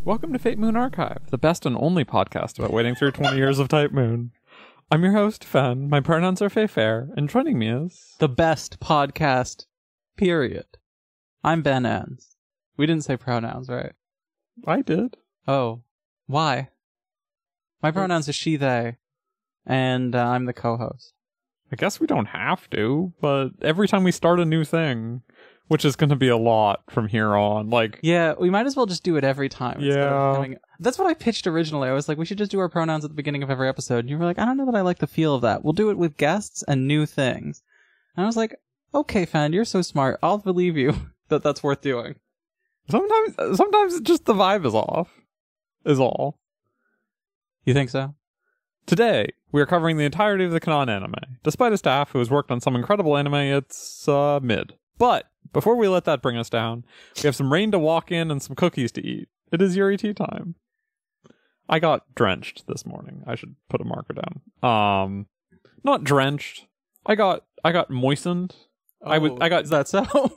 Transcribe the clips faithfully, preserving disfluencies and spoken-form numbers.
Welcome to Fate Moon Archive, the best and only podcast about waiting through twenty years of Type Moon. I'm your host, Fen. My pronouns are Fae Fair, and joining me is... the best podcast, period. I'm Ben Enns. We didn't say pronouns, right? I did. Oh. Why? My pronouns are she, they, and uh, I'm the co-host. I guess we don't have to, but every time we start a new thing, which is going to be a lot from here on, like... Yeah, we might as well just do it every time. Yeah. Having... That's what I pitched originally. I was like, we should just do our pronouns at the beginning of every episode. And you were like, I don't know that I like the feel of that. We'll do it with guests and new things. And I was like, okay, Fan, you're so smart. I'll believe you that that's worth doing. Sometimes, sometimes just the vibe is off, is all. You think so? Today, we are covering the entirety of the Kanon anime. Despite a staff who has worked on some incredible anime, it's, uh, mid. But, before we let that bring us down, we have some rain to walk in and some cookies to eat. It is Yuri tea time. I got drenched this morning. I should put a marker down. Um, not drenched. I got, I got moistened. Oh, I would, I got, is that so?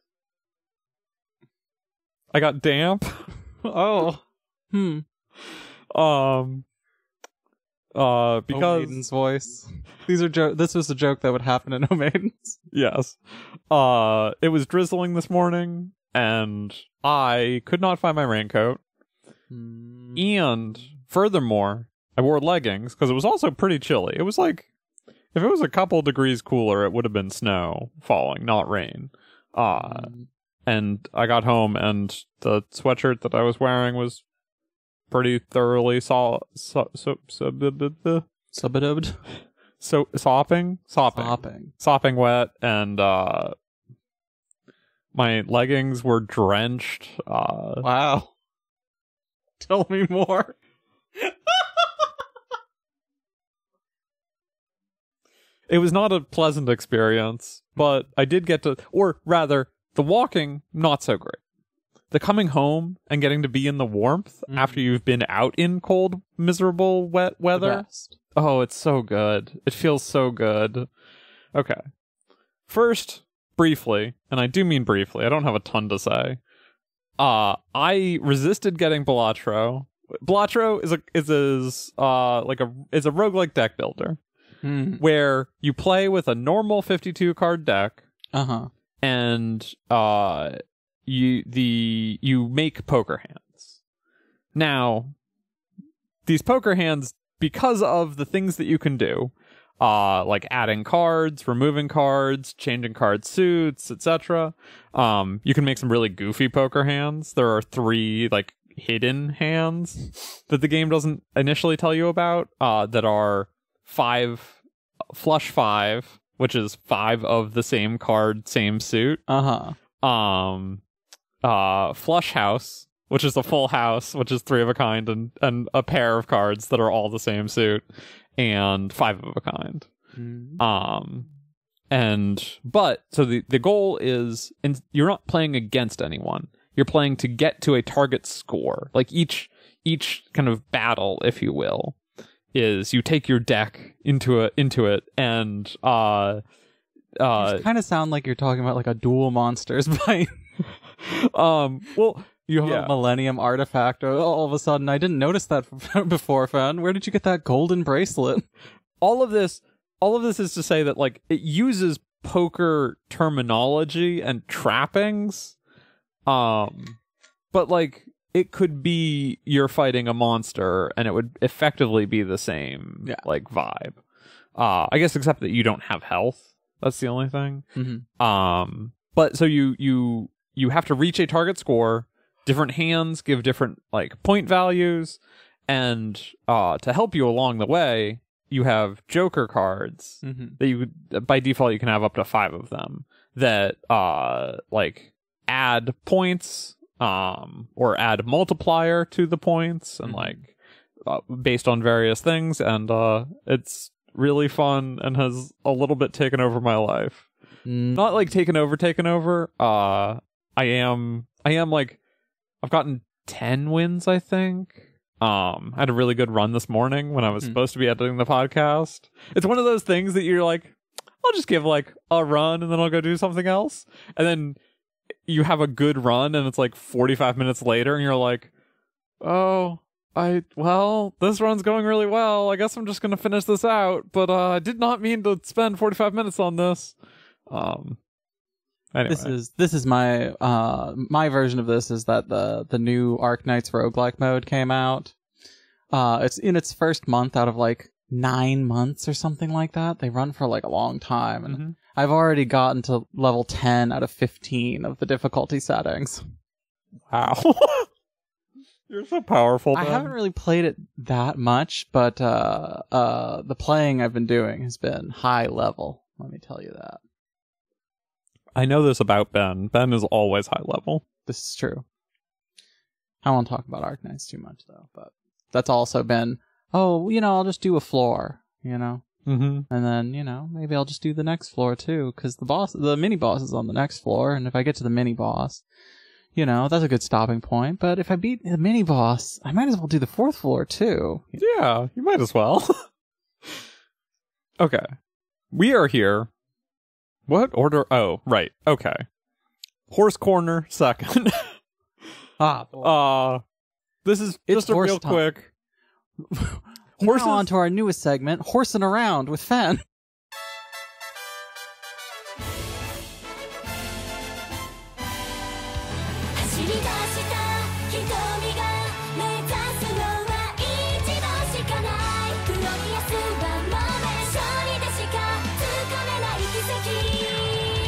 I got damp. Oh. Hmm. Um, uh, because... Oh, Maiden's voice. These are jo- This was a joke that would happen in Oh Maidens. Yes. Uh, it was drizzling this morning, and I could not find my raincoat. Mm. And, furthermore, I wore leggings, because it was also pretty chilly. It was like, if it was a couple degrees cooler, it would have been snow falling, not rain. Uh, Mm. and I got home, and the sweatshirt that I was wearing was pretty thoroughly so, so, so, so, so, Subidubbed? so sopping? Sopping. Sopping. Sopping wet, and uh my leggings were drenched. Uh Wow. Tell me more. It was not a pleasant experience, but I did get to, or rather, the walking, not so great. The coming home and getting to be in the warmth Mm. after you've been out in cold, miserable, wet The weather. best. Oh, it's so good. It feels so good. Okay. First, briefly, and I do mean briefly, I don't have a ton to say. Uh, I resisted getting Balatro. Balatro is a is is uh like a is a roguelike deck builder Mm. where you play with a normal fifty-two card deck Uh-huh. and uh you the you make poker hands. Now, these poker hands, because of the things that you can do, uh, like adding cards, removing cards, changing card suits, et cetera. Um, you can make some really goofy poker hands. There are three like hidden hands that the game doesn't initially tell you about. Uh, that are five flush five, which is five of the same card, same suit. Uh-huh. Um, uh, flush house, which is a full house, which is three of a kind, and, and a pair of cards that are all the same suit, and five of a kind. Mm. Um, and, but, so the, the goal is, and you're not playing against anyone, you're playing to get to a target score. Like each, each kind of battle, if you will, is you take your deck into a, into it, and, uh, uh, You kind of sound like you're talking about like a dual monsters fight. um, well, You have Yeah. a Millennium artifact. Oh, all of a sudden, I didn't notice that before, Fan. Where did you get that golden bracelet? all of this all of this is to say that like it uses poker terminology and trappings, um but like it could be you're fighting a monster and it would effectively be the same Yeah. like vibe, uh I guess, except that you don't have health. That's the only thing. Mm-hmm. Um but so you you you have to reach a target score. Different hands give different like point values, and uh to help you along the way, you have joker cards Mm-hmm. that you by default you can have up to five of them that uh like add points um or add multiplier to the points, and Mhm. like uh, based on various things, and uh it's really fun and has a little bit taken over my life. Mm. Not like taken over taken over. uh I am I am like I've gotten ten wins, I think. Um, I had a really good run this morning when I was Hmm. supposed to be editing the podcast. It's one of those things that you're like, I'll just give like a run and then I'll go do something else. And then you have a good run and it's like forty-five minutes later and you're like, Oh, I well, this run's going really well. I guess I'm just gonna finish this out. But uh, I did not mean to spend forty-five minutes on this. Um. Anyway. This is this is my uh my version of this is that the the new Arknights roguelike mode came out. Uh, it's in its first month out of like nine months or something like that. They run for like a long time, and Mm-hmm. I've already gotten to level ten out of fifteen of the difficulty settings. Wow. You're so powerful. I Ben. haven't really played it that much, but uh, uh, the playing I've been doing has been high level. Let me tell you that. I know this about Ben. Ben is always high level. This is true. I won't talk about Arknights too much, though, but that's also been, oh, you know, I'll just do a floor, you know? Mm-hmm. And then, you know, maybe I'll just do the next floor, too, because the boss, the mini boss is on the next floor, and if I get to the mini boss, you know, that's a good stopping point. But if I beat the mini boss, I might as well do the fourth floor, too. Yeah, you might as well. Okay. We are here. What order? Oh, right. Okay. Horse Corner second. Ah, boy. uh, this is It's just a horse real time. quick. Horses. Now on to our newest segment, Horsing Around with Fen. 走り出した瞳が目指すのは一度しかないグロリアスはもめ勝利でしかつかめない奇跡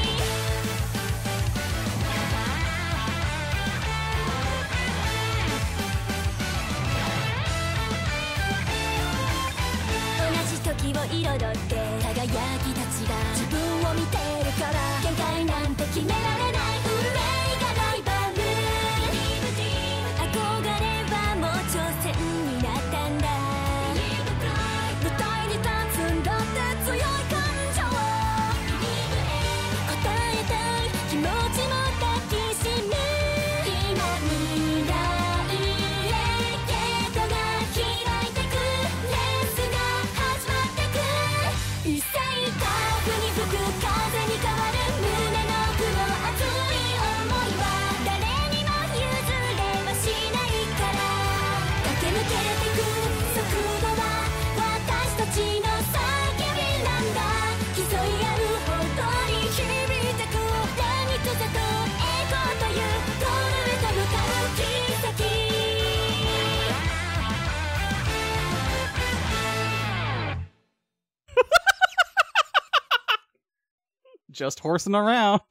同じ時を彩って輝きたちが自分を見てるから限界なんて決められない運命がライバル憧れはもう挑戦になったんだ舞台に立つんだって強い感情答えたい気持ちも抱きしめ今未来へゲートが開いてくレースが始まってく一斉カーブに吹く風に変わる胸の奥の熱い想いは誰にも譲れはしないから駆け抜けてく速度は私たちの叫びなんだ競い合うほどに響いてく何とぞと栄光というゴールへと向かう奇跡 Just horsing around.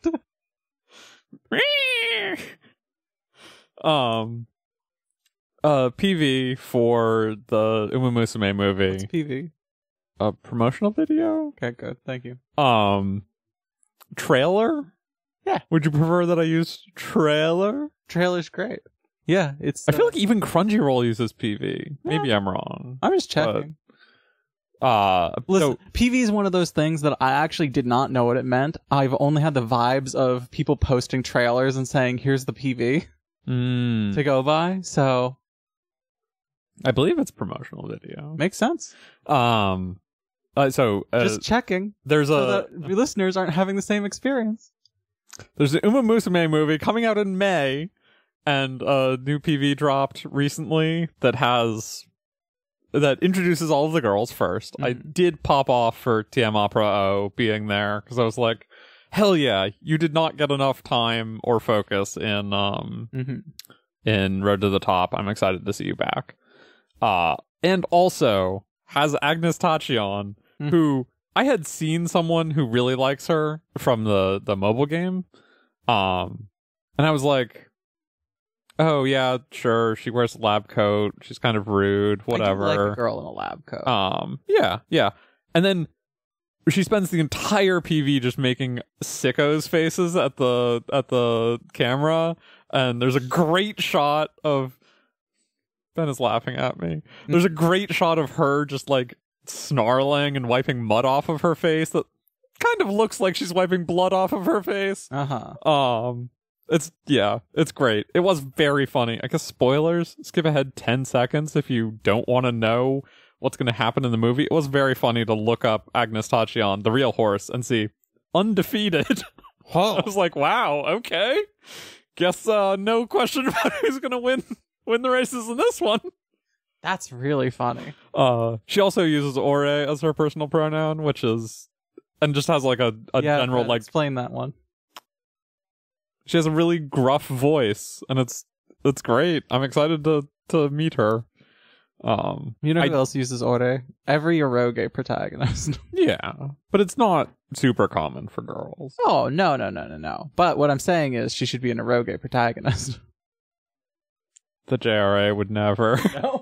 um, uh, P V for the Uma Musume movie. It's P V. A promotional video? Okay, good. Thank you. Um, trailer? Yeah. Would you prefer that I use trailer? Trailer's great. Yeah, it's. I feel uh, like even Crunchyroll uses P V. Maybe I'm wrong. I'm just checking. Uh, Listen, so, P V is one of those things that I actually did not know what it meant. I've only had the vibes of people posting trailers and saying, here's the P V mm, to go by. So, I believe it's promotional video. makes sense. Um, uh, so, uh, Just checking there's so a, that the listeners aren't having the same experience. there's an Uma Musume movie coming out in May, and a new P V dropped recently that has that introduces all of the girls 1st I Mhm. did pop off for T M Opera O being there because I was like, hell yeah, you did not get enough time or focus in um Mm-hmm. in Road to the Top. I'm excited to see you back. Uh and also has Agnes Tachion, Mhm. who I had seen someone who really likes her from the the mobile game. Um and I was like, oh yeah, sure, she wears a lab coat, she's kind of rude, whatever. I do like a girl in a lab coat. Um, yeah, yeah. And then she spends the entire P V just making sickos faces at the at the camera, and there's a great shot of Ben is laughing at me. There's a great shot of her just like snarling and wiping mud off of her face that kind of looks like she's wiping blood off of her face. Uh-huh. Um It's, yeah, it's great. It was very funny. I guess spoilers, skip ahead ten seconds if you don't want to know what's going to happen in the movie. It was very funny to look up Agnes Tachion, the real horse, and see undefeated. I was like, wow, okay. Guess uh, no question about who's going to win win the races in this one. That's really funny. Uh, she also uses ore as her personal pronoun, which is, and just has like a, a yeah, general Brad, like. explain that one. She has a really gruff voice, and it's it's great. I'm excited to to meet her. Um, You know I- who else uses ore? Every eroge protagonist. yeah, but it's not super common for girls. Oh, no, no, no, no, no. But what I'm saying is she should be an eroge protagonist. The J R A would never. No.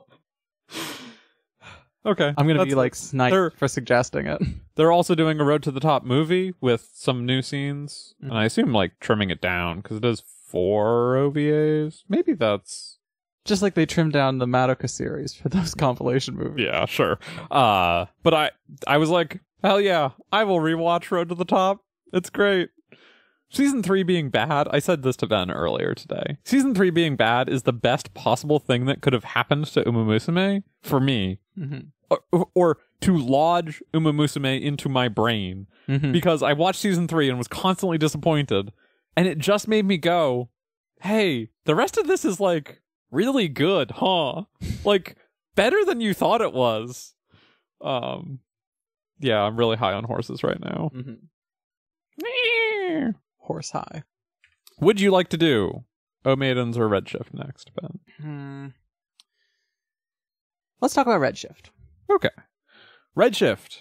Okay, I'm going to that's- be like sniped they're- for suggesting it. They're also doing a Road to the Top movie with some new scenes, Mhm. and I assume like trimming it down because it is four O V As. Maybe that's Just like they trimmed down the Madoka series for those compilation movies. yeah, sure. Uh, but I I was like, hell yeah, I will rewatch Road to the Top. It's great. Season three being bad, I said this to Ben earlier today. Season three being bad is the best possible thing that could have happened to Uma Musume for me, Mm-hmm. or, or to lodge Uma Musume into my brain. Mm-hmm. Because I watched season three and was constantly disappointed, and it just made me go, hey, the rest of this is like really good, huh? Like better than you thought it was. Um yeah, I'm really high on horses right now. Mm-hmm. Horse high. Would you like to do O Maidens or Redshift next, Ben? Hmm. Let's talk about Redshift. Okay. Redshift.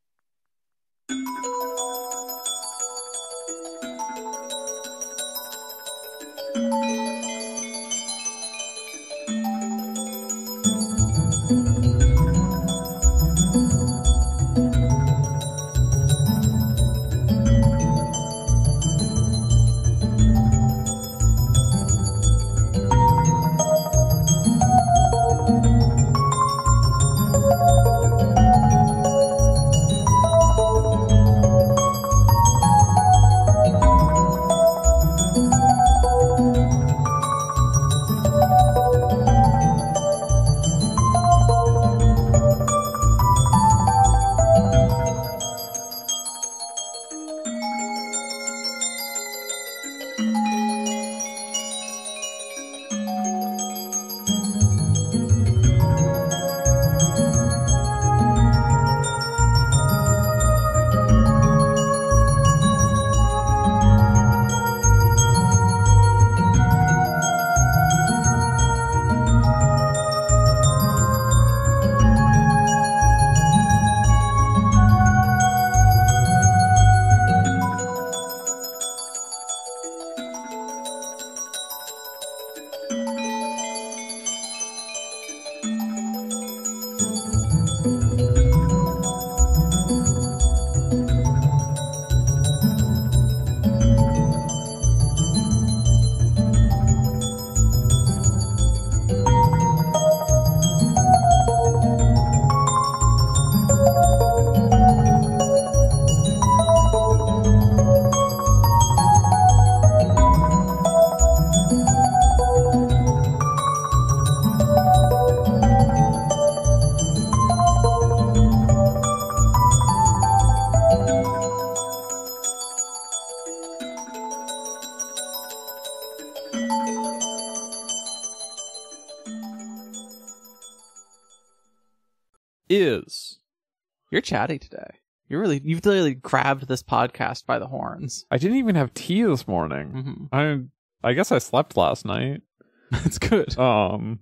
Is You're chatty today. You're really, you've literally grabbed this podcast by the horns. I didn't even have tea this morning. Mm-hmm. I I guess I slept last night. That's good. Um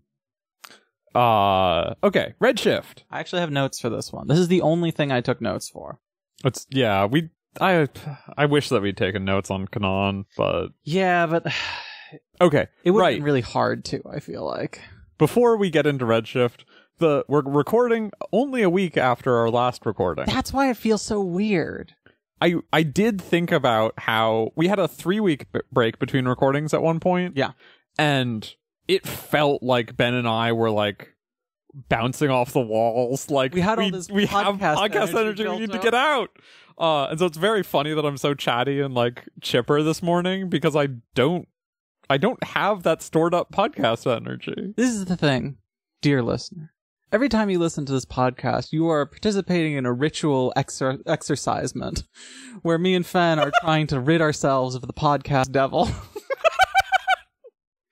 uh okay, Redshift. I actually have notes for this one. This is the only thing I took notes for. It's yeah, we I I wish that we'd taken notes on Kanon, but Yeah, but okay. it would have right. been really hard to, I feel like. Before we get into Redshift, the we're recording only a week after our last recording. That's why it feels so weird. I I did think about how we had a three week b- break between recordings at one point. Yeah. And it felt like Ben and I were like bouncing off the walls. Like We had all this we have podcast podcast energy energy we built need to up. get out. Uh, and so it's very funny that I'm so chatty and like chipper this morning because I don't I don't have that stored up podcast energy. This is the thing, dear listener. Every time you listen to this podcast, you are participating in a ritual exer- exercisement where me and Fen are trying to rid ourselves of the podcast devil.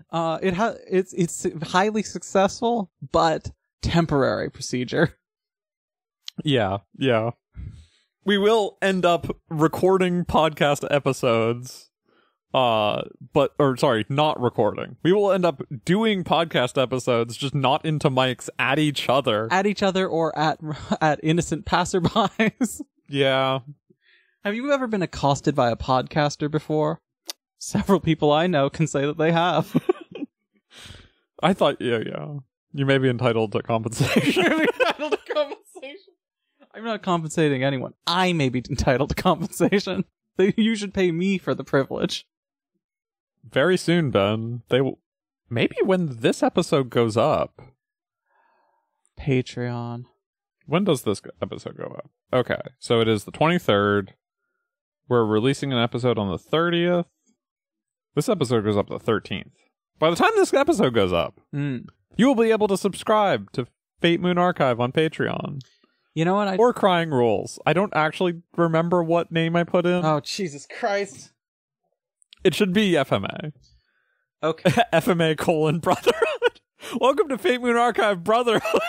Uh, it ha- it's it's highly successful, but temporary procedure. Yeah, yeah. We will end up recording podcast episodes, uh, but, or sorry, not recording. We will end up doing podcast episodes, just not into mics, at each other. At each other or at at innocent passerbys. Yeah. Have you ever been accosted by a podcaster before? Several people I know can say that they have. I thought, yeah, yeah. You may be entitled to compensation. entitled to compensation. I'm not compensating anyone. I may be entitled to compensation. They, you should pay me for the privilege. Very soon, Ben. They will. Maybe when this episode goes up. Patreon. When does this episode go up? Okay, so it is the twenty-third. We're releasing an episode on the thirtieth. This episode goes up the thirteenth. By the time this episode goes up, Mm. you will be able to subscribe to Fate Moon Archive on Patreon. You know what? I Or Crying Rules. I don't actually remember what name I put in. Oh, Jesus Christ. It should be F M A. Okay. F M A colon Brotherhood. Welcome to Fate Moon Archive Brotherhood.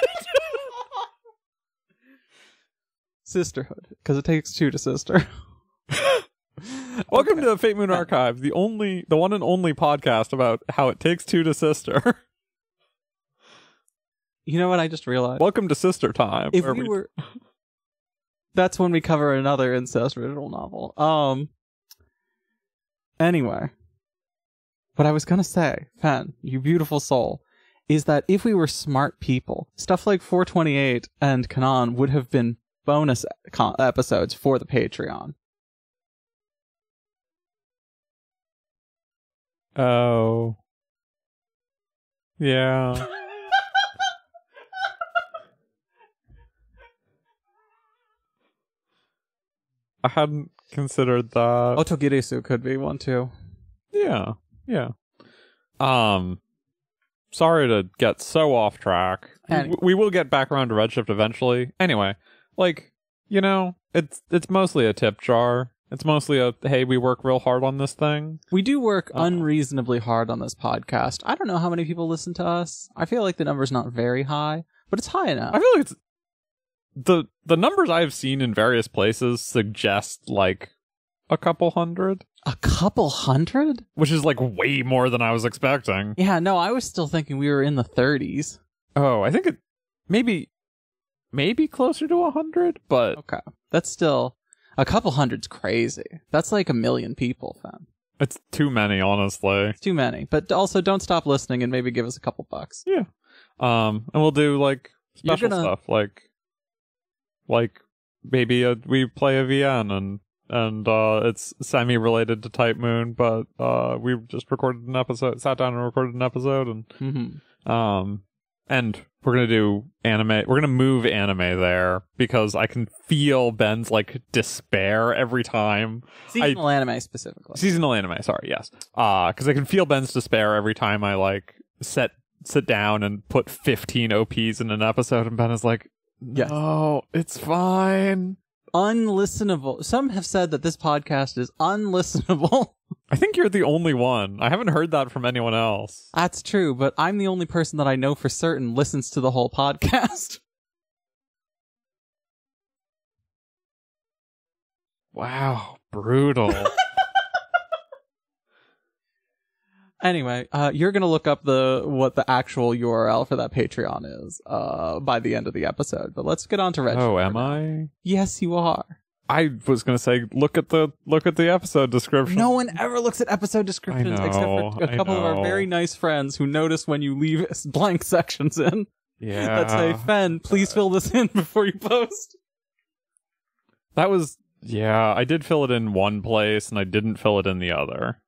Sisterhood. Because it takes two to sister. Welcome to Fate Moon Archive, the only, the one and only podcast about how it takes two to sister. You know what I just realized? Welcome to Sister Time. If where we were... That's when we cover another incest original novel. Um. Anyway. What I was gonna say, Fen, you beautiful soul, is that if we were smart people, stuff like four twenty-eight and Kanan would have been bonus con- episodes for the Patreon. Oh. Yeah. I hadn't considered that. Otogirisu could be one too. Yeah. Yeah. Um sorry to get so off track. Anyway. We, we will get back around to Redshift eventually. Anyway, like, you know, it's it's mostly a tip jar. It's mostly a, hey, we work real hard on this thing. We do work Uh-oh. unreasonably hard on this podcast. I don't know how many people listen to us. I feel like the number's not very high, but it's high enough. I feel like it's the the numbers I've seen in various places suggest like a couple hundred, A couple hundred? which is like way more than I was expecting. Yeah, no, I was still thinking we were in the thirties. Oh, I think it maybe maybe closer to a hundred, but Okay. That's still... A couple hundred's crazy. That's like a million people, fam. it's too many, honestly. It's too many. But also, don't stop listening and maybe give us a couple bucks. Yeah. Um, and we'll do like You're special gonna- stuff, like like maybe a, we play a V N and and uh, it's semi related to Type Moon, but uh, we just recorded an episode, sat down and recorded an episode, and Mm-hmm. um, and we're gonna do anime. We're gonna move anime there because I can feel Ben's like despair every time. Seasonal anime specifically. Seasonal anime, sorry, yes. Uh, because I can feel Ben's despair every time I like set sit down and put fifteen O Ps in an episode, and Ben is like, Yes. "No, it's fine." Unlistenable. Some have said that this podcast is unlistenable. I think you're the only one. I haven't heard that from anyone else. That's true, but I'm the only person that I know for certain listens to the whole podcast. Wow, brutal. Anyway, uh, you're gonna look up the what the actual U R L for that Patreon is uh, by the end of the episode. But let's get on to Red. Oh, am I? Yes, you are. I was gonna say, look at the look at the episode description. No one ever looks at episode descriptions I except know, for a I couple of our know. very nice friends who notice when you leave blank sections in Yeah, that say, "Fen, please fill this in before you post." that was yeah. I did fill it in one place, and I didn't fill it in the other.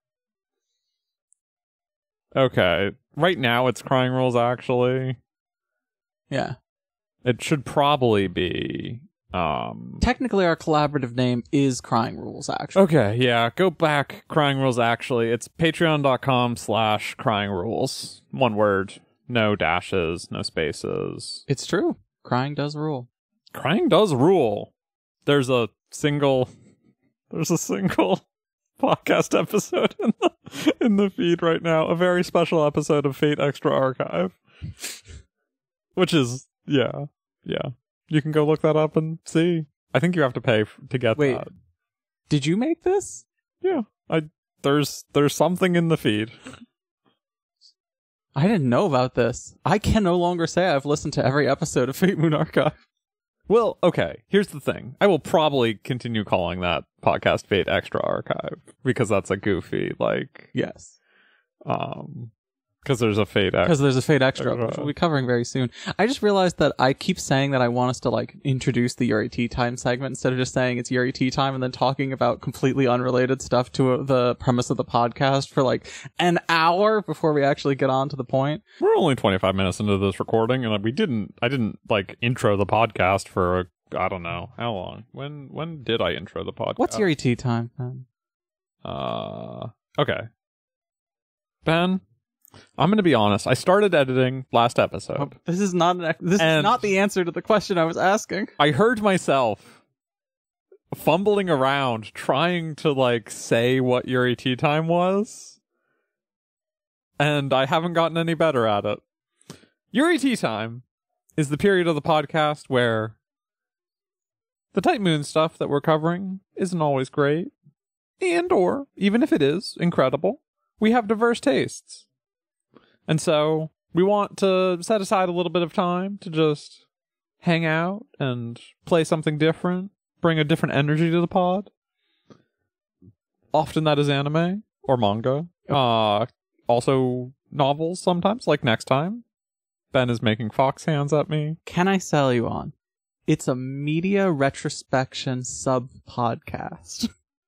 Okay, right now it's Crying Rules. Actually, Yeah. it should probably be. Um. Technically, our collaborative name is Crying Rules, actually. Okay, yeah. Go back. Crying Rules. Actually, it's patreon dot com slash Crying Rules. One word. No dashes. No spaces. It's true. Crying does rule. Crying does rule. There's a single. There's a single podcast episode in the in the feed right now. A very special episode of Fate Extra Archive. Which is, yeah, yeah. You can go look that up and see. I think you have to pay f- to get Wait. that. Did you make this? Yeah, I there's there's something in the feed. I didn't know about this. I can no longer say I've listened to every episode of Fate Moon Archive. Well, okay, here's the thing. I will probably continue calling that podcast Fate Extra Archive because that's a goofy, like, Yes. um, because there's a Fate Extra. Because there's a Fate Extra, Uh, which we'll be covering very soon. I just realized that I keep saying that I want us to, like, introduce the Yuri Tea Time segment instead of just saying it's Yuri Tea Time and then talking about completely unrelated stuff to uh, the premise of the podcast for, like, an hour before we actually get on to the point. We're only twenty-five minutes into this recording, and we didn't, I didn't, like, intro the podcast for, a, I don't know, how long? When, when did I intro the podcast? What's Yuri Tea Time, then? Uh, okay. Ben, I'm going to be honest. I started editing last episode. This is not an, this And- is not the answer to the question I was asking. I heard myself fumbling around trying to, like, say what Yuri Tea Time was, and I haven't gotten any better at it. Yuri Tea Time is the period of the podcast where the Type Moon stuff that we're covering isn't always great, and or, even if it is incredible, we have diverse tastes. And so we want to set aside a little bit of time to just hang out and play something different, bring a different energy to the pod. Often that is anime or manga. Uh, also novels sometimes, like Next Time. Ben is making fox hands at me. Can I sell you on? It's a media retrospection sub podcast.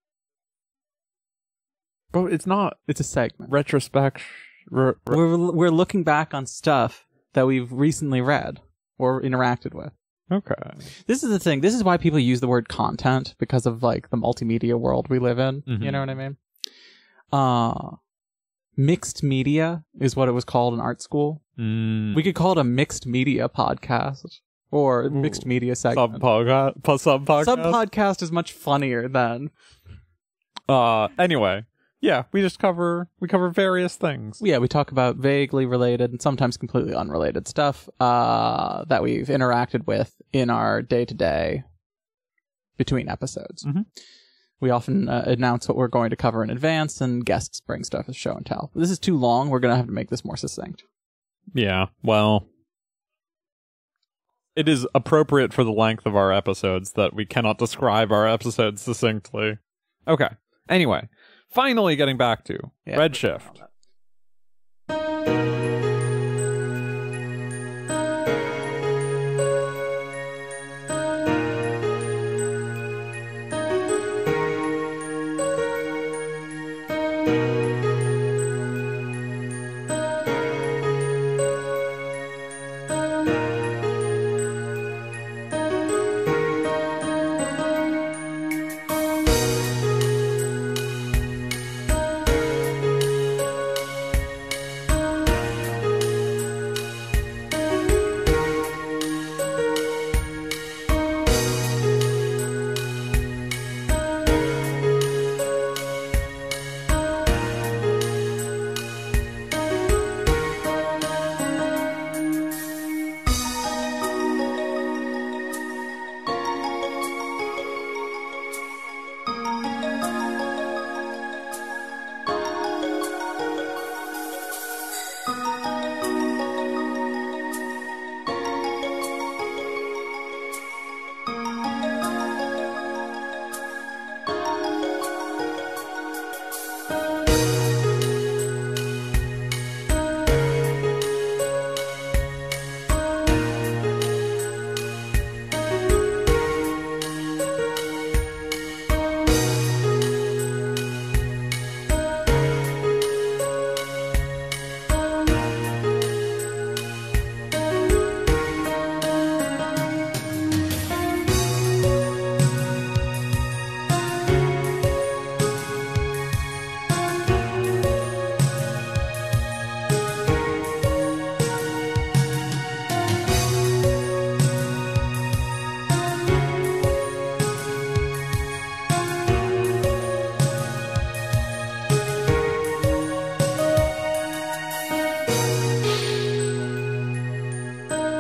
But it's not It's a segment. retrospect. Re- re- We're we're looking back on stuff that we've recently read or interacted with. okay. This is the thing. This is why people use the word content, because of like the multimedia world we live in. Mhm. You know what I mean? Uh mixed media is what it was called in art school. Mm. We could call it a mixed media podcast or a mixed media Sub segment. podcast. Sub podcast. Sub podcast is much funnier than Uh. Anyway, yeah, we just cover we cover various things. yeah. We talk about vaguely related and sometimes completely unrelated stuff uh, that we've interacted with in our day to day between episodes. Mhm. We often uh, announce what we're going to cover in advance, and guests bring stuff as show and tell. This is too long. We're gonna have to make this more succinct. Yeah. Well, it is appropriate for the length of our episodes that we cannot describe our episodes succinctly. Okay. Anyway, finally getting back to Yeah. Redshift.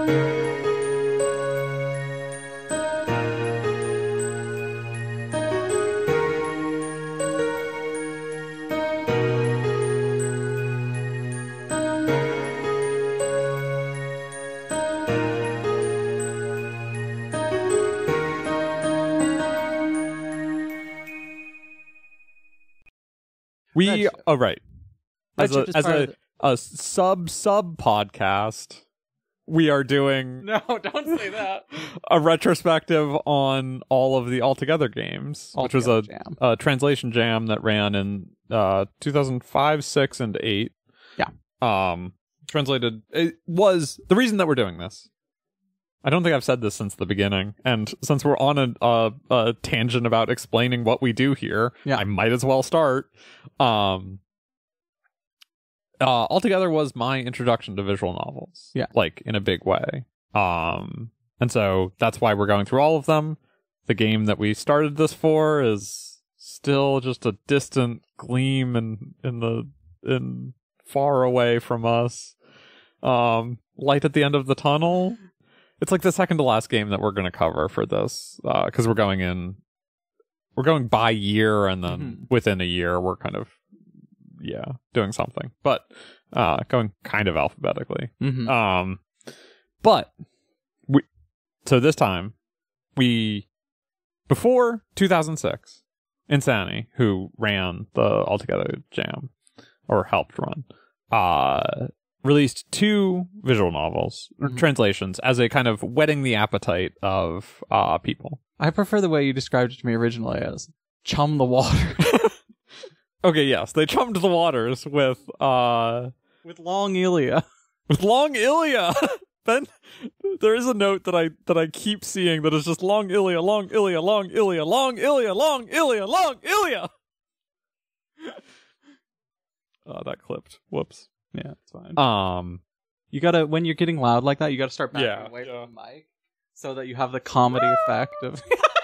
We Redshift. oh right. As Redshift a is as part a, of the- a sub sub podcast, we are doing No, don't say that. a retrospective on all of the Altogether games, which was a, Altogether Jam. a translation jam that ran in uh, two thousand five, six, and eight. Yeah. Um, translated. It was the reason that we're doing this. I don't think I've said this since the beginning, and since we're on a, a, a tangent about explaining what we do here, Yeah. I might as well start. Um, uh, Altogether was my introduction to visual novels, Yeah. like in a big way. Um, and so that's why we're going through all of them. The game that we started this for is still just a distant gleam in in the in far away from us. Um, light at the end of the tunnel. It's like the second to last game that we're going to cover for this, because we're going in, we're going by year, and then Mhm. within a year we're kind of, yeah, doing something, but uh, going kind of alphabetically. Mm-hmm. Um, but we, so this time we, before two thousand six, Insani, who ran the Altogether Jam or helped run, uh, released two visual novels Mhm. translations as a kind of whetting the appetite of uh people. I prefer the way you described it to me originally as chum the water. Okay, yes, they chummed the waters with uh With long Ilia. with Long Ilia. Then there is a note that I that I keep seeing that is just Long Ilia, Long Ilia, Long Ilia, Long Ilia, Long Ilia, Long Ilia. Oh, that clipped. Whoops. Yeah, it's fine. Um You gotta, when you're getting loud like that, you gotta start backing Yeah, away yeah. from the mic so that you have the comedy effect of.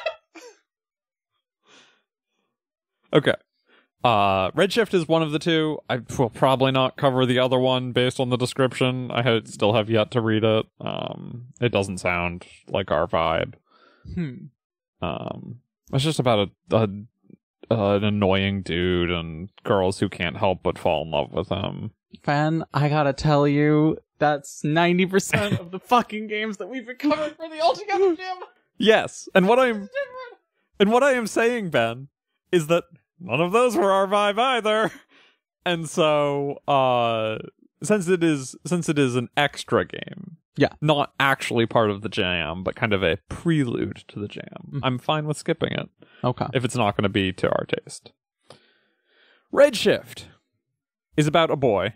Okay. Uh, Redshift is one of the two. I will probably not cover the other one based on the description. I had, still have yet to read it. Um, it doesn't sound like our vibe. Hmm. Um, it's just about a, a an annoying dude and girls who can't help but fall in love with him. Fan, I gotta tell you, that's ninety percent of the fucking games that we've been covering for the Altogether Jam. Yes, and what I'm and what I am saying, Ben, is that none of those were our vibe either. And so, uh, since it is since it is an extra game, Yeah. not actually part of the jam, but kind of a prelude to the jam, Mhm. I'm fine with skipping it Okay. if it's not going to be to our taste. Redshift is about a boy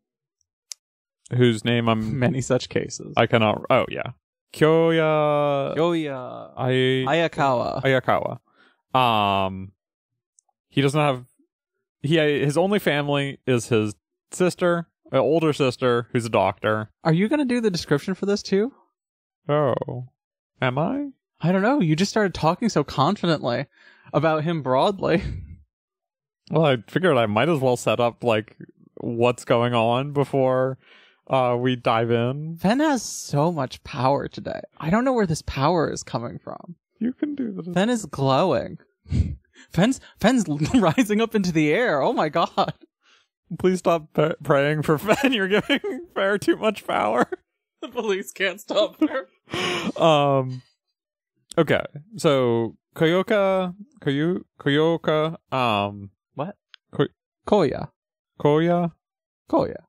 whose name I'm Many such cases. I cannot. Oh yeah, Kyoya Yoya. I Ayakawa. Ayakawa. Um, he doesn't have. He his only family is his sister, an older sister who's a doctor. Are you gonna do the description for this too? Oh, am I? I don't know. You just started talking so confidently about him broadly. Well, I figured I might as well set up like what's going on before uh we dive in. Fen has so much power today. I don't know where this power is coming from. You can do this. Fen is glowing. Fen's Fen's rising up into the air. Oh my god. Please stop p- praying for Fen. You're giving Fair too much power. The police can't stop her. um okay, so Koyoka Koyu Koyoka um What? Ko- Koya. Koya Koya.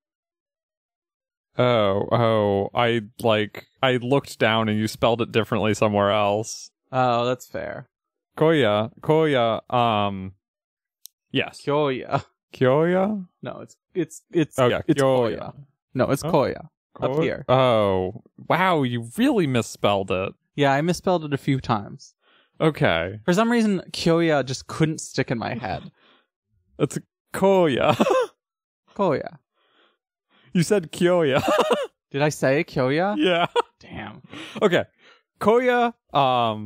oh oh I like I looked down and you spelled it differently somewhere else. Oh, that's fair. Koya Koya um yes Koya. Kyoya No, it's it's it's oh yeah it's Kyoya. Koya. No, it's Huh? Koya. Up Ko- here. Oh wow, you really misspelled it. Yeah, I misspelled it a few times. Okay, For some reason, Kyoya just couldn't stick in my head. it's Koya. Koya. You said Kyoya. Did I say Kyoya? Yeah. Damn. Okay. Koya um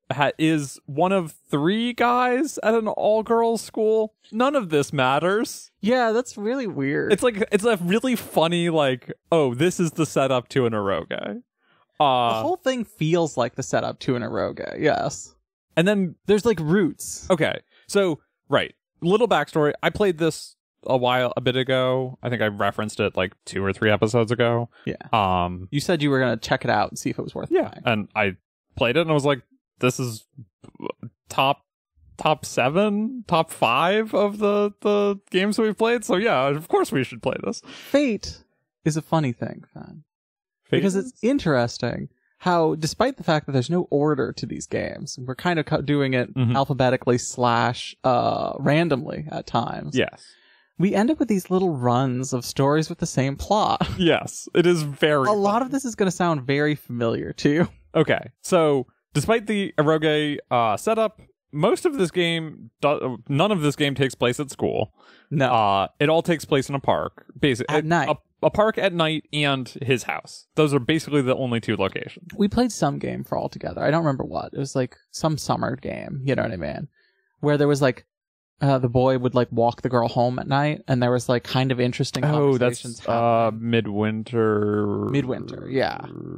ha- is one of three guys at an all-girls school. None of this matters. Yeah, that's really weird. It's like it's a really funny like, oh, this is the setup to an eroge. Uh, the whole thing feels like the setup to an eroge. Yes. and then There's like roots. okay, so right, little backstory. I played this a while, a bit ago. I think I referenced it like two or three episodes ago. Yeah. Um. You said you were going to check it out and see if it was worth Yeah, buying. and I played it and I was like, this is top top seven, top five of the the games we've played. So yeah, of course we should play this. Fate is a funny thing, fan. Because it's interesting how, despite the fact that there's no order to these games, we're kind of co- doing it Mhm. alphabetically slash uh, randomly at times. yes, We end up with these little runs of stories with the same plot. yes, it is very A lot funny. of this is going to sound very familiar to you. Okay, so despite the eroge uh, setup, most of this game, do- none of this game takes place at school. No. Uh, it all takes place in a park, basically At night. A, a park at night and his house. Those are basically the only two locations. We played some game for all together. I don't remember what. It was like some summer game, you know what I mean? Where there was like, uh, the boy would like walk the girl home at night, and there was like kind of interesting Oh, conversations that's uh, happening. midwinter. Midwinter, yeah.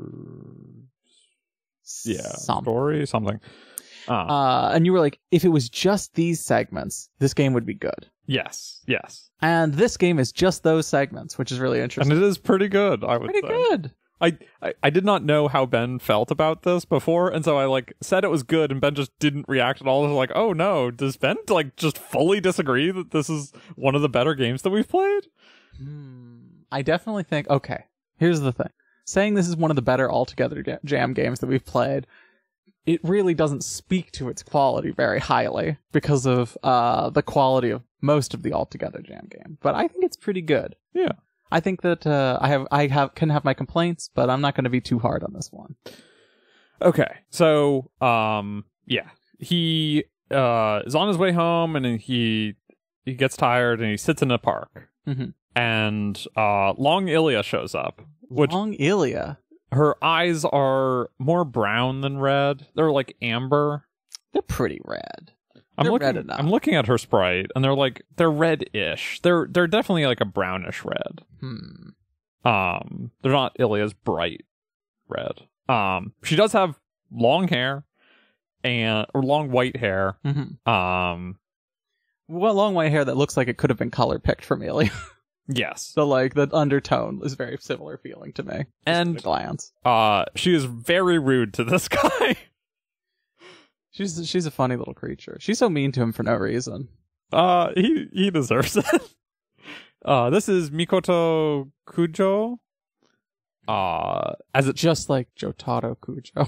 Yeah, Something. story something. Uh, Uh, and you were like, if it was just these segments, this game would be good. yes, yes, And this game is just those segments, which is really and interesting. it is pretty good. I would Pretty say. good. I, I I did not know how Ben felt about this before, and so I like said it was good, and Ben just didn't react at all. I was like, oh no, does Ben like just fully disagree that this is one of the better games that we've played? Hmm. I definitely think, okay, here's the thing. Saying this is one of the better altogether ga- jam games that we've played, it really doesn't speak to its quality very highly because of uh, the quality of most of the altogether jam game. But I think it's pretty good. Yeah. I think that uh, I have I have can have my complaints, but I'm not going to be too hard on this one. Okay, so um, yeah, he uh is on his way home, and then he he gets tired, and he sits in a park, Mhm. and uh, Long Ilya shows up, which Long Ilya, her eyes are more brown than red. They're like amber. they're pretty red. I'm They're looking. red enough. I'm looking at her sprite, and they're like they're red-ish. They're they're definitely like a brownish red. Hmm. Um, they're not Ilya's bright red. Um, she does have long hair and or long white hair. Mm-hmm. Um, Well, long white hair that looks like it could have been color picked from Ilya. yes. So like the undertone is very similar feeling to me. just And- at a glance. Uh, she is very rude to this guy. She's she's a funny little creature. She's so mean to him for no reason. Uh, he he deserves it. Uh, this is Mikoto Kujo. Uh, as it Just like Jotaro Kujo.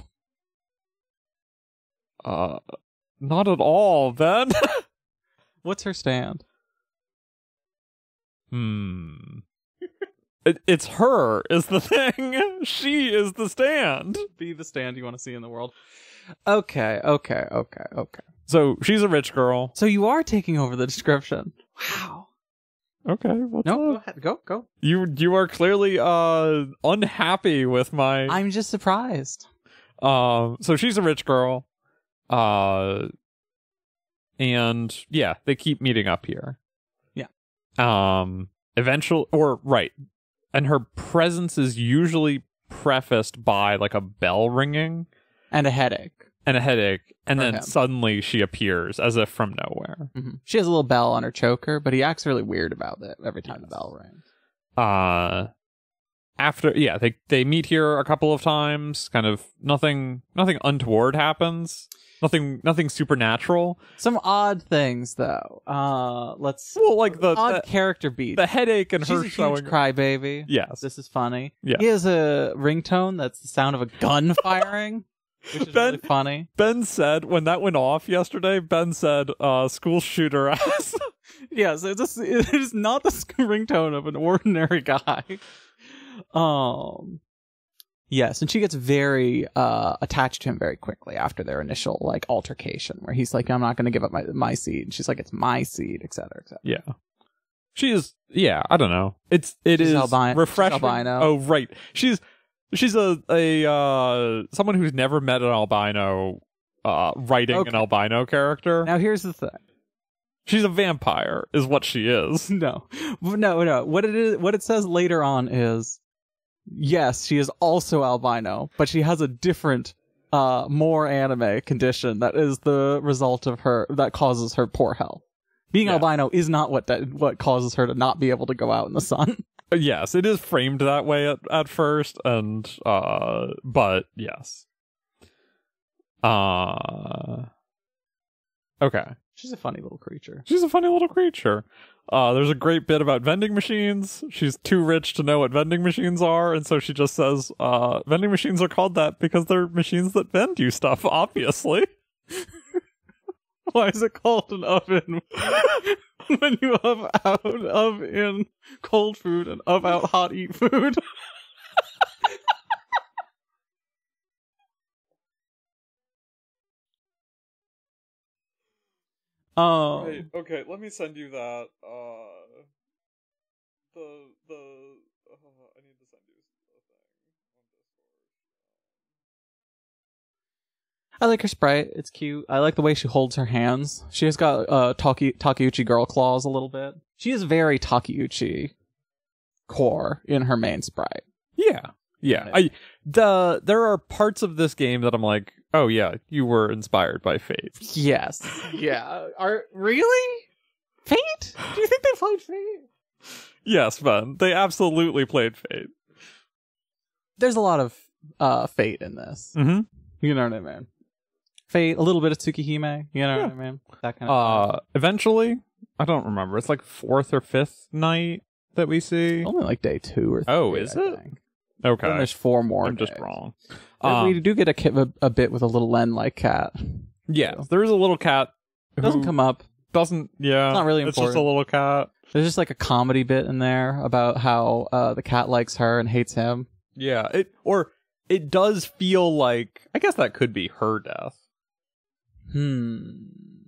uh, not at all, Ben. What's her stand? Hmm. It, it's her is the thing. She is the stand. Be the stand you want to see in the world. Okay, okay, okay, okay. So she's a rich girl. So you are taking over the description. Wow. Okay. What's No, go up? ahead. Go, go. You you are clearly uh unhappy with my I'm just surprised. um. So she's a rich girl. Uh. And yeah, they keep meeting up here. Yeah. Um. Eventually, or right, and her presence is usually prefaced by like a bell ringing And a headache. and a headache, and For then him. suddenly she appears as if from nowhere. hmm She has a little bell on her choker, but he acts really weird about it every time the bell rings. Uh, after yeah, they they meet here a couple of times. Kind of nothing nothing untoward happens. Nothing nothing supernatural. Some odd things, though. Uh, let's Well, like the odd the, character beats. the headache and She's her a huge showing. crybaby. Yes. This is funny. Yeah. He has a ringtone that's the sound of a gun firing, which is Ben- really funny. Ben said when that went off yesterday. Ben said, "Uh, school shooter ass." Yeah, so it's just, it is not the ringtone of an ordinary guy. Um, yes, and she gets very uh attached to him very quickly after their initial like altercation, where he's like, "I'm not going to give up my my seed," and she's like, "It's my seed," et cetera, et cetera. Yeah. She is yeah, I don't know. It's it She's is albi- she's refreshing. albino. Oh right. She's she's a a uh someone who's never met an albino uh, writing Okay. an albino character. Now here's the thing. She's a vampire, is what she is. No, no, no. What it is, what it says later on is, yes, she is also albino, but she has a different, uh, more anime condition that is the result of her that causes her poor health. Being Yeah. albino is not what that what causes her to not be able to go out in the sun. Yes, it is framed that way at, at first, and uh, but yes. Uh, okay. She's a funny little creature. She's a funny little creature. Uh, there's a great bit about vending machines. She's too rich to know what vending machines are, and so she just says, uh, vending machines are called that because they're machines that vend you stuff, obviously. Why is it called an oven when you of out of in cold food and of out hot eat food? um, Wait, okay, let me send you that. Uh, the the uh, I need to send you a thing on Discord. I like her sprite. It's cute. I like the way she holds her hands. She has got uh Taki- Takeuchi girl claws a little bit. She is very Takeuchi core in her main sprite. Yeah, yeah. I the there are parts of this game that I'm like, oh yeah, you were inspired by Fate. Yes. Yeah. Are really? Fate? Do you think they played Fate? Yes, Ben, they absolutely played Fate. There's a lot of uh Fate in this. Mm-hmm. You know what I mean? Fate, a little bit of Tsukihime. You know Yeah. what I mean? That kind of Uh, eventually, I don't remember. It's like fourth or fifth night that we see. only like day two or three. Oh, is I it? think. Okay, Then there's four more. I'm just days. wrong. But Um, we do get a, ki- a, a bit with a little Len like cat. yeah, there is a little cat. It doesn't who come up. Doesn't. Yeah, It's not really It's just a important. little cat. There's just like a comedy bit in there about how uh, the cat likes her and hates him. Yeah, it or it does feel like. I guess that could be her death. Hmm.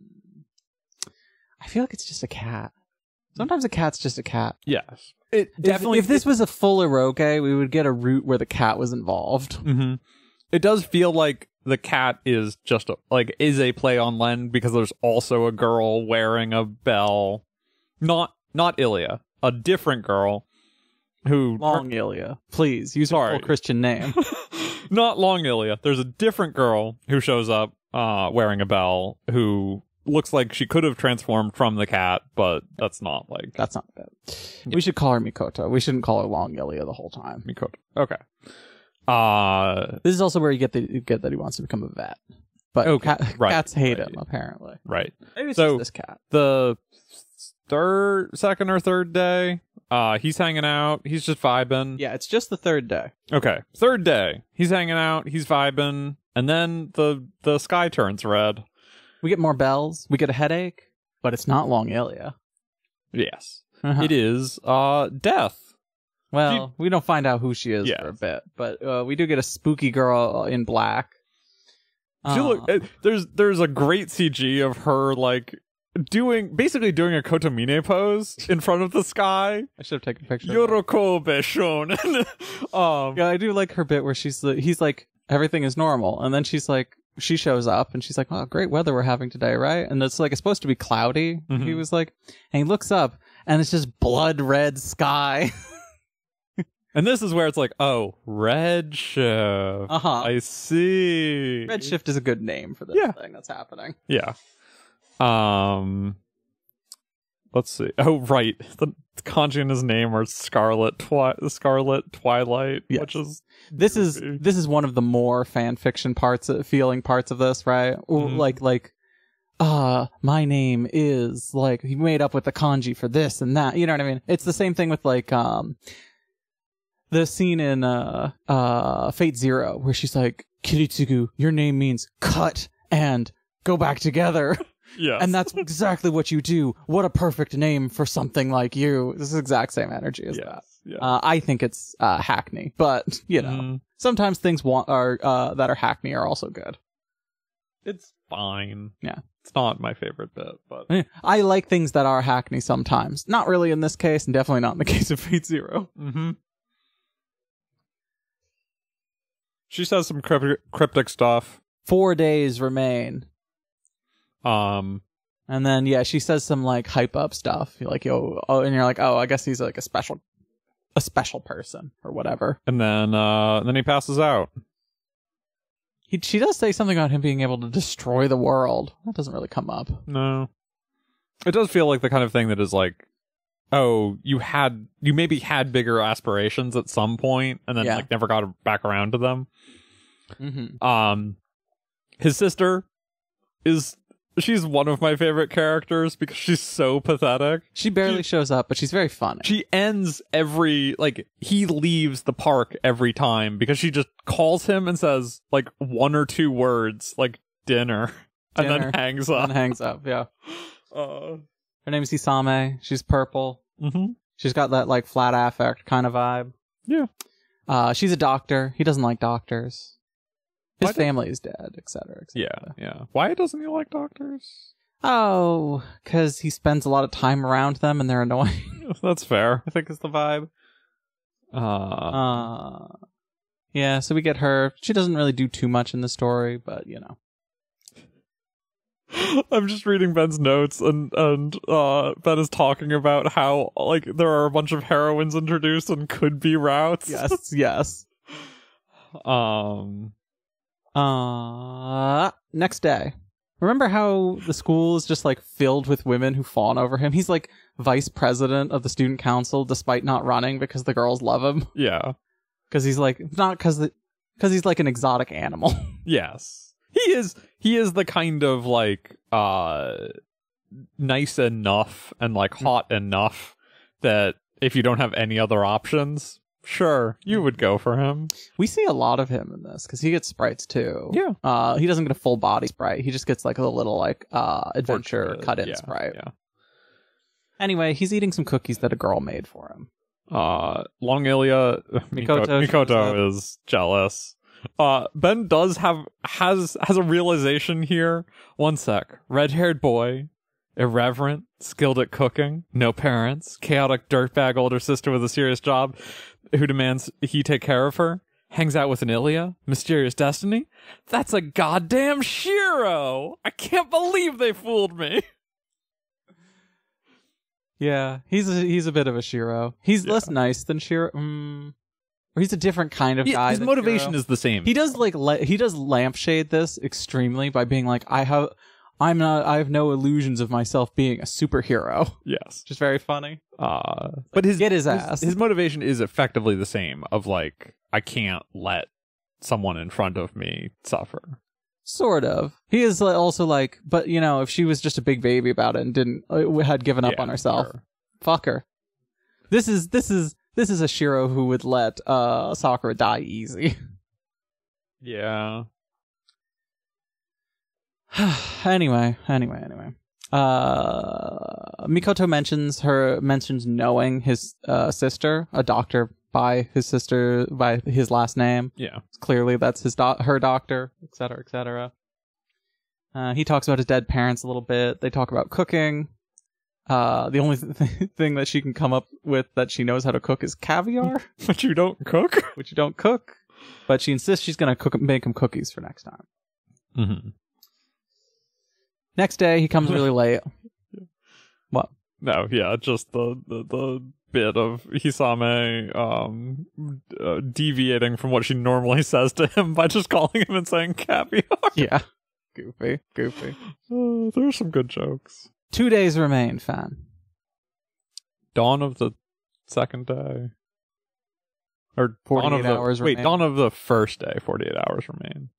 I feel like it's just a cat. Sometimes a cat's just a cat. Yes, it If- definitely. If, this was a full eroge, we would get a route where the cat was involved. hmm It does feel like the cat is just a, like is a play on Len because there's also a girl wearing a bell, not not Ilya, a different girl who Long Ilya. Please, use Sorry. your full Christian name. not Long Ilya. There's a different girl who shows up uh, wearing a bell who looks like she could have transformed from the cat, but that's not like That's not bad. We should call her Mikoto. We shouldn't call her Long Ilya the whole time. Mikoto. Okay. Uh, This is also where you get the you get that he wants to become a vet. But Okay, cat, right, cats hate right. him, apparently. right. Maybe it's So- just this cat. The third, second or third day, uh, he's hanging out. He's just vibing. Yeah, it's just the third day. Okay. Third day, he's hanging out. He's vibing, and then the the sky turns red. We get more bells. We get a headache, but it's not Long Ilya. Yes, Uh-huh. it is. Uh, death. Well, we don't find out who she is Yeah. for a bit, but uh, we do get a spooky girl in black. She Uh, look, uh, there's there's a great C G of her like doing basically doing a Kotomine pose in front of the sky. I should have taken a picture. of her. Yorokobe shonen. um, Yeah, I do like her bit where she's the, he's like, everything is normal, and then she's like, she shows up and she's like, "Wow, great weather we're having today, right?" And it's like it's supposed to be cloudy. Mhm. He was like, and he looks up and it's just blood red sky. and this is where it's like, oh, Redshift. Uh huh. I see. Redshift is a good name for this Yeah. thing that's happening. Yeah. Um. Let's see. Oh, right. The kanji in his name are Scarlet Twi- Scarlet Twilight, Yes. which is This is Maybe. this is one of the more fan fiction parts, of, feeling parts of this, right? Or Mhm. Like like, uh, my name is like he made up with the kanji for this and that. You know what I mean? It's the same thing with like um, the scene in uh uh Fate Zero where she's like, "Kiritsugu, your name means cut and go back together." yes. And that's exactly what you do. What a perfect name for something like you. This is the exact same energy as yes. that. Yeah. Uh, I think it's uh, hackney, but you know, Mhm. sometimes things want are uh, that are hackney are also good. It's fine. Yeah. It's not my favorite bit, but Eh, I like things that are hackney sometimes. Not really in this case, and definitely not in the case of Fate Zero. mm-hmm. She says some cryptic, cryptic stuff. Four days remain. Um, And then, yeah, she says some, like, hype up stuff. You're like, yo, oh, and you're like, oh, I guess he's, like, a special, a special person or whatever. and then uh, then he passes out. He, she does say something about him being able to destroy the world. That doesn't really come up. No, it does feel like the kind of thing that is like, oh, you had you maybe had bigger aspirations at some point, and then Yeah. like never got back around to them. Mm-hmm. Um, his sister is she's one of my favorite characters because she's so pathetic. She barely She- shows up, but she's very funny. She ends every like he leaves the park every time because she just calls him and says like one or two words like dinner, and Dinner. then hangs up. and hangs up, yeah. Uh, Her name's Hisame. She's purple. mhm. She's got that, like, flat affect kind of vibe. Yeah. Uh, she's a doctor. He doesn't like doctors. His Why don't- family is dead, et cetera, et Yeah, cetera. yeah. Why doesn't he like doctors? Oh, because he spends a lot of time around them and they're annoying. That's fair. I think is the vibe. Uh, Uh, yeah, so we get her. She doesn't really do too much in the story, but, you know. I'm just reading Ben's notes, and and uh, Ben is talking about how like there are a bunch of heroines introduced and could be routes. Yes, yes. Um. Uh, next day. Remember how the school is just, like, filled with women who fawn over him? He's, like, vice president of the student council despite not running because the girls love him. Yeah. Because he's, like, not because because he's, like, an exotic animal. Yes. He is. He is the kind of like uh nice enough and like hot enough that if you don't have any other options, sure, you would go for him. We see a lot of him in this because he gets sprites too. Yeah. Uh, he doesn't get a full body sprite. He just gets like a little like uh adventure Portrait, cut in yeah, sprite. Yeah. Anyway, he's eating some cookies that a girl made for him. Uh, Long Ilia Mikoto Mikoto, shows up. Mikoto is jealous. Uh, Ben does have has has a realization here. One sec. Red-haired boy, irreverent, skilled at cooking, no parents, chaotic dirtbag older sister with a serious job who demands he take care of her. Hangs out with an Ilia, mysterious destiny. That's a goddamn Shiro. I can't believe they fooled me. Yeah, he's a, he's a bit of a Shiro. He's Yeah. less nice than Shiro. Mm, or he's a different kind of Yeah, guy. his than motivation Shiro. is the same. He does like la- he does lampshade this extremely by being like, I have, I'm not, I have no illusions of myself being a superhero. Yes. Just very funny. Uh, but his Get his ass. His, motivation is effectively the same. Of like, I can't let someone in front of me suffer. Sort of. He is like, also like, but you know, if she was just a big baby about it and didn't uh, had given up Yeah, on herself, sure. fuck her. This is this is this is a Shiro who would let uh Sakura die easy. Yeah. anyway, anyway, anyway. Uh, Mikoto mentions her mentions knowing his uh, sister, a doctor by his sister by his last name. Yeah. Clearly, that's his doc- her doctor, et cetera, et cetera. Uh, he talks about his dead parents a little bit. They talk about cooking. Uh, the only th- thing that she can come up with that she knows how to cook is caviar, But you don't cook? which you don't cook. But she insists she's gonna cook make him cookies for next time. Mm-hmm. Next day, he comes really late. What? No, yeah, just the, the, the bit of Hisame um, uh, deviating from what she normally says to him by just calling him and saying caviar. Yeah. Goofy. Goofy. Uh, there's some good jokes. Two days remain, fan. Dawn of the second day. Or dawn of forty-eight the, hours Wait, remain. dawn of the first day, forty-eight hours remain.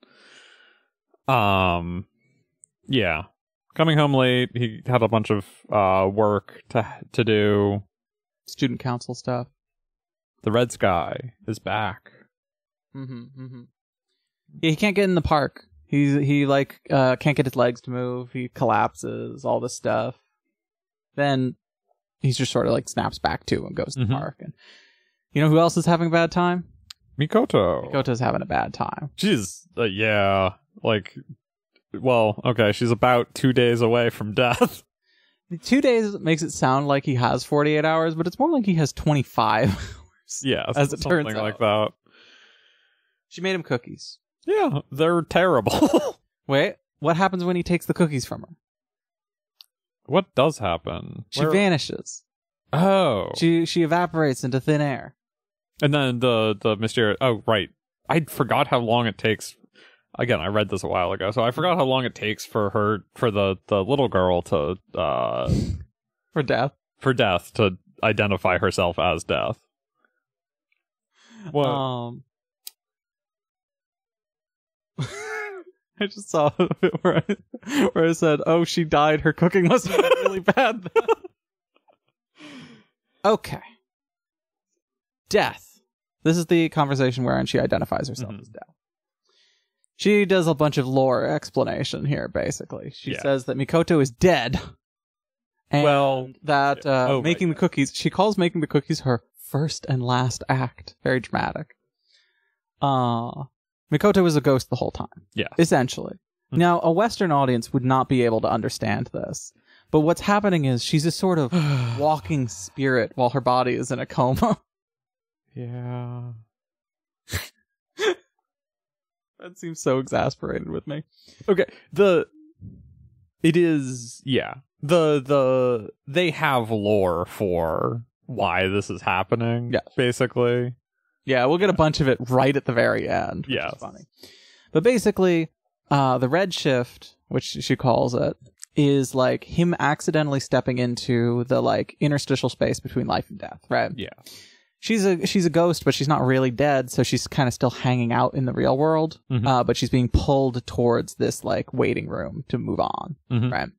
Um, yeah. Coming home late, he had a bunch of uh work to to do. Student council stuff. The red sky is back. Mm-hmm, mm-hmm. Yeah, he can't get in the park. He's he like uh can't get his legs to move. He collapses. All this stuff. Then he's just sort of like snaps back to and goes to Mhm. the park. And you know who else is having a bad time? Mikoto. Mikoto's having a bad time. She's uh, yeah, like, well, okay, she's about two days away from death. The two days makes it sound like he has forty-eight hours, but it's more like he has twenty-five hours. Yeah, As it something turns like out. that. She made him cookies. Yeah, they're terrible. Wait, what happens when he takes the cookies from her? What does happen? She Where- vanishes. Oh. She she evaporates into thin air. And then the the mysterious. Oh, right. I forgot how long it takes. Again, I read this a while ago, so I forgot how long it takes for her, for the, the little girl to, uh, For death. for Death to identify herself as Death. What? Um, I just saw a bit where I, where I said, "Oh, she died. Her cooking must have been really bad." Okay. Death. This is the conversation wherein she identifies herself Mhm. as Death. She does a bunch of lore explanation here, basically. She Yeah. says that Mikoto is dead. And Well, that uh, oh, right, making the right. cookies, she calls making the cookies her first and last act. Very dramatic. Uh, Mikoto was a ghost the whole time. Yeah. Essentially. Hmm. Now, a Western audience would not be able to understand this. But what's happening is she's a sort of walking spirit while her body is in a coma. Yeah. That seems so exasperated with me. Okay. The. It is. Yeah. The, the. They have lore for why this is happening. Yes. Basically. Yeah, we'll get a bunch of it right at the very end. Which Yes. is funny. But basically, uh, the red shift, which she calls it, is like him accidentally stepping into the like interstitial space between life and death, right? Yeah. She's a she's a ghost, but she's not really dead, so she's kind of still hanging out in the real world. Mhm. Uh, but she's being pulled towards this like waiting room to move on, Mhm. right?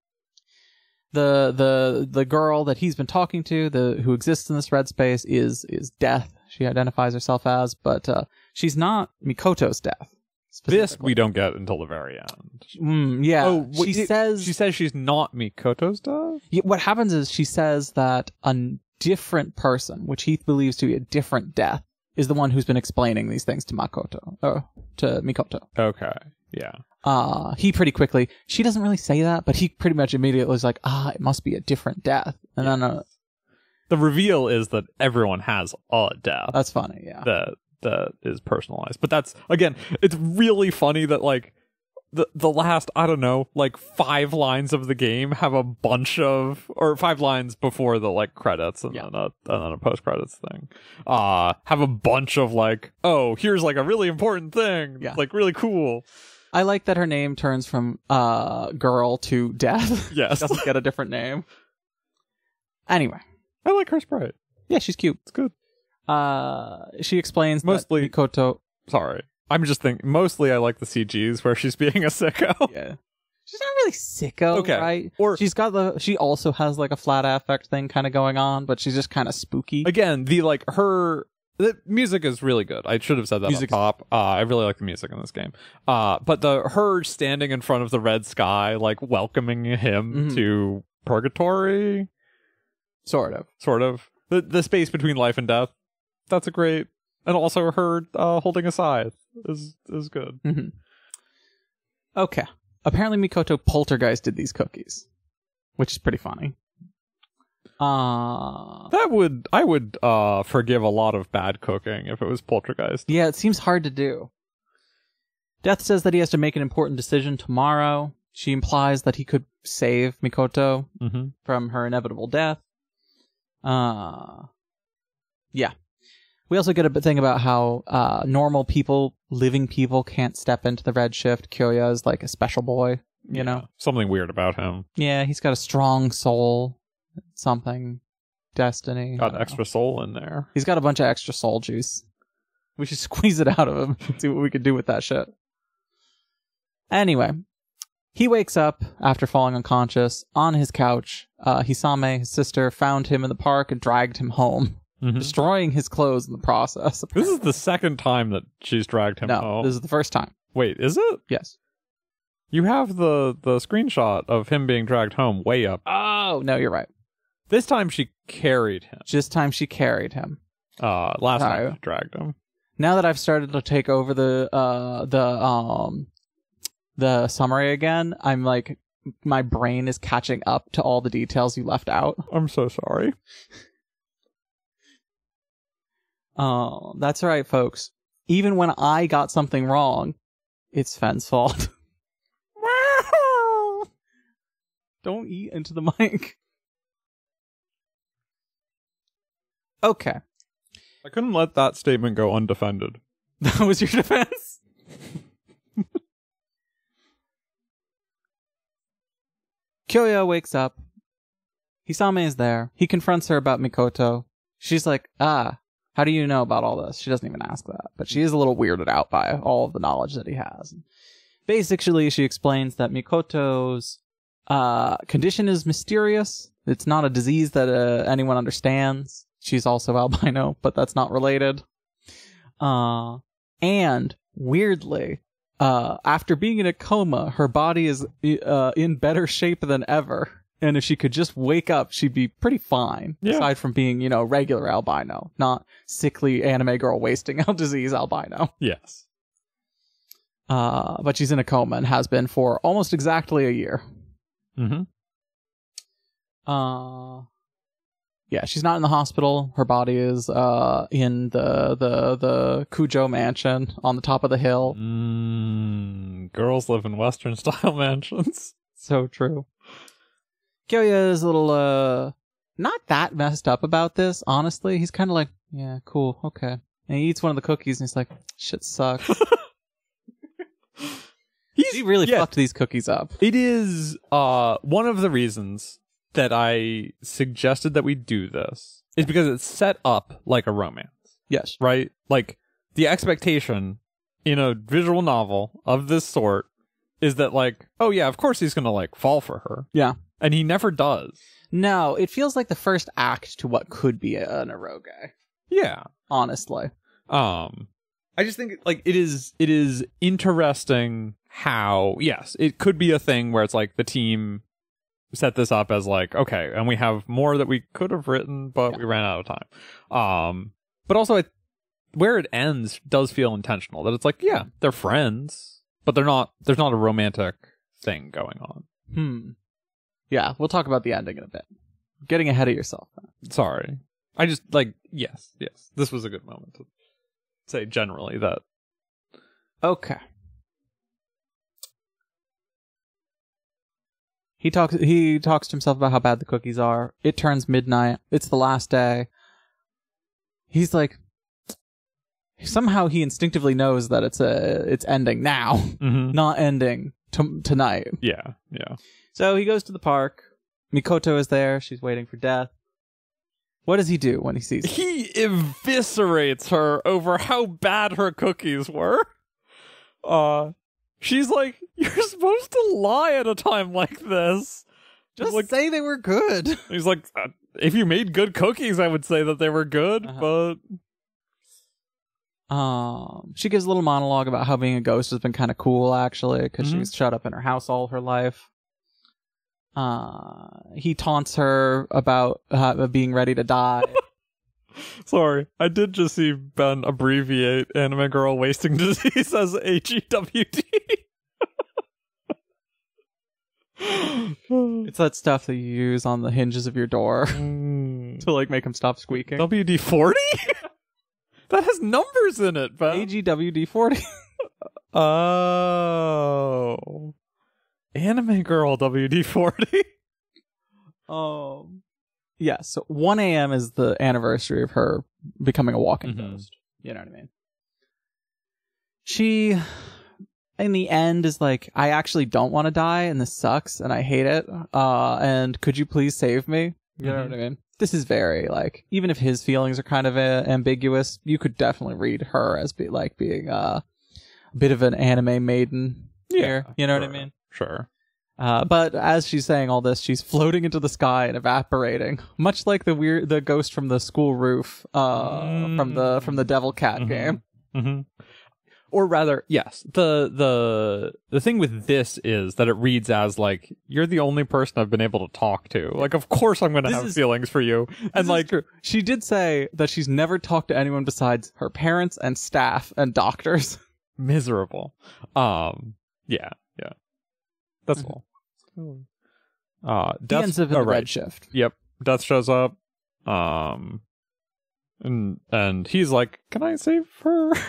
The the the girl that he's been talking to, the who exists in this red space, is is Death. She identifies herself as, but uh, she's not Mikoto's Death. This specifically. we don't get until the very end. Mm, yeah. Oh, she wait, it- says She says she's not Mikoto's Death? Yeah, what happens is she says that a n- different person, which he believes to be a different Death, is the one who's been explaining these things to Makoto, or to Mikoto. Okay. Yeah. Uh, he pretty quickly, she doesn't really say that, but he pretty much immediately was like, ah, it must be a different Death. And then, uh, The reveal is that everyone has a death that's funny, yeah. that that is personalized. But that's, again, it's really funny that, like, the the last, I don't know, like five lines of the game have a bunch of, or five lines before the like credits and Yeah. then a and then a post credits thing, uh, have a bunch of like, oh, here's like a really important thing, Yeah. like really cool. I like that her name turns from uh girl to Death. Yes. She doesn't get a different name. Anyway, I like her sprite. yeah, she's cute. It's good. Uh, she explains Mostly- that Mikoto. Sorry, I'm just thinking. Mostly, I like the C Gs where she's being a sicko. Yeah, she's not really sicko, Okay. right? Or She's got the. She also has like a flat affect thing kind of going on, but she's just kind of spooky. again, the like her the music is really good. I should have said that Music is- up top. Uh, I really like the music in this game. Uh, but the her standing in front of the red sky, like welcoming him Mhm. to purgatory, Sort of. sort of the the space between life and death. That's a great, and also her uh, holding a scythe is is good. hmm Okay. Apparently, Mikoto poltergeisted these cookies, which is pretty funny. Uh That would I would uh forgive a lot of bad cooking if it was poltergeist. yeah, it seems hard to do. Death says that he has to make an important decision tomorrow. She implies that he could save Mikoto Mm-hmm. from her inevitable death. Uh, yeah. We also get a bit thing about how uh, normal people, living people, can't step into the red shift. Kyoya is like a special boy, you know? something weird about him. Yeah, he's got a strong soul, something, destiny. I Got don't extra know. soul in there. He's got a bunch of extra soul juice. We should squeeze it out of him and see what we can do with that shit. Anyway, he wakes up after falling unconscious on his couch. Uh, Hisame, his sister, found him in the park and dragged him home, Mhm. destroying his clothes in the process. This is the second time that she's dragged him no, home. this is the first time. Wait, is it? Yes. You have the the screenshot of him being dragged home way up. Oh, no, you're right. This time she carried him. Just time she carried him. Uh, last Oh. time she dragged him. Now that I've started to take over the uh the um the summary again, I'm like my brain is catching up to all the details you left out. I'm so sorry. Oh, that's all right, folks. even when I got something wrong, it's Fen's fault. Don't eat into the mic. Okay. I couldn't let that statement go undefended. That was your defense? Kyoya wakes up. Hisame is there. He confronts her about Mikoto. She's like, ah, how do you know about all this? She doesn't even ask that. But she is a little weirded out by all of the knowledge that he has. Basically, she explains that Mikoto's uh, condition is mysterious. It's not a disease that uh, anyone understands. She's also albino, but that's not related. Uh, and, weirdly, uh, after being in a coma, her body is uh, in better shape than ever. And if she could just wake up, she'd be pretty fine. Yeah. Aside from being, you know, regular albino, not sickly anime girl wasting out disease albino. Yes. Uh, but she's in a coma and has been for almost exactly a year. Mm-hmm. Uh, yeah, she's not in the hospital. Her body is uh in the the the Kujo mansion on the top of the hill. Mm, girls live in Western style mansions. So true. Kyoya is a little uh not that messed up about this, honestly. He's kind of like, yeah, cool, okay. And he eats one of the cookies and he's like, shit sucks. He's, he really yeah, fucked these cookies up. It is uh one of the reasons that I suggested that we do this is because it's set up like a romance, Yes. right? Like the expectation in a visual novel of this sort is that like, oh yeah, of course he's gonna like fall for her. Yeah. And he never does. No, it feels like the first act to what could be an eroge, Yeah. honestly. Um I just think like it is it is interesting how, yes, it could be a thing where it's like the team set this up as like, okay, and we have more that we could have written, but Yeah. we ran out of time. Um but also it, where it ends does feel intentional, that it's like, yeah, they're friends, but they're not, there's not a romantic thing going on. Hmm. Yeah, we'll talk about the ending in a bit. Getting ahead of yourself. Sorry. I just like, yes, yes. This was a good moment to say generally that. Okay. He talks he talks to himself about how bad the cookies are. It turns midnight. It's the last day. He's like, somehow he instinctively knows that it's a it's ending now, Mm-hmm. not ending t- tonight. Yeah, yeah. So he goes to the park. Mikoto is there. She's waiting for death. What does he do when he sees her? He eviscerates her over how bad her cookies were. Uh, she's like, you're supposed to lie at a time like this. Just like, say they were good. he's like, uh, if you made good cookies, I would say that they were good, Uh-huh. but Um, she gives a little monologue about how being a ghost has been kind of cool, actually, because she Mhm. was shut up in her house all her life. Uh, he taunts her about uh, being ready to die. sorry, I did just see Ben abbreviate Anime Girl Wasting Disease as A G W D. It's that stuff that you use on the hinges of your door Mm. to like make them stop squeaking. W D forty? That has numbers in it, Ben. A G W D forty. Oh. Anime Girl W D forty. Um, yeah, so one a.m. is the anniversary of her becoming a walking Mhm. ghost. You know what I mean? She, in the end, is like, I actually don't want to die, and this sucks, and I hate it. Uh, and could you please save me? You know Mhm. what I mean? This is very, like, even if his feelings are kind of uh, ambiguous, you could definitely read her as be like being uh, a bit of an anime maiden. here, you know what I sure, mean? Sure. Uh, but as she's saying all this, she's floating into the sky and evaporating, much like the weird, the ghost from the school roof, uh, Mm. from the from the Devil Cat Mhm. game. Mm-hmm. Or rather, yes, the the the thing with this is that it reads as like, you're the only person I've been able to talk to. Like, of course I'm going to This have is- feelings for you. And And like, like, she did say that she's never talked to anyone besides her parents and staff and doctors. miserable. Um, yeah, yeah. That's Mhm. all. Uh, He Death, ends up in oh, the right. red shift. Yep. Death shows up. Um, and and he's like, "Can I save her?"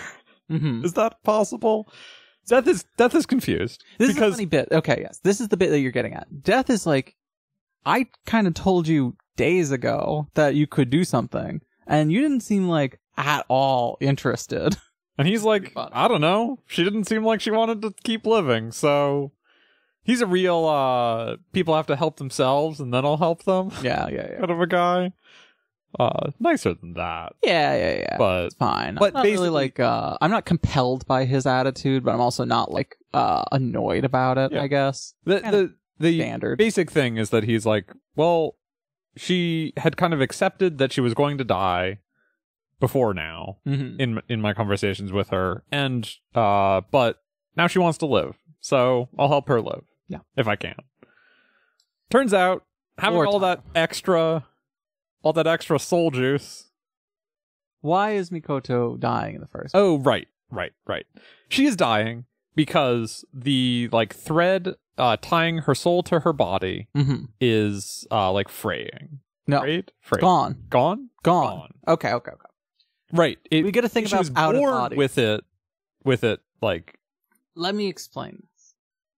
Mm-hmm. Is that possible? Death is Death is confused. This because is a funny bit. Okay, yes. This is the bit that you're getting at. Death is like, I kind of told you days ago that you could do something, and you didn't seem like at all interested. And he's like, Fun. I don't know. She didn't seem like she wanted to keep living, so he's a real uh people have to help themselves and then I'll help them Yeah, yeah, yeah. kind of a guy. Uh nicer than that. Yeah, yeah, yeah. But It's fine. but I'm not really basically- like, uh, I'm not compelled by his attitude, but I'm also not like uh annoyed about it, Yeah. I guess. the Kinda the the standard. basic thing is that he's like, well, she had kind of accepted that she was going to die before now Mm-hmm. in in my conversations with her, and uh but now she wants to live, so I'll help her live. Yeah. If I can. Turns out having Or all that time. extra all that extra soul juice. Why is Mikoto dying in the first? Oh, right, right, right. She is dying because the like thread uh tying her soul to her body Mm-hmm. is uh like fraying. No, Right? Frayed. gone, Gone? gone. Gone. Okay, okay, okay. Right. It, We got to think she about was out of born body. with it with it like Let me explain this.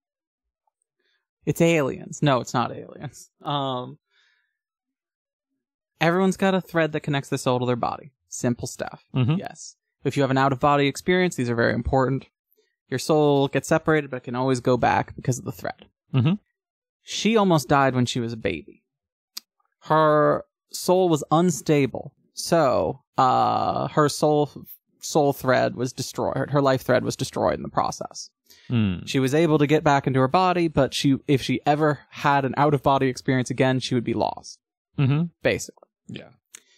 It's aliens. No, it's not aliens. Um, everyone's got a thread that connects their soul to their body. Simple stuff. Mhm. Yes. If you have an out of body experience, these are very important. Your soul gets separated, but it can always go back because of the thread. Mhm. She almost died when she was a baby. Her soul was unstable, so uh, her soul soul thread was destroyed. Her life thread was destroyed in the process. mm. She was able to get back into her body, but she, if she ever had an out of body experience again, she would be lost, Mm-hmm. basically. Yeah.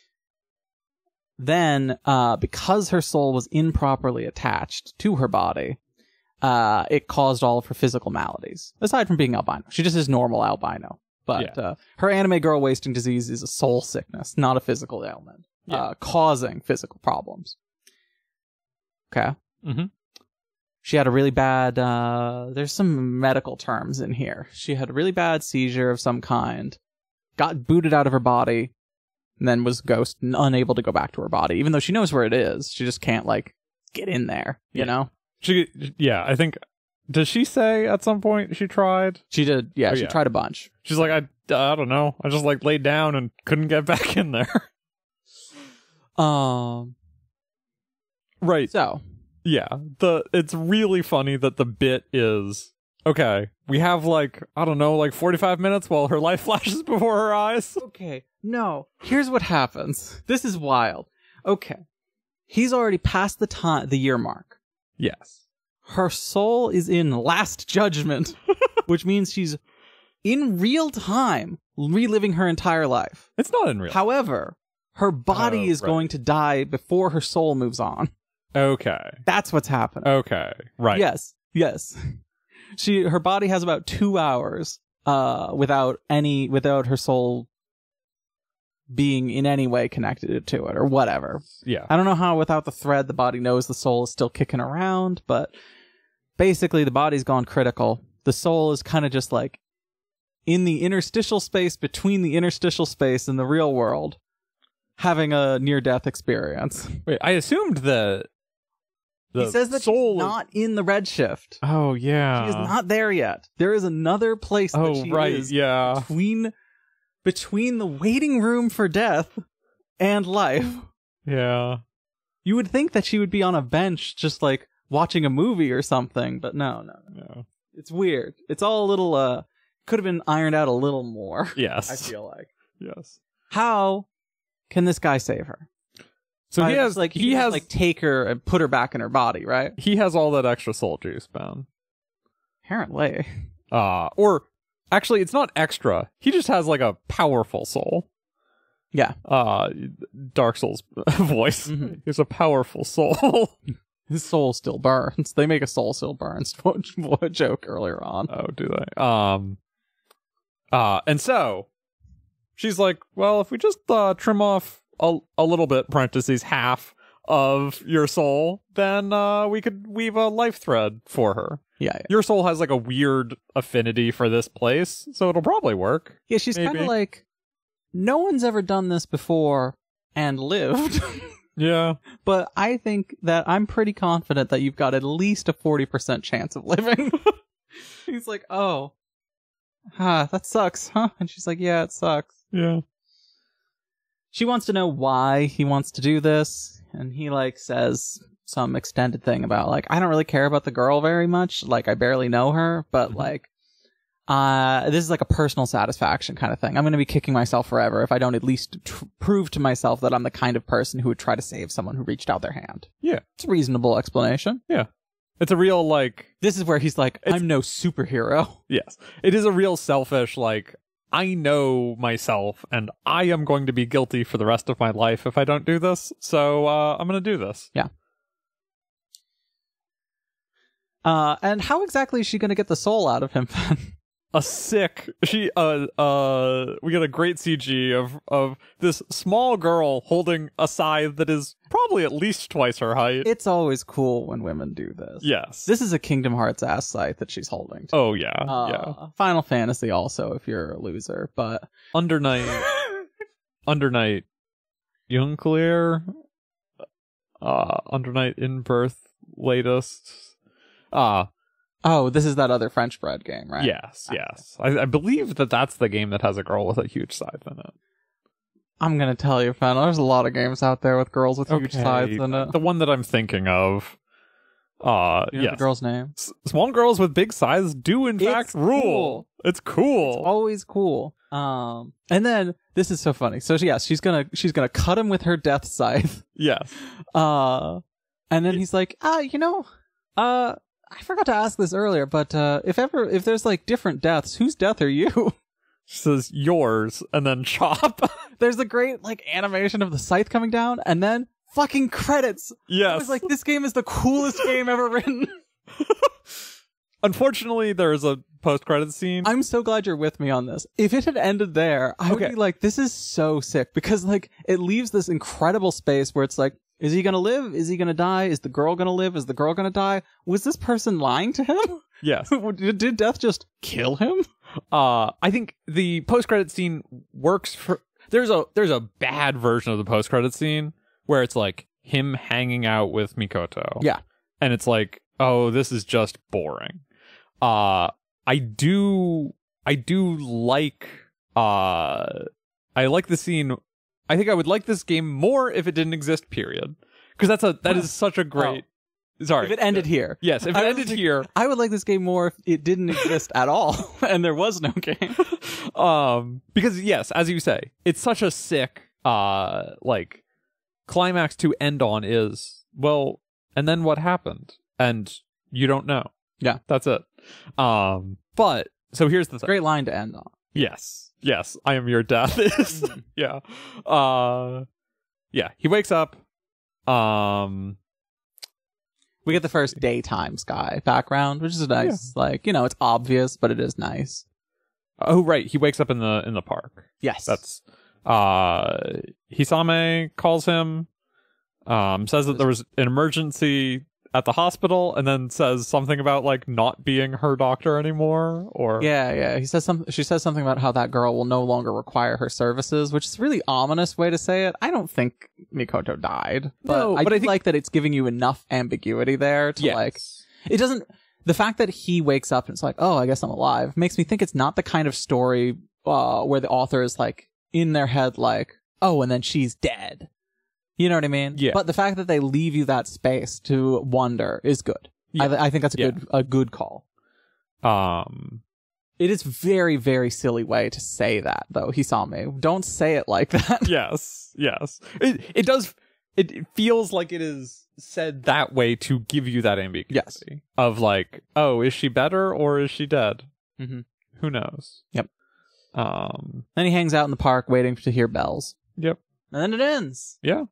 Then, uh, because her soul was improperly attached to her body, uh, it caused all of her physical maladies. Aside from being albino, she just is normal albino. But Yeah. uh, her anime girl wasting disease is a soul sickness, not a physical ailment, Yeah. uh, causing physical problems. Okay. Mhm. She had a really bad, uh, there's some medical terms in here. She had a really bad seizure of some kind, got booted out of her body, and then was ghost and unable to go back to her body. Even though she knows where it is, she just can't, like, get in there, you Yeah. know? She yeah, I think does she say at some point she tried? She did, yeah, Oh, she yeah. tried a bunch. She's like, I I don't know. I just like laid down and couldn't get back in there. Um, Right. so, Yeah. The it's really funny that the bit is okay, we have like, I don't know, like forty-five minutes while her life flashes before her eyes. okay, no, here's what happens. This is wild. Okay. He's already past the time, the year mark. Yes. Her soul is in Last Judgment, which means she's in real time reliving her entire life. It's not in real. However, her body Oh, is right. going to die before her soul moves on. Okay. That's what's happening. Okay. Right. Yes, yes. She, her body has about two hours, uh, without any, without her soul being in any way connected to it or whatever. Yeah. I don't know how without the thread the body knows the soul is still kicking around, but basically the body's gone critical. The soul is kind of just like in the interstitial space between the interstitial space and the real world, having a near-death experience. Wait, I assumed that the he says that soul she's is- not in the redshift. Oh yeah. She is not there yet. There is another place that Oh she right. is Yeah. between between the waiting room for death and life. Yeah. You would think that she would be on a bench just like watching a movie or something, but no, no. Yeah. It's weird. It's all a little uh could have been ironed out a little more, Yes. I feel like. Yes. How can this guy save her? So he Uh, has like he, he can just, has like take her and put her back in her body, right? he has all that extra soul juice, Ben. Apparently. Uh or actually it's not extra. He just has like a powerful soul. Yeah. Uh Dark Souls voice. Mhm. He has a powerful soul. His soul still burns. They make a soul still burns joke earlier on. Oh, do they? Um uh and so she's like, well, if we just uh trim off a, a little bit, parentheses, half of your soul, then uh we could weave a life thread for her. Yeah, yeah. Your soul has like a weird affinity for this place, so it'll probably work. Yeah, she's kind Maybe. of like, no one's ever done this before and lived. Yeah. But I think that I'm pretty confident that you've got at least a forty percent chance of living. He's like, oh, huh, that sucks, huh? And she's like, yeah, it sucks. Yeah. She wants to know why he wants to do this. And he like says some extended thing about like, I don't really care about the girl very much. Like, I barely know her, but Mhm. like, uh, this is like a personal satisfaction kind of thing. I'm going to be kicking myself forever if I don't at least tr- prove to myself that I'm the kind of person who would try to save someone who reached out their hand. Yeah. It's a reasonable explanation. It's a real, like, This is where he's like, It's- I'm no superhero. yes. It is a real selfish, like, I know myself and I am going to be guilty for the rest of my life if I don't do this. So uh, I'm going to do this. Uh, and how exactly is she going to get the soul out of him? A sick she uh uh we get a great C G of of this small girl holding a scythe that is probably at least twice her height. It's always cool when women do this. Yes. This is a Kingdom Hearts ass scythe that she's holding. Oh yeah. Uh, yeah. Final Fantasy also, if you're a loser, but Under Night Under Night Youngclear uh Under Night in Birth latest. Ah, oh, this is that other French bread game, right? yes, yes. I, I believe that that's the game that has a girl with a huge scythe in it. I'm gonna tell you, Fen, there's a lot of games out there with girls with huge scythes in it. The one that I'm thinking of. Uh, You know yes. the girl's name? S- small girls with big scythes do in It's fact rule. cool. It's cool. It's always cool. Um, and then this is so funny. So yeah, she's gonna she's gonna cut him with her death scythe. Yes. Uh, and then he's like, ah, you know, uh, I forgot to ask this earlier, but uh, if ever if there's like different deaths, whose death are you? She says yours and then chop. There's a great like animation of the scythe coming down, and then fucking credits. I Yes. was like, this game is the coolest game ever written. Unfortunately, there is a post-credit scene. I'm so glad you're with me on this. If it had ended there, I would Okay. be like, this is so sick, because like it leaves this incredible space where it's like, is he gonna live? Is he gonna die? Is the girl gonna live? Is the girl gonna die? Was this person lying to him? Yes. did, did death just kill him? Uh, I think the post-credit scene works for. There's a there's a bad version of the post-credit scene where it's like him hanging out with Mikoto. Yeah. And it's like, oh, this is just boring. Uh, I do I do like uh I like the scene. I think I would like this game more if it didn't exist, period. Because that's a that is such a great. Sorry. If it ended here. Yes, if it I was ended like- here. I would like this game more if it didn't exist at all and there was no game. um because yes, as you say, it's such a sick uh like climax to end on is, well, and then what happened? And you don't know. Yeah. That's it. Um but so here's the thing. Great line to end on. Yes. Yes, I am your death is. Yeah. Uh yeah, he wakes up. Um We get the first daytime sky background, which is nice. Like, you know, it's obvious, but it is nice. oh right, he wakes up in the in the park. Yes. That's uh Hisame calls him, um, says that there was an emergency at the hospital, and then says something about like not being her doctor anymore, or Yeah, yeah. He says some. She says something about how that girl will no longer require her services, which is a really ominous way to say it. I don't think Mikoto died, but No, I but do I think- like that it's giving you enough ambiguity there to Yes. like. It doesn't. The fact that he wakes up and it's like, oh, I guess I'm alive, makes me think it's not the kind of story uh, where the author is like in their head, like, oh, and then she's dead. You know what I mean? Yeah. But the fact that they leave you that space to wonder is good. Yeah. I, I think that's a Yeah. good a good call. um It is very, very silly way to say that, though. Hisame, don't say it like that. yes, yes. It it does. It, it feels like it is said that way to give you that ambiguity Yes. of like, oh, is she better or is she dead? Mhm. Who knows? Yep. Um. Then he hangs out in the park waiting to hear bells, Yep. and then it ends. Yeah.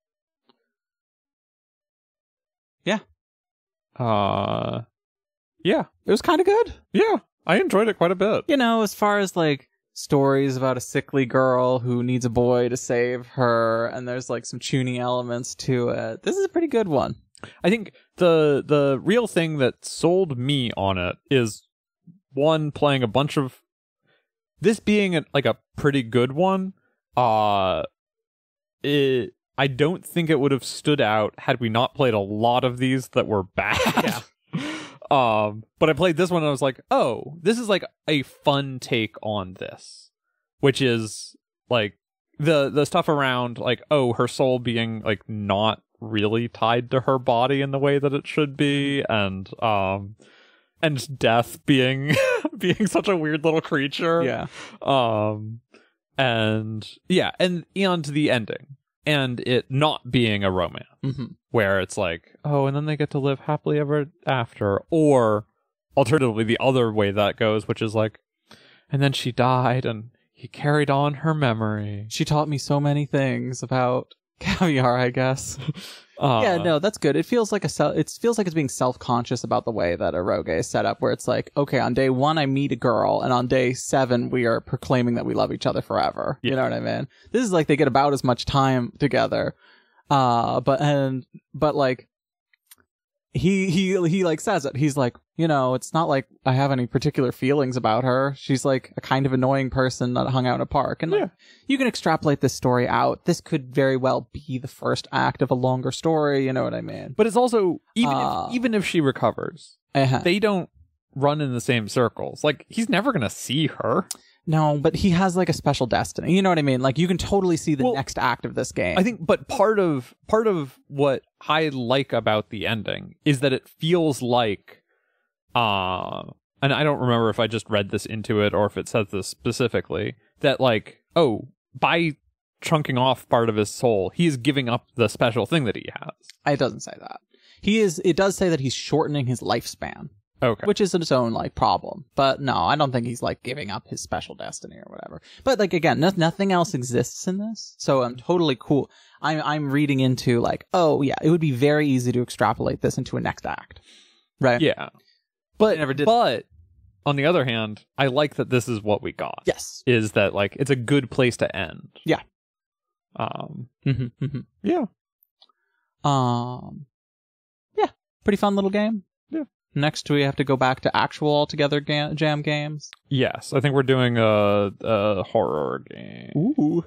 Yeah. Uh. Yeah. It was kind of good. Yeah. I enjoyed it quite a bit. You know, as far as like stories about a sickly girl who needs a boy to save her, and there's like some tuning elements to it. This is a pretty good one. I think the the real thing that sold me on it is one, playing a bunch of this being a, like a pretty good one. Uh, it I don't think it would have stood out had we not played a lot of these that were bad. Yeah. um, but I played this one and I was like, oh, this is like a fun take on this, which is like the the stuff around like, oh, her soul being like not really tied to her body in the way that it should be, and um, and death being being such a weird little creature. Yeah. Um, and yeah, and and the ending. And it not being a romance, Mm-hmm. where it's like, oh, and then they get to live happily ever after. Or alternatively, the other way that goes, which is like, and then she died and he carried on her memory. She taught me so many things about caviar, I guess. Uh, yeah, no, that's good. It feels like a se- it feels like it's being self-conscious about the way that Eroge is set up, where it's like, okay, on day one I meet a girl, and on day seven we are proclaiming that we love each other forever. Yeah. You know what I mean? This is like they get about as much time together, uh, but and but like he he he like says it. He's like, you know, it's not like I have any particular feelings about her. She's like a kind of annoying person that hung out in a park, and like, Yeah. you can extrapolate this story out. This could very well be the first act of a longer story. You know what I mean? But it's also, even Uh, if, even if she recovers, Uh-huh. they don't run in the same circles. Like, he's never going to see her. No, but he has like a special destiny. You know what I mean? Like you can totally see the Well, next act of this game. I think, but part of part of what I like about the ending is that it feels like, uh, and I don't remember if I just read this into it or if it says this specifically, that like, oh, by chunking off part of his soul, he is giving up the special thing that he has. it doesn't say that. He is. It does say that he's shortening his lifespan, Okay. which is its own like problem. But no, I don't think he's like giving up his special destiny or whatever. But like again, no, nothing else exists in this, so I'm totally cool. I'm I'm reading into like, oh yeah, it would be very easy to extrapolate this into a next act, right? Yeah. But, never did. but on the other hand, I like that this is what we got. Yes. Is that like, it's a good place to end. Yeah. Um, Mm-hmm, mm-hmm. yeah. Um. Yeah, pretty fun little game. Yeah. Next, we have to go back to actual altogether ga- jam games. Yes, I think we're doing a, a horror game. Ooh.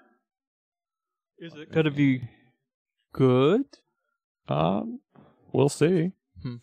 Is it gonna be good? Um, we'll see.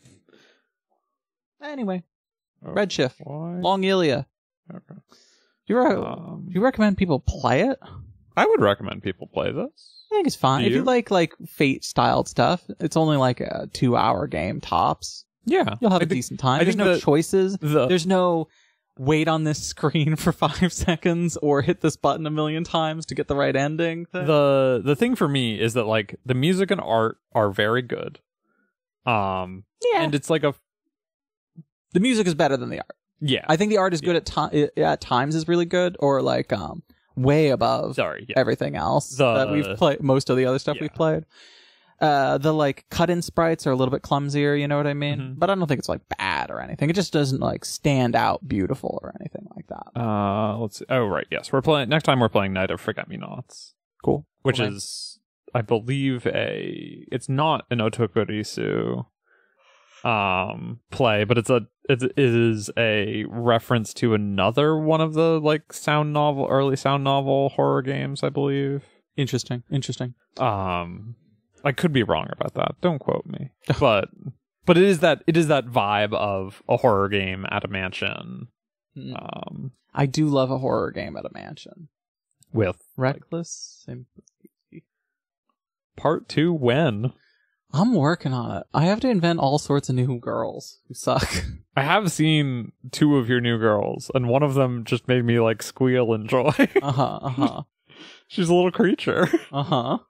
Anyway, Oh, Redshift, why? Long Ilia. Okay. Do you, re- Um, do you recommend people play it? I would recommend people play this. I think it's fine. Do If you you? like like Fate styled stuff, it's only like a two hour game tops. Yeah, You'll have I a think decent time. I There's think no the- choices. the There's no wait on this screen for five seconds or hit this button a million times to get the right ending thing. the the thing for me is that like the music and art are very good. Um, yeah. and it's like a The music is better than the art. yeah. I think the art is good at ti- at times is really good, or like um way above Sorry, yeah. everything else The- that we've played. Most of the other stuff Yeah. we've played. Uh, the like cut-in sprites are a little bit clumsier, you know what I mean? Mhm. But I don't think it's like bad or anything. It just doesn't like stand out beautiful or anything like that. Uh, let's see. Oh, right. Yes, we're playing next time. We're playing Night of Forget-Me-Nots, Cool. which Cool, man. is, I believe, a. It's not an Otokurisu um play, but it's a it is a reference to another one of the like sound novel, early sound novel horror games, I believe. Interesting. Interesting. Um, I could be wrong about that. Don't quote me. But but it is that it is that vibe of a horror game at a mansion. Mm. Um, I do love a horror game at a mansion. with Reckless sympathy. part two when. I'm working on it. I have to invent all sorts of new girls who suck. I have seen two of your new girls, and one of them just made me like squeal in joy. Uh huh. Uh huh. She's a little creature. Uh huh.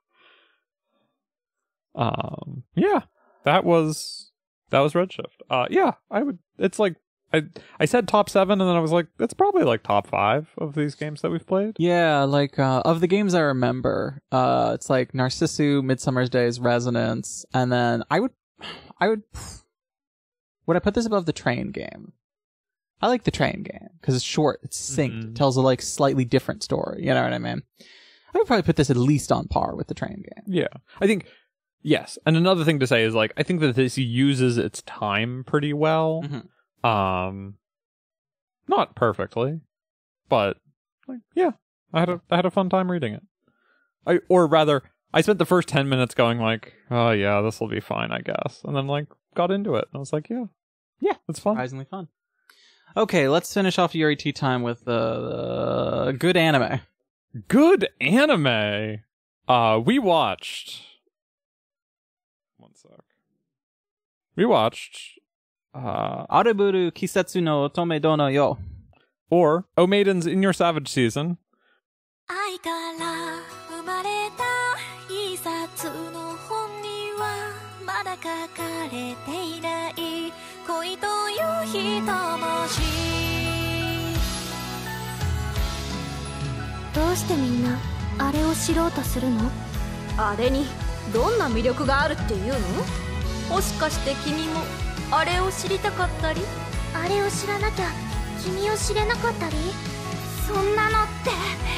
Um, yeah, that was that was Redshift. Uh, yeah, I would. It's like I I said top seven, and then I was like, it's probably like top five of these games that we've played. Yeah, like uh, of the games I remember, uh, it's like Narcissu, Midsummer's Days, Resonance, and then I would, I would, would I put this above the Train game? I like the Train game because it's short, it's synced, Mhm. it tells a like slightly different story. You know what I mean? I would probably put this at least on par with the Train game. Yeah, I think yes. And another thing to say is like I think that this uses its time pretty well. Mhm. Um, not perfectly, but like yeah, I had a I had a fun time reading it. I or rather I spent the first ten minutes going like, oh yeah, this will be fine, I guess. And then like got into it. And I was like, yeah. Yeah. It's fun. Surprisingly fun. Okay, let's finish off Yuri Tea Time with uh, good anime. Good anime. Uh, we watched. One sec. We watched. Uh, Aruburu Kisetsu no Otome Dono Yo. or O Maidens in Your Savage Season. 愛から生まれた一冊の本にはまだ書かれていない恋という一文字どうしてみんなあれを知ろうとするのあれにどんな魅力があるっていうのもしかして君もあれを知りたかったりあれを知らなきゃ君を知れなかったりそんなのって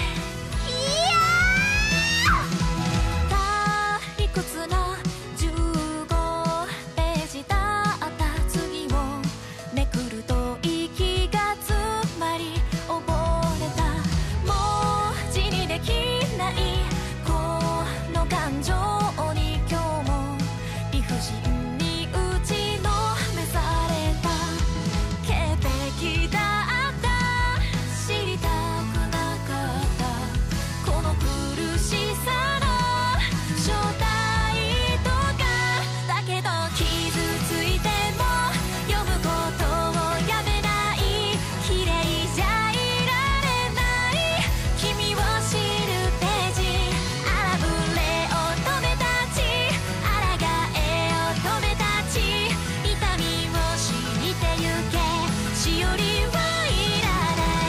退屈なじゅうごページだった次をめくると息が詰まり溺れた文字にできないこの感情に今日も理不尽に打ちのめされた潔癖だった知りたくなかったこの苦しさの正体とかだけど傷ついても読むことをやめない綺麗じゃいられない君を知るページ荒ぶれ乙女たち抗え乙女たち痛みを知ってゆけしおりはいらない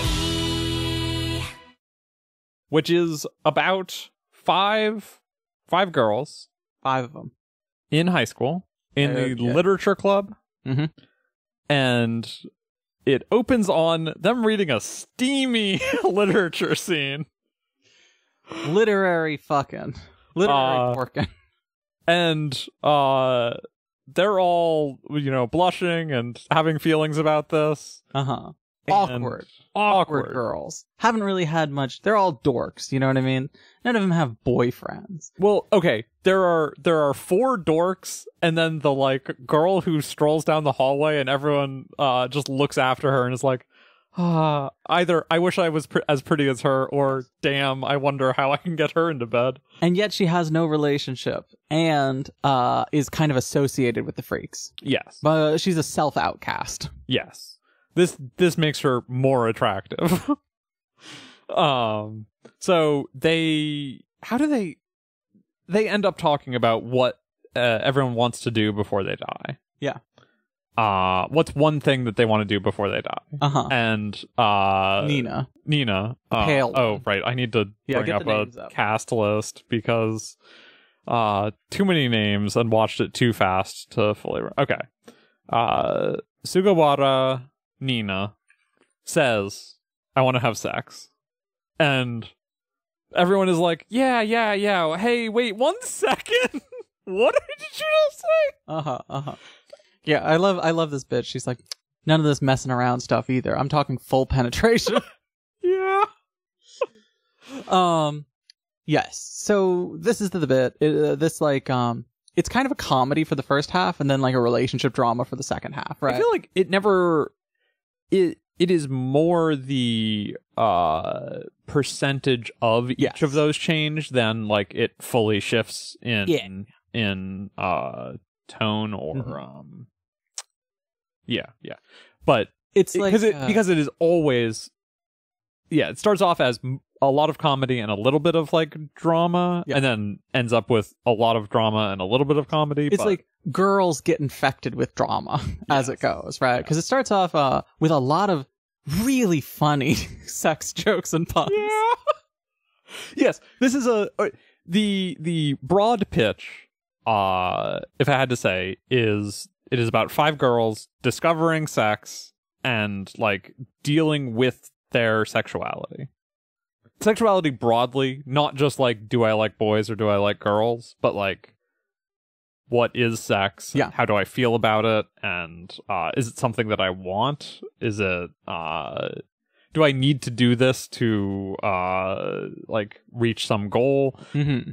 which is about five five girls Five of them. in high school in the Okay. literature club, Mm-hmm. and it opens on them reading a steamy literature scene, Literary fucking. Literary Uh, porking. and uh, they're all you know blushing and having feelings about this. Uh-huh. and- Awkward. awkward, Awkward girls. Haven't really had much. They're all dorks, you know what I mean? None of them have boyfriends. Well, okay, there are there are four dorks, and then the like girl who strolls down the hallway, and everyone uh just looks after her and is like, ah, either I wish I was pr- as pretty as her, or damn, I wonder how I can get her into bed. And yet she has no relationship and uh is kind of associated with the freaks. Yes, But she's a self-outcast. yes. This this makes her more attractive. um, so they how do they they end up talking about what uh, everyone wants to do before they die. Yeah. Uh, what's one thing that they want to do before they die? Uh-huh. And uh, Nina. Nina. Uh, pale oh, one. right. I need to Yeah, bring get up the a names up. cast list because uh, too many names and watched it too fast to fully. Re- okay. Uh, Sugawara Nina says, "I want to have sex," and everyone is like, "Yeah, yeah, yeah. Hey, wait one second. What did you just say?" Uh-huh, uh-huh. Yeah, I love I love this bitch. She's like, none of this messing around stuff either. I'm talking full penetration. Yeah. um, yes. So this is the bit. It, uh, this like um, it's kind of a comedy for the first half, and then like a relationship drama for the second half, right? I feel like it never it it is more the uh percentage of each Yes. of those change than like it fully shifts in Yeah. in uh tone or Mhm. um yeah, yeah. But it's like because it uh, because it is always yeah, it starts off as m- a lot of comedy and a little bit of like drama, Yeah. and then ends up with a lot of drama and a little bit of comedy. it's but- like girls get infected with drama as it goes, right? Because it starts off uh with a lot of really funny sex jokes and puns. Yeah. Yes, this is a uh, the the broad pitch. Uh, if I had to say, is it is about five girls discovering sex and like dealing with their sexuality. Sexuality broadly, not just like do I like boys or do I like girls, but like what is sex? Yeah. How do I feel about it? And uh, is it something that I want? Is it uh, do I need to do this to uh, like reach some goal? Mm-hmm.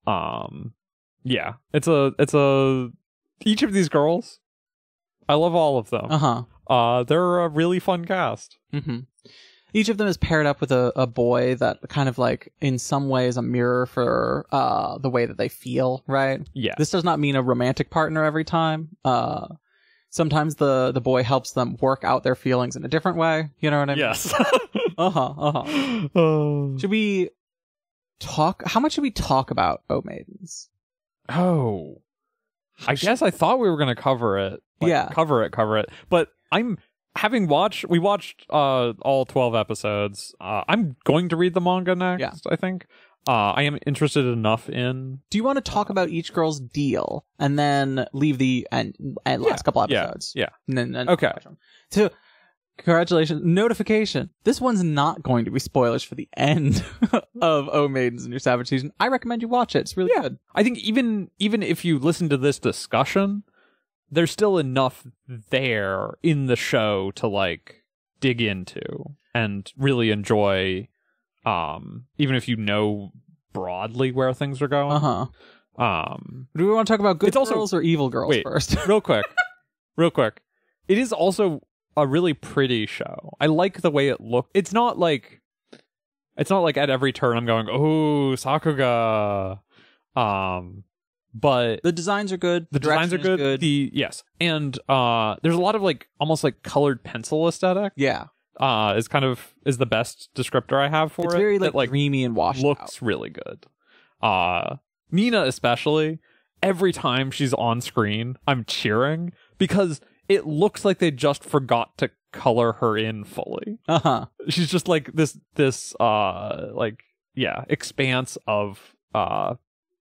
Um, yeah, it's a it's a each of these girls. I love all of them. Uh huh. Uh, they're a really fun cast. Mm-hmm. Each of them is paired up with a, a boy that kind of like, in some ways, a mirror for uh the way that they feel. Right. Yeah. This does not mean a romantic partner every time. Uh, sometimes the the boy helps them work out their feelings in a different way. You know what I mean? Yes. Uh huh. Uh huh. oh. Should we talk? How much should we talk about O Maidens? Oh. I guess I thought we were going to cover it. Like, Yeah. Cover it, cover it. But I'm having watched, we watched uh, all twelve episodes. Uh, I'm going to read the manga next, Yeah. I think. Uh, I am interested enough in. Do you want to talk about each girl's deal and then leave the and, and last Yeah, couple yeah, episodes? Yeah. And then, then Okay. So, congratulations. Notification. This one's not going to be spoilers for the end of O Maidens in your Savage Season. I recommend you watch it. It's really Yeah. good. I think even even if you listen to this discussion, there's still enough there in the show to like dig into and really enjoy. Um, even if you know broadly where things are going. Uh huh. Um, Do we want to talk about good It's also- girls or evil girls wait, first? real quick, real quick. It is also a really pretty show. I like the way it looks. It's not like, it's not like at every turn I'm going, oh, Sakuga. Um, but The designs are good. the designs are direction is good. The yes, and uh, there's a lot of like almost like colored pencil aesthetic. yeah. Uh, is kind of is the best descriptor I have for It's it. very that, like, dreamy and washed looks out. really good. Uh, Mina especially, every time she's on screen, I'm cheering because it looks like they just forgot to color her in fully. Uh huh. She's just like this, this, uh, like, yeah, expanse of, uh,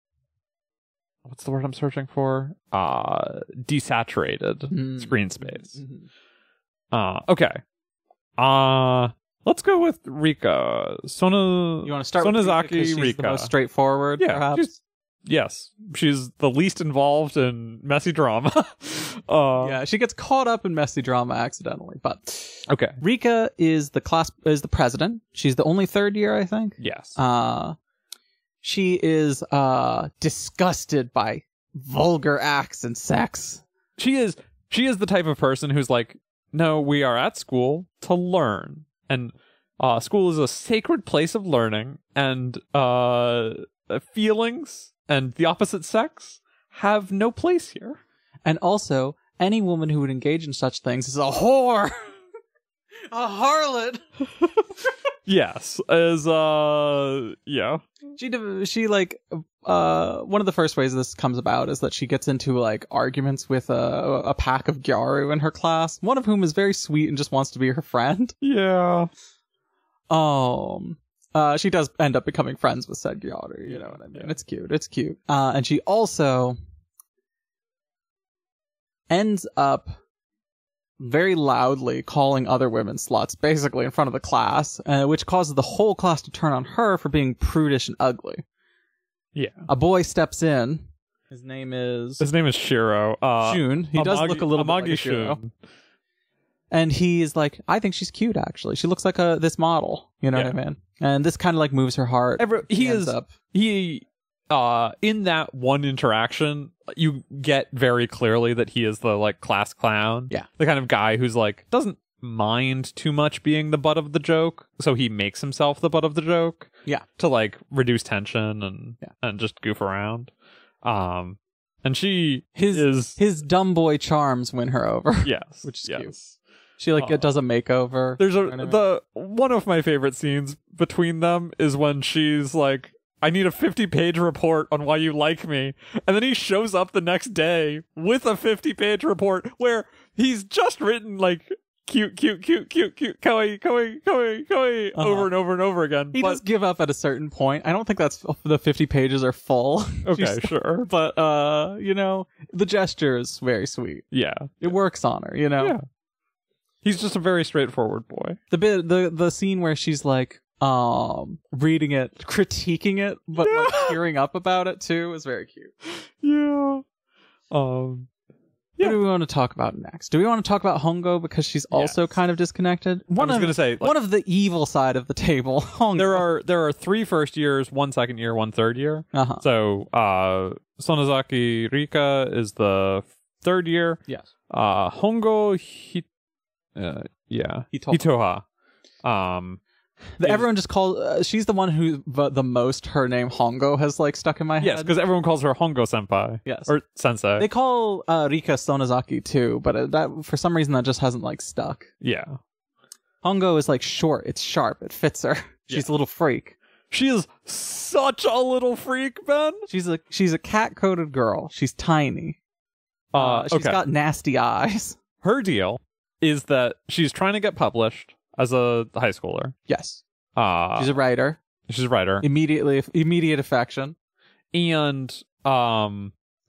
what's the word I'm searching for? Uh, desaturated Mm. screen space. Mhm. Uh, okay. Uh, let's go with Rika. Sona, You want to start with Rika 'cause Sonozaki she's Rika. the most straightforward, Yeah, perhaps? she's- Yes, she's the least involved in messy drama. uh, Yeah, she gets caught up in messy drama accidentally, but Okay. Rika is the class is the president. She's the only third year, I think. Yes. Uh she is uh disgusted by vulgar acts and sex. she is. She is the type of person who's like, no, we are at school to learn, and uh, school is a sacred place of learning, and uh, feelings and the opposite sex have no place here. And also, any woman who would engage in such things is a whore. A harlot. Yes, as uh, yeah, She de- she like uh one of the first ways this comes about is that she gets into like arguments with a a pack of gyaru in her class, one of whom is very sweet and just wants to be her friend. yeah. Um uh she does end up becoming friends with said gyaru, you know what I mean? Yeah. It's cute. It's cute. Uh and she also ends up very loudly calling other women sluts, basically in front of the class, uh, which causes the whole class to turn on her for being prudish and ugly. Yeah. A boy steps in. His name is His name is Shiro. Uh, Shun. He does Amagi- look a little Amagi bit like a Shiro. Shun. And he's like, I think she's cute, actually. She looks like a this model. You know Yeah. what I mean? And this kind of like moves her heart. Every, he ends is up. he uh in that one interaction you get very clearly that he is the like class clown. Yeah. The kind of guy who's like doesn't mind too much being the butt of the joke, so he makes himself the butt of the joke. Yeah. To like reduce tension and Yeah. and just goof around. Um and she His is his dumb boy charms win her over. yes, which is yes. cute. She like Uh, does a makeover. There's a You know what I mean? the one of my favorite scenes between them is when she's like, I need a fifty page report on why you like me. And then he shows up the next day with a fifty page report where he's just written like cute, cute, cute, cute, cute, kawaii, kawaii, kawaii, kawaii Uh-huh. over and over and over again. He but, does give up at a certain point. I don't think that's the fifty pages are full. okay, She's- sure. But uh, you know, the gesture is very sweet. Yeah. It works on her, you know. Yeah. He's just a very straightforward boy. The bit the the scene where she's like um reading it, critiquing it, but like tearing up about it too is very cute. Yeah. Um What do we want to talk about next? Do we want to talk about Hongo because she's also Yes. kind of disconnected? One was of, gonna say, like- one of the evil side of the table. Hongo. There are there are three first years, one second year, one third year. Uh-huh. So uh, Sonozaki Rika is the third year. Yes. Uh, Hongo Hi- uh, yeah Hitoha. Hitoha. Um, The- is- everyone just calls. Uh, she's the one who the, the most her name Hongo has like stuck in my head. yes, because everyone calls her Hongo Senpai. Yes. or Sensei. They call uh, Rika Sonozaki too, but uh, that for some reason that just hasn't like stuck. yeah, Hongo is like short. It's sharp. It fits her. She's Yeah. a little freak. she is such a little freak, Ben. She's a she's a cat coated girl. She's tiny. Uh, she's okay. got nasty eyes. Her deal is that she's trying to get published as a high schooler. Yes. Uh, She's a writer. she's a writer. Immediately immediate affection. and um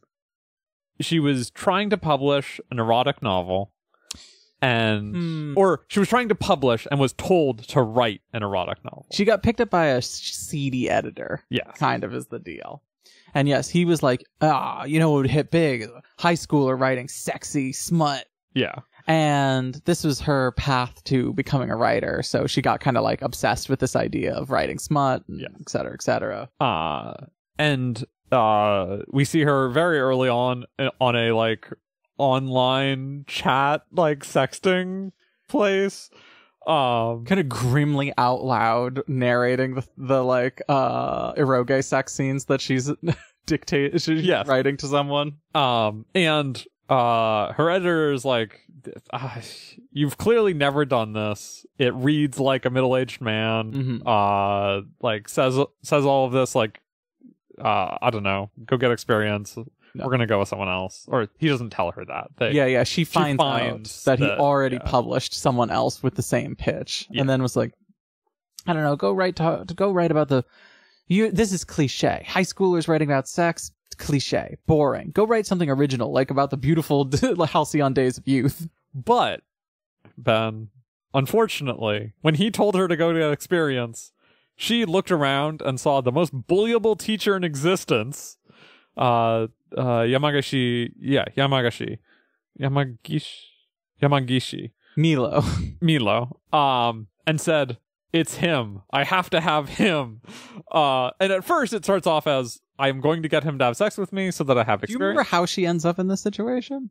she was trying to publish an erotic novel and Hmm. or she was trying to publish and was told to write an erotic novel. She got picked up by a seedy editor. yeah. Kind of is the deal. And yes, he was like, ah, you know what would hit big? High schooler writing sexy smut. Yeah. And this was her path to becoming a writer. So she got kind of like obsessed with this idea of writing smut, and Yeah. et cetera, et cetera. Uh and uh we see her very early on uh, on a like online chat like sexting place. Um Kind of grimly out loud narrating the, the like uh eroge sex scenes that she's dictate she's Yes. writing to someone. Um, and uh, her editor is like, ah, "You've clearly never done this. It reads like a middle-aged man." Mhm. Uh, like says says all of this like, uh, I don't know. Go get experience. No. We're gonna go with someone else. Or he doesn't tell her that. They, Yeah, yeah. She finds, finds out that he that- already yeah. published someone else with the same pitch, Yeah. and then was like, "I don't know. Go write to, to go write about the. You. This is cliche. High schoolers writing about sex. Cliche. Boring. Go write something original, like about the beautiful halcyon days of youth." But Ben, unfortunately, when he told her to go get experience, she looked around and saw the most bullyable teacher in existence. Uh, uh, Yamagashi, yeah, Yamagashi, Yamagishi, Yamagishi, Milo. Milo, um, and said, "It's him. I have to have him." Uh, and at first it starts off as, "I'm going to get him to have sex with me so that I have Do you experience." remember how she ends up in this situation?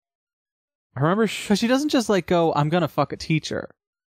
I remember. Sh- Because she doesn't just like go, "I'm gonna fuck a teacher."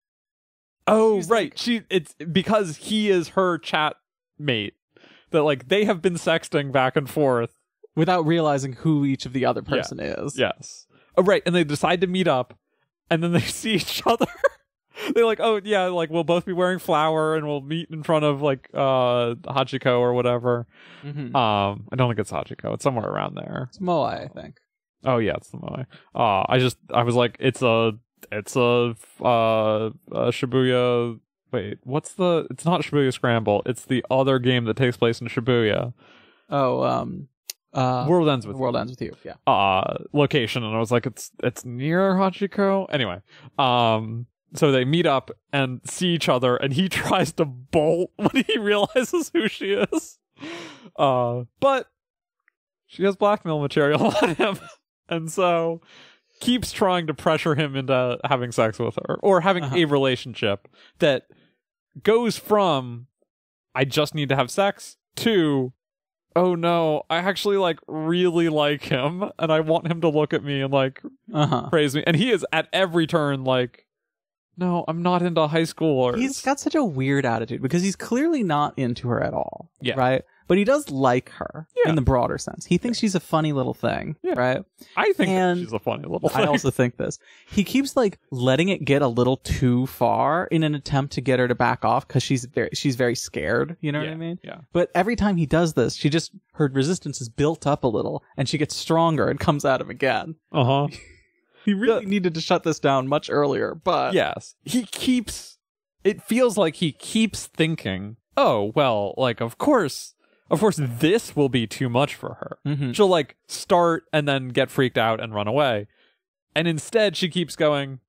oh, she's right. like- she it's because he is her chat mate. That like they have been sexting back and forth. Without realizing who each of the other person is. Yes. Oh, right. And they decide to meet up, and then they see each other. They're like, "Oh yeah, like we'll both be wearing flour, and we'll meet in front of like uh Hachiko or whatever." Mm-hmm. Um, I don't think it's Hachiko. It's somewhere around there. It's Moai, I think. Oh yeah, it's the Moe. Uh, I just I was like, it's a it's a uh a Shibuya. Wait, what's the? It's not Shibuya Scramble. It's the other game that takes place in Shibuya. Oh, um, uh, World Ends with The World Ends with You. Yeah. uh location, and I was like, it's it's near Hachiko. Anyway, um, so they meet up and see each other, and he tries to bolt when he realizes who she is. Uh, but she has blackmail material on him, and so keeps trying to pressure him into having sex with her or having Uh-huh. a relationship that goes from I just need to have sex to oh no, I actually like really like him and I want him to look at me and like Uh huh. praise me. And he is at every turn like, no, I'm not into high schoolers. He's got such a weird attitude because he's clearly not into her at all. Yeah. Right? But he does like her Yeah. in the broader sense. He thinks she's a funny little thing. Yeah. Right? I think that and she's a funny little thing. I also think this. He keeps like letting it get a little too far in an attempt to get her to back off because she's very she's very scared. You know yeah, what I mean? Yeah. But every time he does this, she just her resistance is built up a little and she gets stronger and comes at him again. Uh huh. He really needed to shut this down much earlier, but Yes. He keeps it feels like he keeps thinking, oh well, like of course of course this will be too much for her. Mhm. She'll like start and then get freaked out and run away. And instead she keeps going,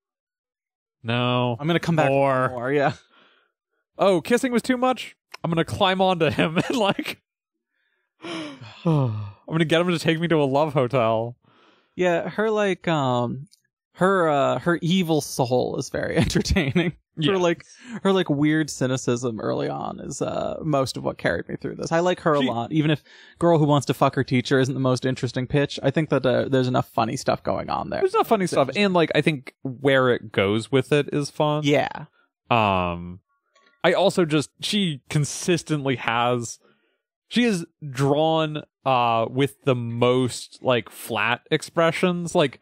no. I'm gonna come back More. for more. Yeah, Oh, kissing was too much? I'm gonna climb onto him and like I'm gonna get him to take me to a love hotel. Yeah, her like um her uh her evil soul is very entertaining. Her Yes. like her like weird cynicism early on is uh most of what carried me through this. I like her She- a lot, even if girl who wants to fuck her teacher isn't the most interesting pitch. I think that uh, there's enough funny stuff going on there. There's enough funny stuff, and like I think where it goes with it is fun. Yeah. Um, I also just she consistently has she is drawn uh with the most like flat expressions. Like,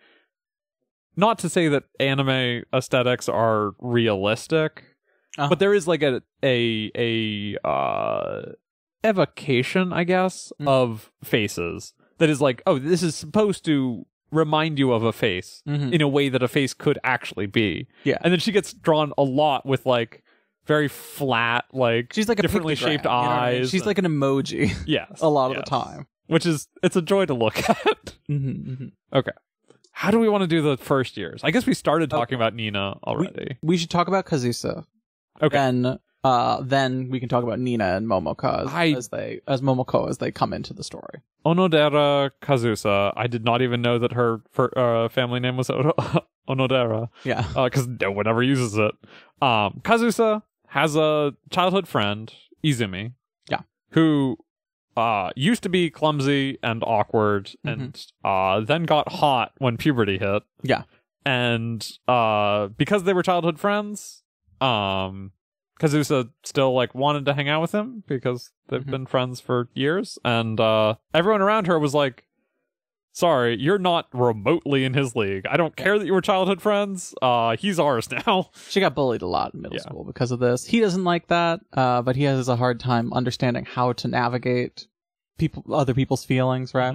not to say that anime aesthetics are realistic, Uh-huh. but there is like a a a uh evocation, I guess, Mm. of faces that is like, oh, this is supposed to remind you of a face Mhm. in a way that a face could actually be. Yeah. And then she gets drawn a lot with like very flat, like She's like a differently pictogram, shaped you know what I mean? eyes. She's like an emoji yes, a lot of yes. the time. which is it's a joy to look at. Mm-hmm, mm-hmm. Okay, how do we want to do the first years? I guess we started Oh. talking about Nina already. We should talk about Kazusa. Okay, Then, uh, then we can talk about Nina and Momoko as, I- as they as Momoko as they come into the story. Onodera Kazusa. I did not even know that her fir- uh, family name was Ono- Onodera. Yeah. because no one ever uses it. Um, Kazusa has a childhood friend, Izumi. Yeah. Who uh, used to be clumsy and awkward, and uh, then got hot when puberty hit. Yeah. And uh, because they were childhood friends, um, Kazusa still like wanted to hang out with him because they've Mhm. been friends for years, and uh, everyone around her was like, sorry, you're not remotely in his league. I don't care that you were childhood friends. Uh, he's ours now. She got bullied a lot in middle Yeah. school because of this. He doesn't like that, uh, but he has a hard time understanding how to navigate people, other people's feelings. Right?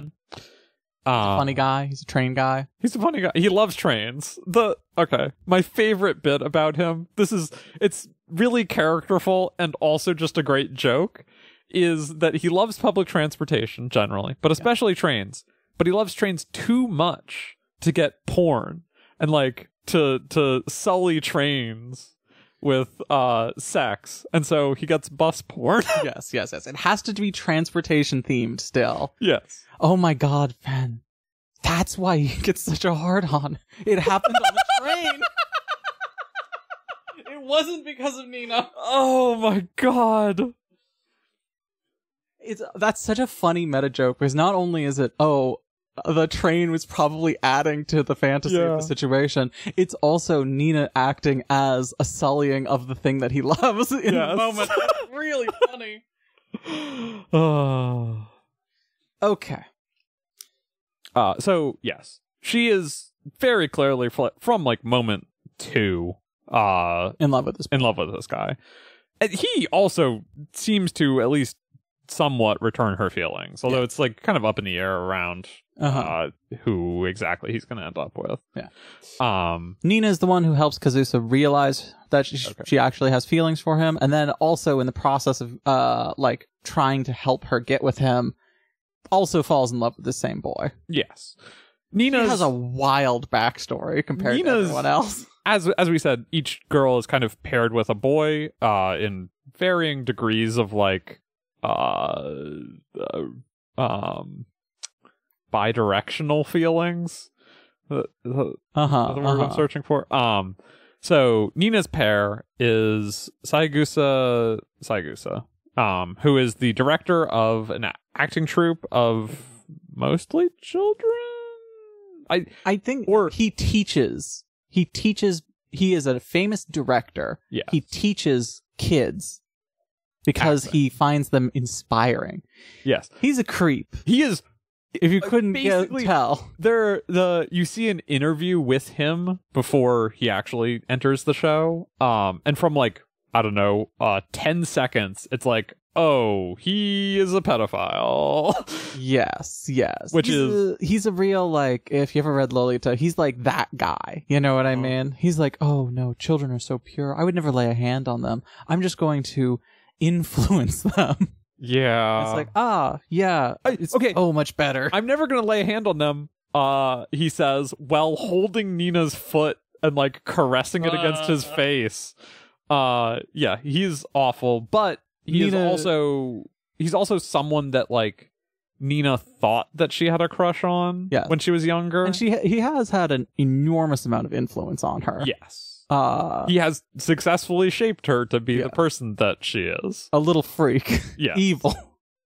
Uh, Funny guy. He's a train guy. He's a funny guy. He loves trains. The okay, my favorite bit about him. This is it's really characterful and also just a great joke. Is that he loves public transportation generally, but especially trains. But he loves trains too much to get porn and like to to sully trains with uh sex, and so he gets bus porn. yes, yes, yes. It has to be transportation themed still. Yes. Oh my god, Ben. That's why he gets such a hard on. It happened on the train. It wasn't because of Nina. Oh my god. It's that's such a funny meta joke because not only is it, oh, the train was probably adding to the fantasy Yeah. of the situation, it's also Nina acting as a sullying of the thing that he loves in the Yes. moment. It's really funny. Oh. Okay. Uh, so yes, she is very clearly fl- from like moment two, uh, In love with this. in love with this guy. And he also seems to at least somewhat return her feelings, although Yeah. it's like kind of up in the air around Uh-huh. uh, who exactly he's going to end up with. Yeah. Um. Nina is the one who helps Kazusa realize that she, Okay. she actually has feelings for him, and then also in the process of uh like trying to help her get with him, also falls in love with the same boy. Yes. She Nina has a wild backstory compared to Nina's- everyone else. as as we said, each girl is kind of paired with a boy uh in varying degrees of like uh, uh um bidirectional feelings. The, the, Uh-huh. the word I'm uh-huh. searching for. Um so Nina's pair is Saigusa Saigusa, um, who is the director of an acting troupe of mostly children. I I think Or- he teaches. He teaches. He is a famous director. yeah. He teaches kids because Acting. he finds them inspiring. yes. He's a creep. He is If you couldn't get, basically- tell. there the you see an interview with him before he actually enters the show. Um and from like I don't know, uh ten seconds, it's like, oh, he is a pedophile. Yes, yes. Which he's is- a, he's a real like. If you ever read Lolita, he's like that guy. You know what I Uh-huh. mean? He's like, oh no, children are so pure. I would never lay a hand on them. I'm just going to influence them. Yeah. It's like, ah, yeah, I- it's okay. oh much better. I'm never gonna lay a hand on them, uh, he says, while holding Nina's foot and like caressing it against his Uh. face. Uh yeah, he's awful, but he is Nina- also he's also someone that like Nina thought that she had a crush on Yeah. when she was younger. And she he has had an enormous amount of influence on her. Yes. Uh, He has successfully shaped her to be Yeah. the person that she is. a little freak. Yes. Evil.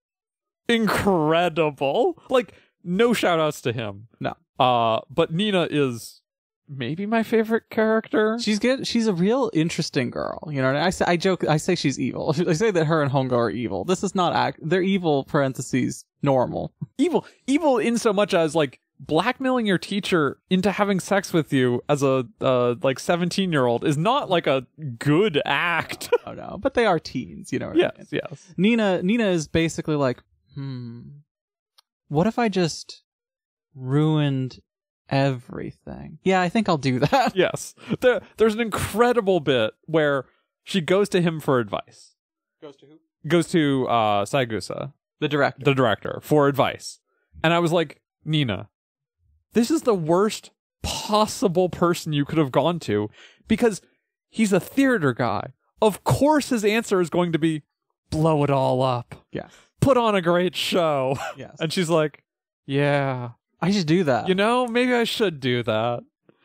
Incredible. Like, no shout outs to him. No. Uh, but Nina is maybe my favorite character. She's good. She's a real interesting girl. You know, I say, I joke, I say she's evil. I say that her and Hongo are evil. This is not act. They're evil, parentheses, normal. evil. Evil in so much as, like, blackmailing your teacher into having sex with you as a, uh, like, seventeen-year-old is not, like, a good act. Oh no, but they are teens, you know what I mean? yes, yes. Nina, Nina is basically like, hmm, what if I just ruined everything? Yeah, I think I'll do that. Yes. There, there's an incredible bit where she goes to him for advice. Goes to who? Goes to uh, Saigusa, The director. the director, for advice. And I was like, Nina, this is the worst possible person you could have gone to because he's a theater guy. Of course his answer is going to be, blow it all up. Yes. Put on a great show. Yes. And she's like, yeah, I should do that. you know, maybe I should do that.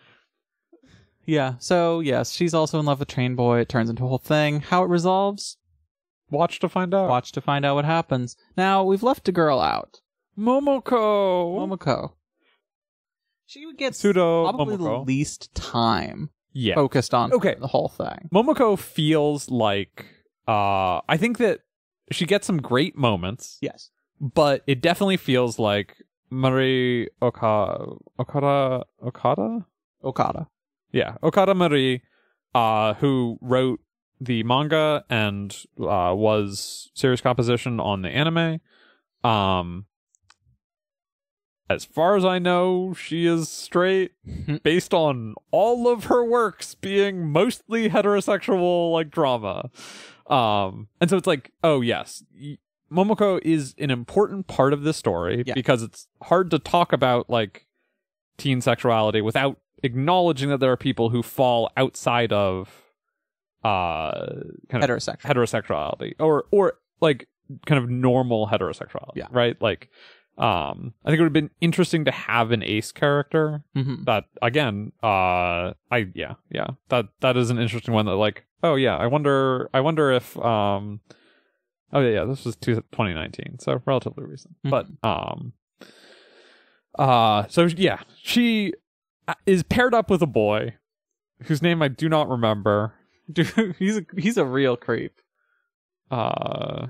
Yeah. So yes, she's also in love with Train Boy. It turns into a whole thing. How it resolves? Watch to find out. Watch to find out what happens. Now we've left a girl out. Momoko. Momoko. She would get Pseudo probably Momoko. the least time Yeah. focused on Okay. the whole thing. Momoko feels like uh I think that she gets some great moments, Yes. but it definitely feels like Marie Okada Okada Okada? Okada. Yeah, Okada Marie, uh, who wrote the manga and uh was series composition on the anime. Um As far as I know, she is straight based on all of her works being mostly heterosexual, like, drama. Um, and so it's like, oh, yes, y- Momoko is an important part of this story Yeah. because it's hard to talk about, like, teen sexuality without acknowledging that there are people who fall outside of uh, kind of Heterosexual. heterosexuality or, or, like, kind of normal heterosexuality, Yeah. right? Like, Um, I think it would have been interesting to have an ace character. Mm-hmm. That again, uh, I yeah yeah that that is an interesting one. That like, oh yeah, I wonder I wonder if um, oh yeah yeah this was twenty nineteen, so relatively recent. Mhm. But um, uh, so yeah, she is paired up with a boy whose name I do not remember. Dude, he's a, he's a real creep. Uh,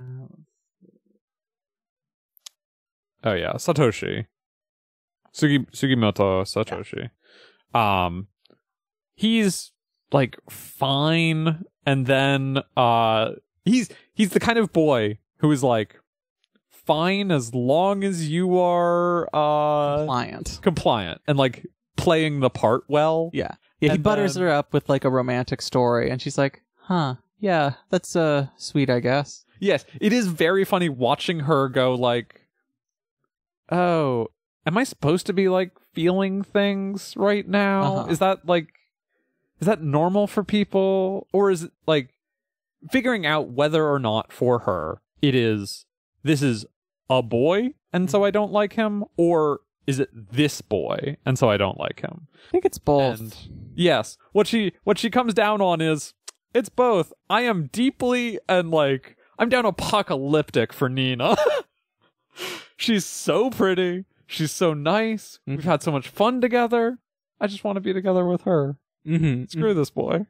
oh yeah, Satoshi. Sugi Sugimoto Satoshi. Um he's like fine, and then uh he's he's the kind of boy who is like fine as long as you are uh Compliant. compliant and like playing the part well. Yeah. Yeah, he And butters then- her up with like a romantic story, and she's like, huh, yeah, that's uh sweet, I guess. Yes, it is very funny watching her go like, oh, am I supposed to be like feeling things right now? Uh-huh. Is that like, is that normal for people? Or is it like figuring out whether or not for her it is, this is a boy and so I don't like him? Or is it this boy and so I don't like him? I think it's both. And yes, what she, what she comes down on is, it's both. I am deeply and like, I'm down apocalyptic for Nina. She's so pretty. She's so nice. Mhm. We've had so much fun together. I just want to be together with her. Mm-hmm. Screw this boy.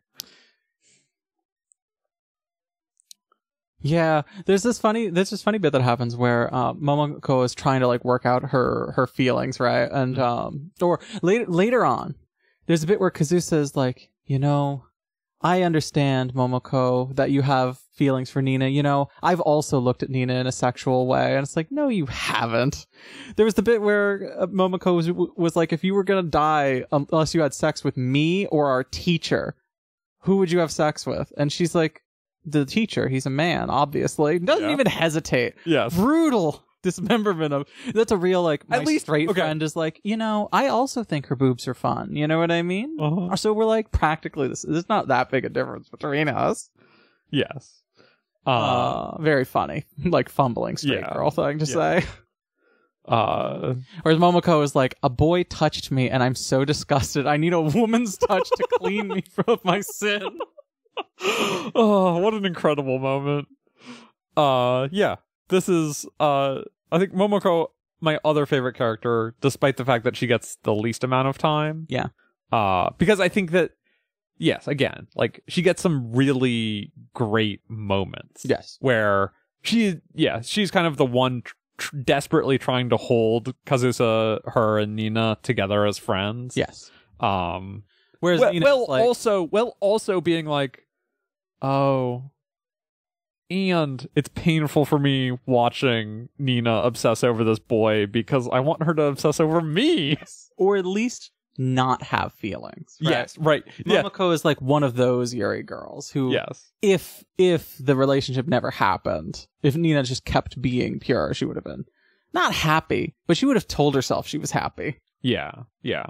Yeah, there's this funny, there's this funny bit that happens where uh, Momoko is trying to like work out her her feelings, right? And um, or later later on, there's a bit where Kazusa is like, you know, I understand, Momoko, that you have feelings for Nina. You know, I've also looked at Nina in a sexual way, and it's like, no, you haven't. There was the bit where uh, Momoko was was like, if you were gonna die um, unless you had sex with me or our teacher, who would you have sex with? And she's like, the teacher. He's a man, obviously. Doesn't Yeah. even hesitate. Yes. Brutal dismemberment of. That's a real like. My At least- straight okay. friend is like, you know, I also think her boobs are fun. You know what I mean? Uh-huh. So we're like practically this. There's not that big a difference between us. Yes. Uh, Uh, very funny, like fumbling straight yeah. girl thing to Yeah. say. Uh, Whereas Momoko is like, a boy touched me and I'm so disgusted. I need a woman's touch to clean me from my sin. oh, what an incredible moment. Uh, yeah, this is, uh, I think Momoko, my other favorite character, despite the fact that she gets the least amount of time. Yeah. Uh, because I think that, yes, again, like, she gets some really great moments. Yes. Where she, yeah, she's kind of the one tr- tr- desperately trying to hold Kazusa, her, and Nina together as friends. Yes. Um, Whereas well, Nina's well like, also, well, also being like, oh, and it's painful for me watching Nina obsess over this boy because I want her to obsess over me. or at least not have feelings. Right? Yes, right. Yeah. Momoko is like one of those Yuri girls who, Yes. if if the relationship never happened, if Nina just kept being pure, she would have been not happy, but she would have told herself she was happy. Yeah. Yeah.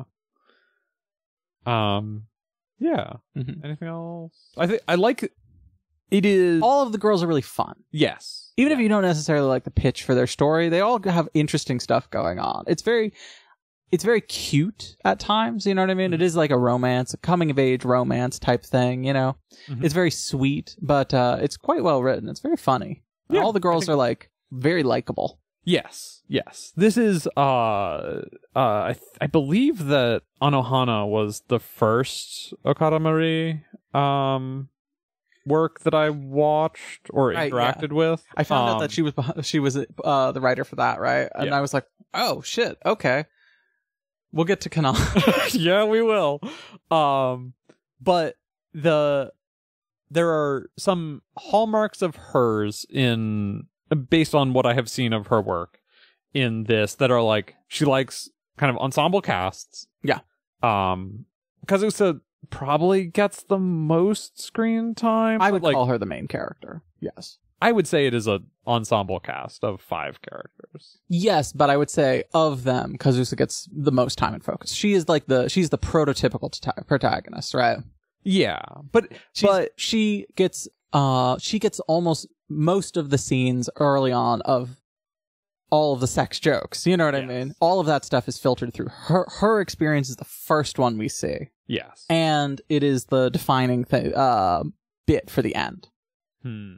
Um. Yeah. Mhm. Anything else? I think I like. It is. All of the girls are really fun. Yes. Even if you don't necessarily like the pitch for their story, they all have interesting stuff going on. It's very, it's very cute at times. You know what I mean? It is like a romance, a coming of age romance type thing. You know, Mhm. it's very sweet, but uh, it's quite well written. It's very funny. And Yeah, all the girls I think- are like very likable. Yes, yes. This is uh uh I th- I believe that Anohana was the first Okada Marie um work that I watched or Right, interacted with. I found out Um, that she was beh- she was uh, the writer for that, right? And Yeah. I was like, oh shit, okay. We'll get to Kana. yeah, we will. Um but the there are some hallmarks of hers in based on what I have seen of her work in this that are like she likes kind of ensemble casts. Yeah. Um Kazusa probably gets the most screen time. I but, would like call her the main character. Yes. I would say it is a ensemble cast of five characters. Yes, but I would say of them, Kazusa gets the most time and focus. She is like the she's the prototypical t- protagonist, right? Yeah. But She's, but she gets uh she gets almost most of the scenes early on of all of the sex jokes. You know what I Yes. mean? All of that stuff is filtered through her. Her experience is the first one we see, yes. and it is the defining th- uh, bit for the end. Hmm.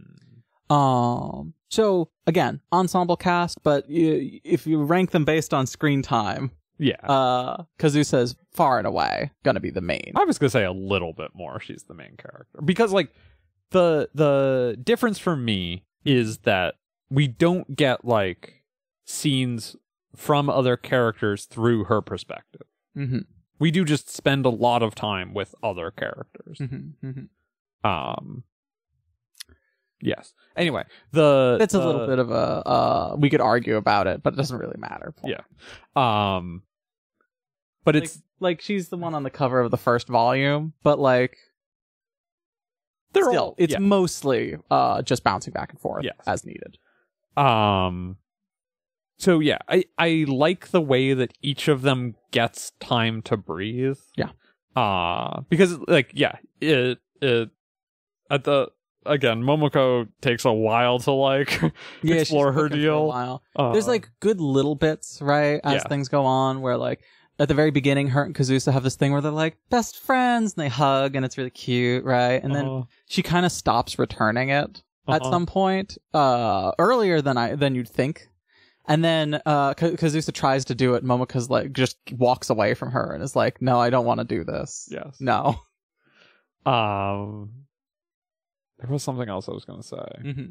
Um. So again, ensemble cast, but you, if you rank them based on screen time, Yeah. uh, Kazusa is far and away gonna be the main. I was gonna say a little bit more. She's the main character because, like, the the difference for me is that we don't get like scenes from other characters through her perspective. Mm-hmm. We do just spend a lot of time with other characters. Mm-hmm. Mm-hmm. Um. Yes. Anyway, the It's a the- little bit of a. Uh, we could argue about it, but it doesn't really matter. Yeah. Um. But Like, it's like she's the one on the cover of the first volume, but like they're still, all it's yeah. mostly uh just bouncing back and forth Yes. as needed. Um so yeah, I I like the way that each of them gets time to breathe. Yeah. Uh because like yeah, it it at the again, Momoko takes a while to like Yeah, explore she's her cooking for a deal. while. Uh, There's like good little bits, right, as Yeah. things go on, where like at the very beginning, her and Kazusa have this thing where they're like best friends and they hug and it's really cute, right? And then uh, she kind of stops returning it at Uh-huh. some point, uh, earlier than I than you'd think. And then uh, K- Kazusa tries to do it. Momoka's like just walks away from her and is like, "No, I don't want to do this. yes. No." Um there was something else I was gonna say. Mm-hmm.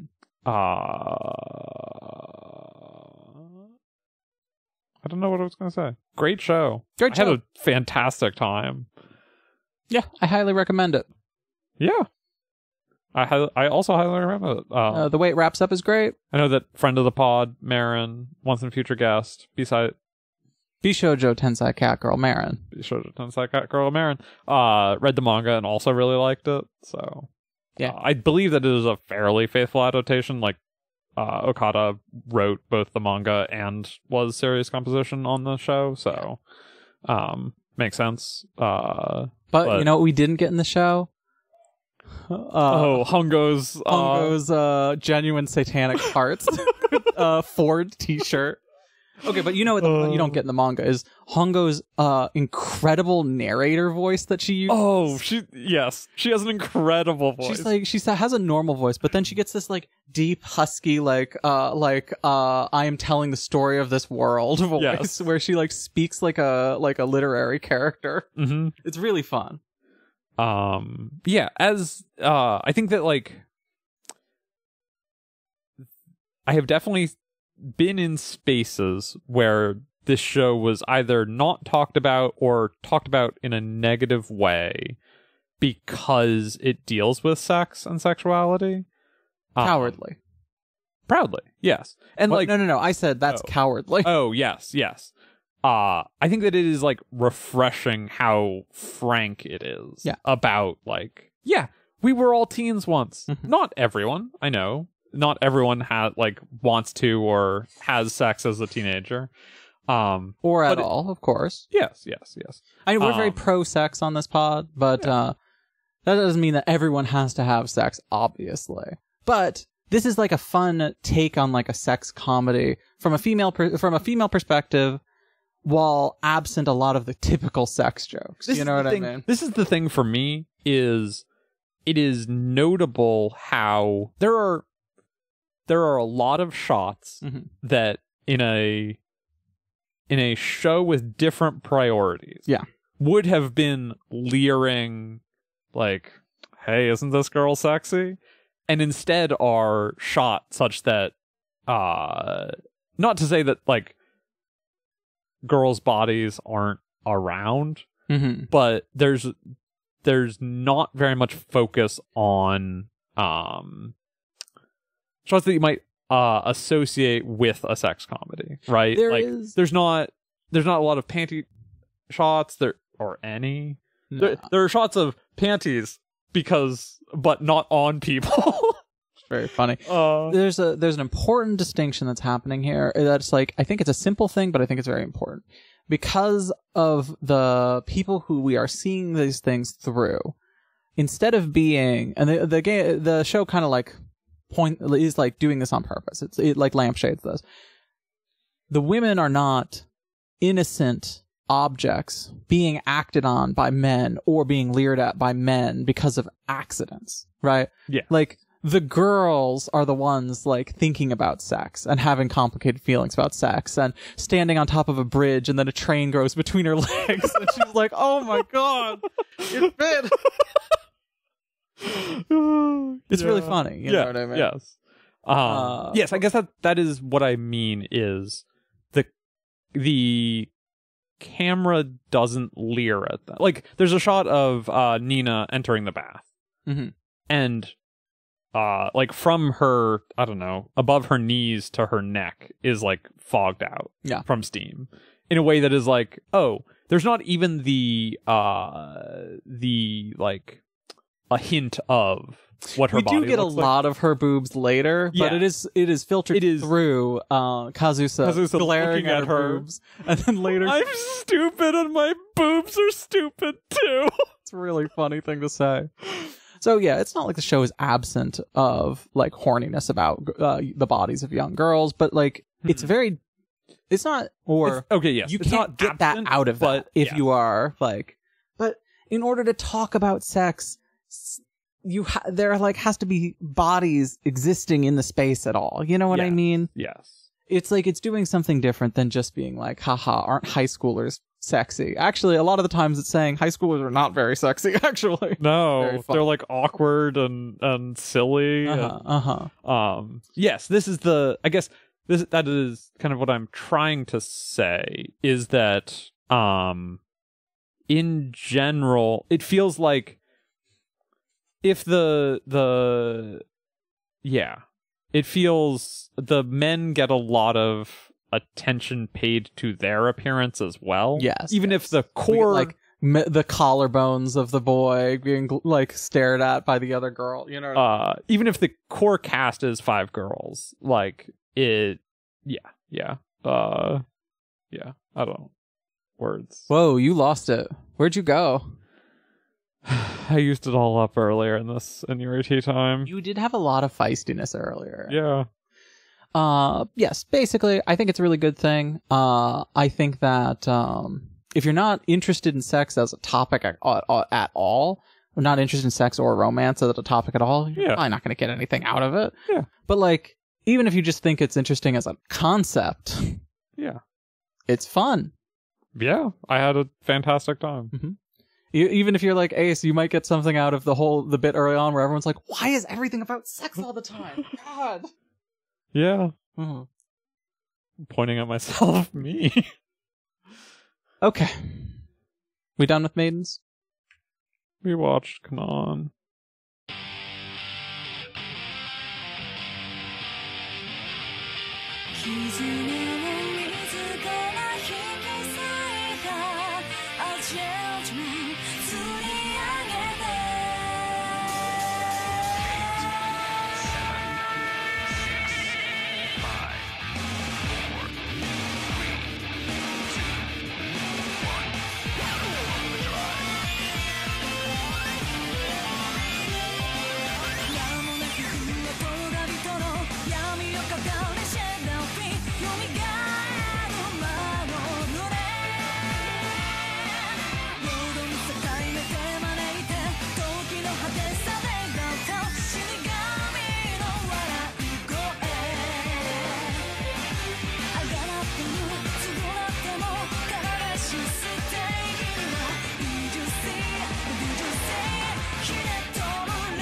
Uh I don't know what I was going to say. Great show. Great I show. had a fantastic time. Yeah, I highly recommend it. Yeah. I hi- I also highly recommend it. Uh, Uh, the way it wraps up is great. I know that friend of the pod, Marin, once and future guest, beside Bishoujo Tensei Cat Girl Marin. Bishoujo Tensei Cat Girl Marin, uh, read the manga and also really liked it. So Yeah. uh, I believe that it is a fairly faithful adaptation. Like uh, Okada wrote both the manga and was series composition on the show, so um, makes sense. Uh, But, But- you know what we didn't get in the show? Uh, oh, Hongo's uh, Hongo's uh, genuine satanic parts uh, Ford t-shirt. Okay, but you know what the, Uh. you don't get in the manga is Hongo's uh, incredible narrator voice that she uses. Oh, she yes, she has an incredible voice. She's like she has a normal voice, but then she gets this like deep, husky, like uh, like uh, I am telling the story of this world voice, Yes. where she like speaks like a like a literary character. hmm It's really fun. Um, yeah, as uh, I think that like I have definitely been in spaces where this show was either not talked about or talked about in a negative way because it deals with sex and sexuality. Um, Cowardly. Proudly, yes. And What? like, no, no, no. I said that's Oh. cowardly. oh, yes, yes. Uh, I think that it is like refreshing how frank it is Yeah. about like, yeah, we were all teens once. Mhm. Not everyone, I know. Not everyone has like wants to or has sex as a teenager. Um, or at but it- all, of course. yes, yes, yes. I know we're very Um, pro-sex on this pod, but uh, that doesn't mean that everyone has to have sex, obviously. But this is like a fun take on like a sex comedy from a female per- from a female perspective, while absent a lot of the typical sex jokes. This you is know the what thing- I mean? This is the thing for me is it is notable how there are there are a lot of shots Mhm. that in a in a show with different priorities Yeah. would have been leering like, hey, isn't this girl sexy? And instead are shot such that uh not to say that like girls' bodies aren't around, Mm-hmm. but there's there's not very much focus on um shots that you might uh associate with a sex comedy, right? There like is- there's not there's not a lot of panty shots there or any. There, there are shots of panties because but not on people. Very funny. uh There's a there's an important distinction that's happening here. That's like I think it's a simple thing, but I think it's very important because of the people who we are seeing these things through. Instead of being, and the the game, the show kind of like point is like doing this on purpose. It's it like lampshades this. The women are not innocent objects being acted on by men or being leered at by men because of accidents, right? Yeah. Like the girls are the ones like thinking about sex and having complicated feelings about sex and standing on top of a bridge and then a train goes between her legs and she's like, "Oh my god, it fit." It's really Yeah. funny, you yeah, know what I mean? Yes. Um, Uh, yes, I guess that that is what I mean is the the camera doesn't leer at them. Like there's a shot of uh Nina entering the bath. Mhm. And uh like from her, I don't know, above her knees to her neck is like fogged out Yeah. from steam in a way that is like, oh, there's not even the uh the like a hint of what her We body do get a looks like. lot of her boobs later, but Yeah. it is it is filtered It is- through uh, Kazusa, Kazusa glaring looking at, at her, her. boobs, and then later I'm stupid and my boobs are stupid too. it's a really funny thing to say. So yeah, it's not like the show is absent of like horniness about uh, the bodies of young girls, but like it's very, it's not or It's- okay, yes. you it's can't not get absent, that out of but that if yes. you are like. But in order to talk about sex, s- you ha- there like has to be bodies existing in the space at all. You know what I Yeah. mean? Yes. It's like it's doing something different than just being like, haha, aren't high schoolers sexy? Actually, a lot of the times it's saying high schoolers are not very sexy, actually. Very No, fun. they're like awkward and and silly. Uh-huh, uh-huh. and, um, yes, this is the. I guess this that is kind of what I'm trying to say is that um, in general, it feels like if the the yeah, it feels the men get a lot of attention paid to their appearance as well. Yes, even yes. if the We get, core like m- the collarbones of the boy being like stared at by the other girl, you know. uh even if the core cast is five girls, like it yeah yeah uh yeah I don't know words. Whoa, you lost it. Where'd you go? I used it all up earlier in this in your tea time. You did have a lot of feistiness earlier. Yeah. Uh, yes, basically, I think it's a really good thing. Uh, I think that um, if you're not interested in sex as a topic at, at all, or not interested in sex or romance as a topic at all, you're Yeah. probably not going to get anything out of it. Yeah. But like, even if you just think it's interesting as a concept, Yeah. it's fun. Yeah. I had a fantastic time. You, even if you're like Ace, you might get something out of the whole the bit early on where everyone's like, "Why is everything about sex all the time?" God. Yeah. Mhm. Pointing at myself. Me. Okay. We done with maidens? We watched Kanon. 絆を自ら引き裂いた A judgment 釣り上げて 名もなき国の尖りとの闇を語りシェルフィー蘇る魔の濡れロードに境目で招いて時の果てさで歌う死神の笑い声あがらってもつぶらっても体し捨ているの Did you see? Did you see? ひねっとむら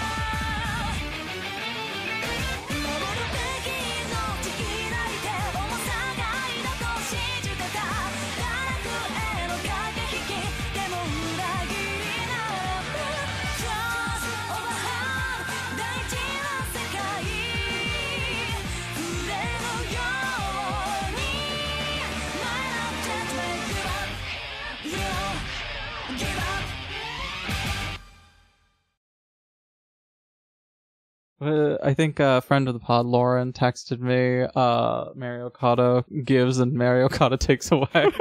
守るべき命抱いて重さがいだと信じてた堕落への駆け引きでも裏切りならば Trust over hand 大事な世界触れるように My love just won't give up You don't give up Uh, I think a friend of the pod, Lauren, texted me, uh, Mario Okada gives and Mario Okada takes away.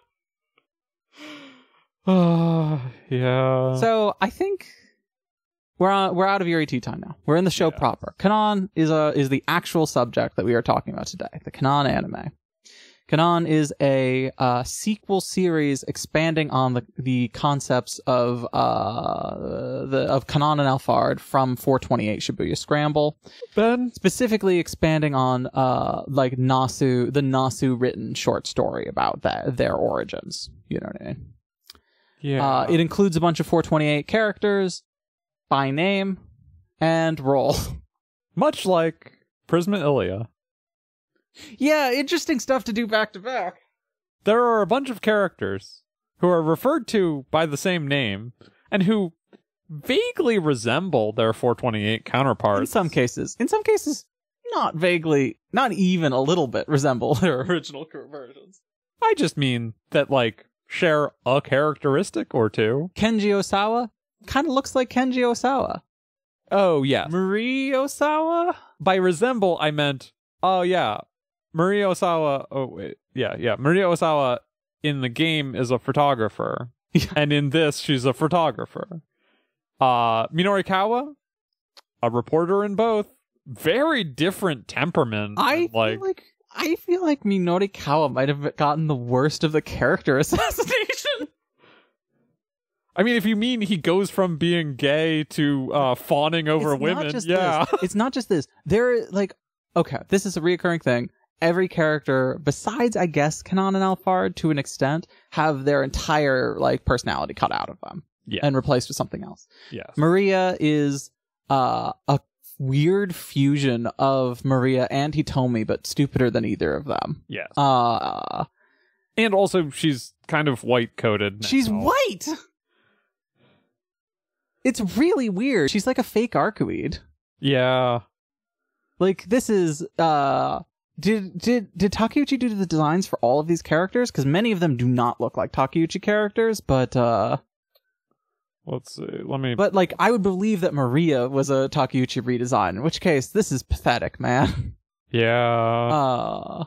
Uh, yeah. So I think we're on, we're out of Yuri tea time now. We're in the show Yeah. proper. Kanon is a is the actual subject that we are talking about today. The Kanon anime. Kanon is a uh, sequel series expanding on the the concepts of uh the of Kanon and Alphard from four twenty-eight Shibuya Scramble. Ben? Specifically expanding on uh like Nasu the Nasu written short story about that their origins. You know what I mean? Yeah. Uh, it includes a bunch of four twenty-eight characters by name and role. Much like Prisma Ilia. Yeah, interesting stuff to do back to back. There are a bunch of characters who are referred to by the same name and who vaguely resemble their four twenty-eight counterparts. In some cases, in some cases, not vaguely, not even a little bit resemble their original versions. I just mean that, like, share a characteristic or two. Kenji Osawa kind of looks like Kenji Osawa. Oh, yeah. Marie Osawa? By resemble, I meant, oh, yeah. Maria Osawa, oh, wait. Yeah, yeah. Maria Osawa in the game is a photographer. Yeah. And in this, she's a photographer. Uh, Minorikawa, a reporter in both. Very different temperament. I like, feel like I feel like Minorikawa might have gotten the worst of the character assassination. I mean, if you mean he goes from being gay to uh, fawning over It's women, not just yeah. this. It's not just this. There, like, okay, this is a reoccurring thing. Every character, besides, I guess, Kanon and Alphard, to an extent, have their entire, like, personality cut out of them. Yeah. And replaced with something else. Yes. Maria is uh, a weird fusion of Maria and Hitomi, but stupider than either of them. Yes. Uh, And also, she's kind of white-coated now. she's white! It's really weird. She's like a fake Arcuid. Yeah. Like, this is, uh, did, did, did Takeuchi do the designs for all of these characters? Because many of them do not look like Takeuchi characters, but, uh, Let's see. Let me... but, like, I would believe that Maria was a Takeuchi redesign, in which case, this is pathetic, man. Yeah. Uh,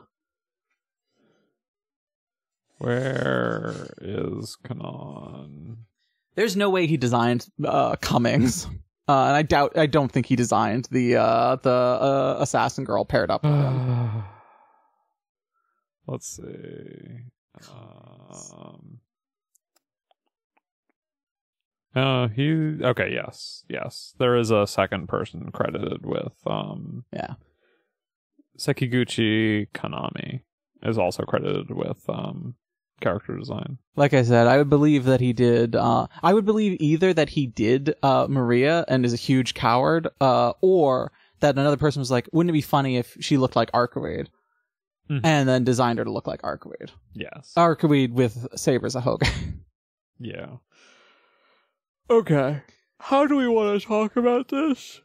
Where is Kanon? there's no way he designed, uh, Cummings. Uh, and I doubt, I don't think he designed the uh, the uh, assassin girl paired up with him. Let's see. Um, uh, he okay. Yes, yes. There is a second person credited with. Um, Yeah. Sekiguchi Kanami is also credited with um, character design. Like I said, I would believe that he did. Uh, I would believe either that he did uh, Maria and is a huge coward, uh, or that another person was like, "Wouldn't it be funny if she looked like Arcade?" Mhm. And then designed her to look like Arcade. Yes. Arcade with Saber as a Hoga. Yeah. Okay. How do we want to talk about this?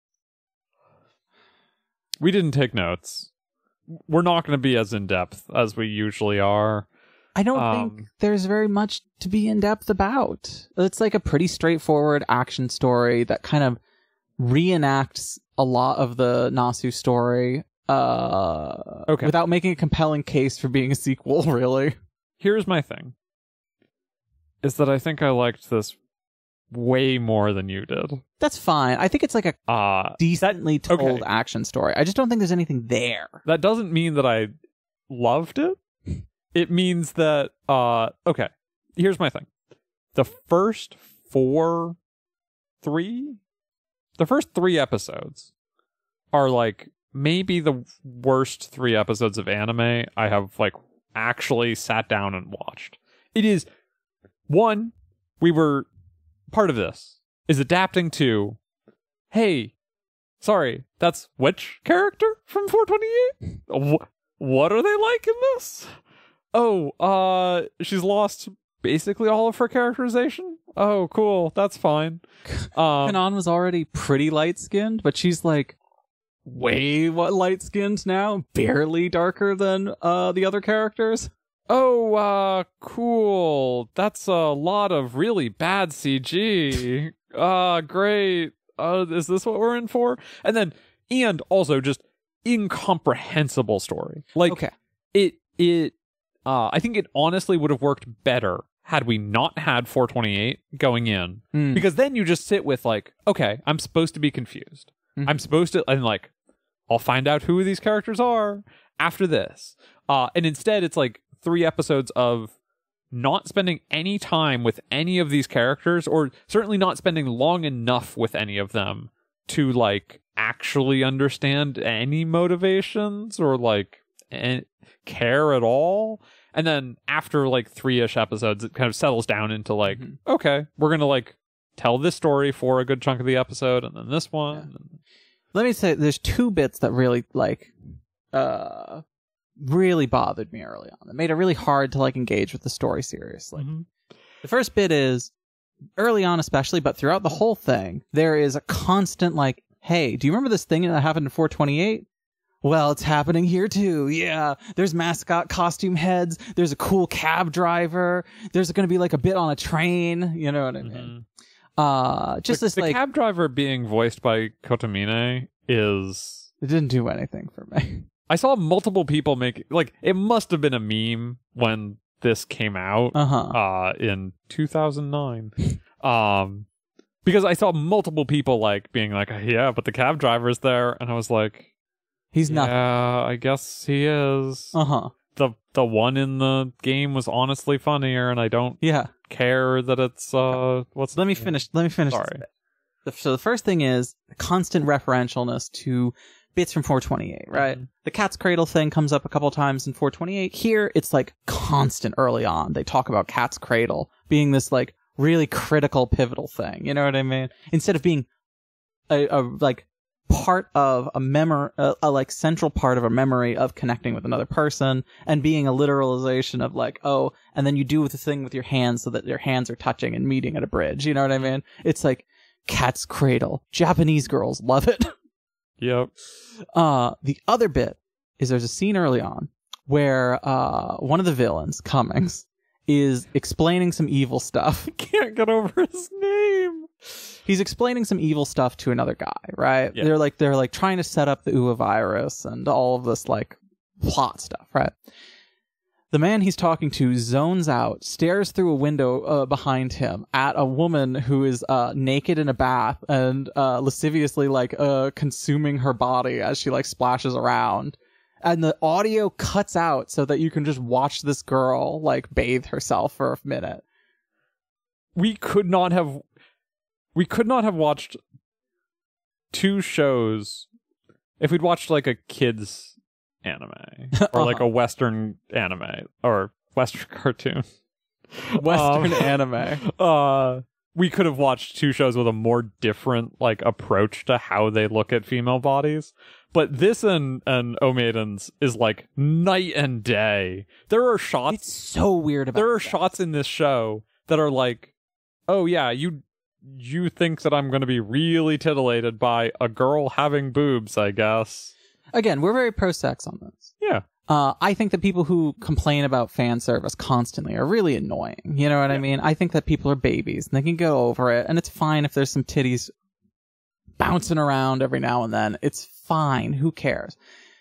We didn't take notes. We're not going to be as in depth as we usually are. I don't Um, think there's very much to be in depth about. It's like a pretty straightforward action story that kind of reenacts a lot of the Nasu story. Uh, Okay. Without making a compelling case for being a sequel, really. Here's my thing. Is that I think I liked this way more than you did. That's fine. I think it's like a Uh, decently told okay. action story. I just don't think there's anything there. that doesn't mean that I loved it. It means that, uh, okay, here's my thing. The first four, three, the first three episodes are like maybe the worst three episodes of anime I have like actually sat down and watched. It is, one, we were, part of this is adapting to, hey, sorry, that's which character from four twenty-eight? Wh- what are they like in this? Oh, uh, she's lost basically all of her characterization. Oh, cool. That's fine. Um, Kanan was already pretty light skinned, but she's like way what light skinned now, barely darker than uh the other characters. oh, uh, cool. That's a lot of really bad C G. Uh, great. Uh, is this what we're in for? And then, and also just incomprehensible story. Like, Okay. it, it, uh, I think it honestly would have worked better had we not had four twenty-eight going in. Hmm. Because then you just sit with like, okay, I'm supposed to be confused. Mhm. I'm supposed to, and like, I'll find out who these characters are after this. Uh, and instead it's like three episodes of not spending any time with any of these characters, or certainly not spending long enough with any of them to like actually understand any motivations or like and care at all. And then after like three-ish episodes, it kind of settles down into like, Mhm. okay, we're gonna like tell this story for a good chunk of the episode, and then this one. Yeah. and- Let me say there's two bits that really like uh really bothered me early on. It made it really hard to like engage with the story seriously. Mhm. The first bit is early on especially, but throughout the whole thing, there is a constant like, hey, do you remember this thing that happened in four twenty-eight? Well, it's happening here too. Yeah. There's mascot costume heads. There's a cool cab driver. There's going to be like a bit on a train. You know what I mean? Mhm. Uh, just the, this the like, cab driver being voiced by Kotomine is. it didn't do anything for me. I saw multiple people make like it must have been a meme when this came out Uh huh. uh in two thousand nine. um because I saw multiple people like being like, yeah, but the cab driver's there, and I was like, He's yeah, not. I guess he is. Uh huh. The the one in the game was honestly funnier, and I don't Yeah. care that it's uh what's Let me finish. Let me finish. Sorry. This bit. The- So the first thing is the constant referentialness to bits from four twenty-eight, right? Mhm. The Cat's Cradle thing comes up a couple times in four twenty-eight. Here, it's like constant early on. They talk about Cat's Cradle being this like really critical, pivotal thing. You know what I mean? Instead of being a, a like part of a memory, a, a like central part of a memory of connecting with another person, and being a literalization of like, oh, and then you do the thing with your hands so that your hands are touching and meeting at a bridge. You know what I mean? It's like Cat's Cradle. Japanese girls love it. Yep. Uh, the other bit is there's a scene early on where uh, one of the villains, Cummings, is explaining some evil stuff. Can't get over his name. He's explaining some evil stuff to another guy, right? Yeah. They're like they're like trying to set up the U A virus and all of this like plot stuff, right? The man he's talking to zones out, stares through a window uh, behind him at a woman who is uh, naked in a bath and uh, lasciviously like uh, consuming her body as she like splashes around. And the audio cuts out so that you can just watch this girl like bathe herself for a minute. We could not have we could not have watched two shows if we'd watched like a kid's anime or like a Western anime or Western cartoon. Western um, anime. Uh, we could have watched two shows with a more different like approach to how they look at female bodies. But this and and O Maidens is like night and day. There are shots. It's so weird about There are that. shots in this show that are like, oh yeah, you you think that I'm going to be really titillated by a girl having boobs, I guess. Again, we're very pro-sex on this. Yeah. Uh, I think that people who complain about fan service constantly are really annoying. You know what I mean? I think that people are babies and they can go over it, and it's fine if there's some titties bouncing around every now and then. It's fine. Who cares?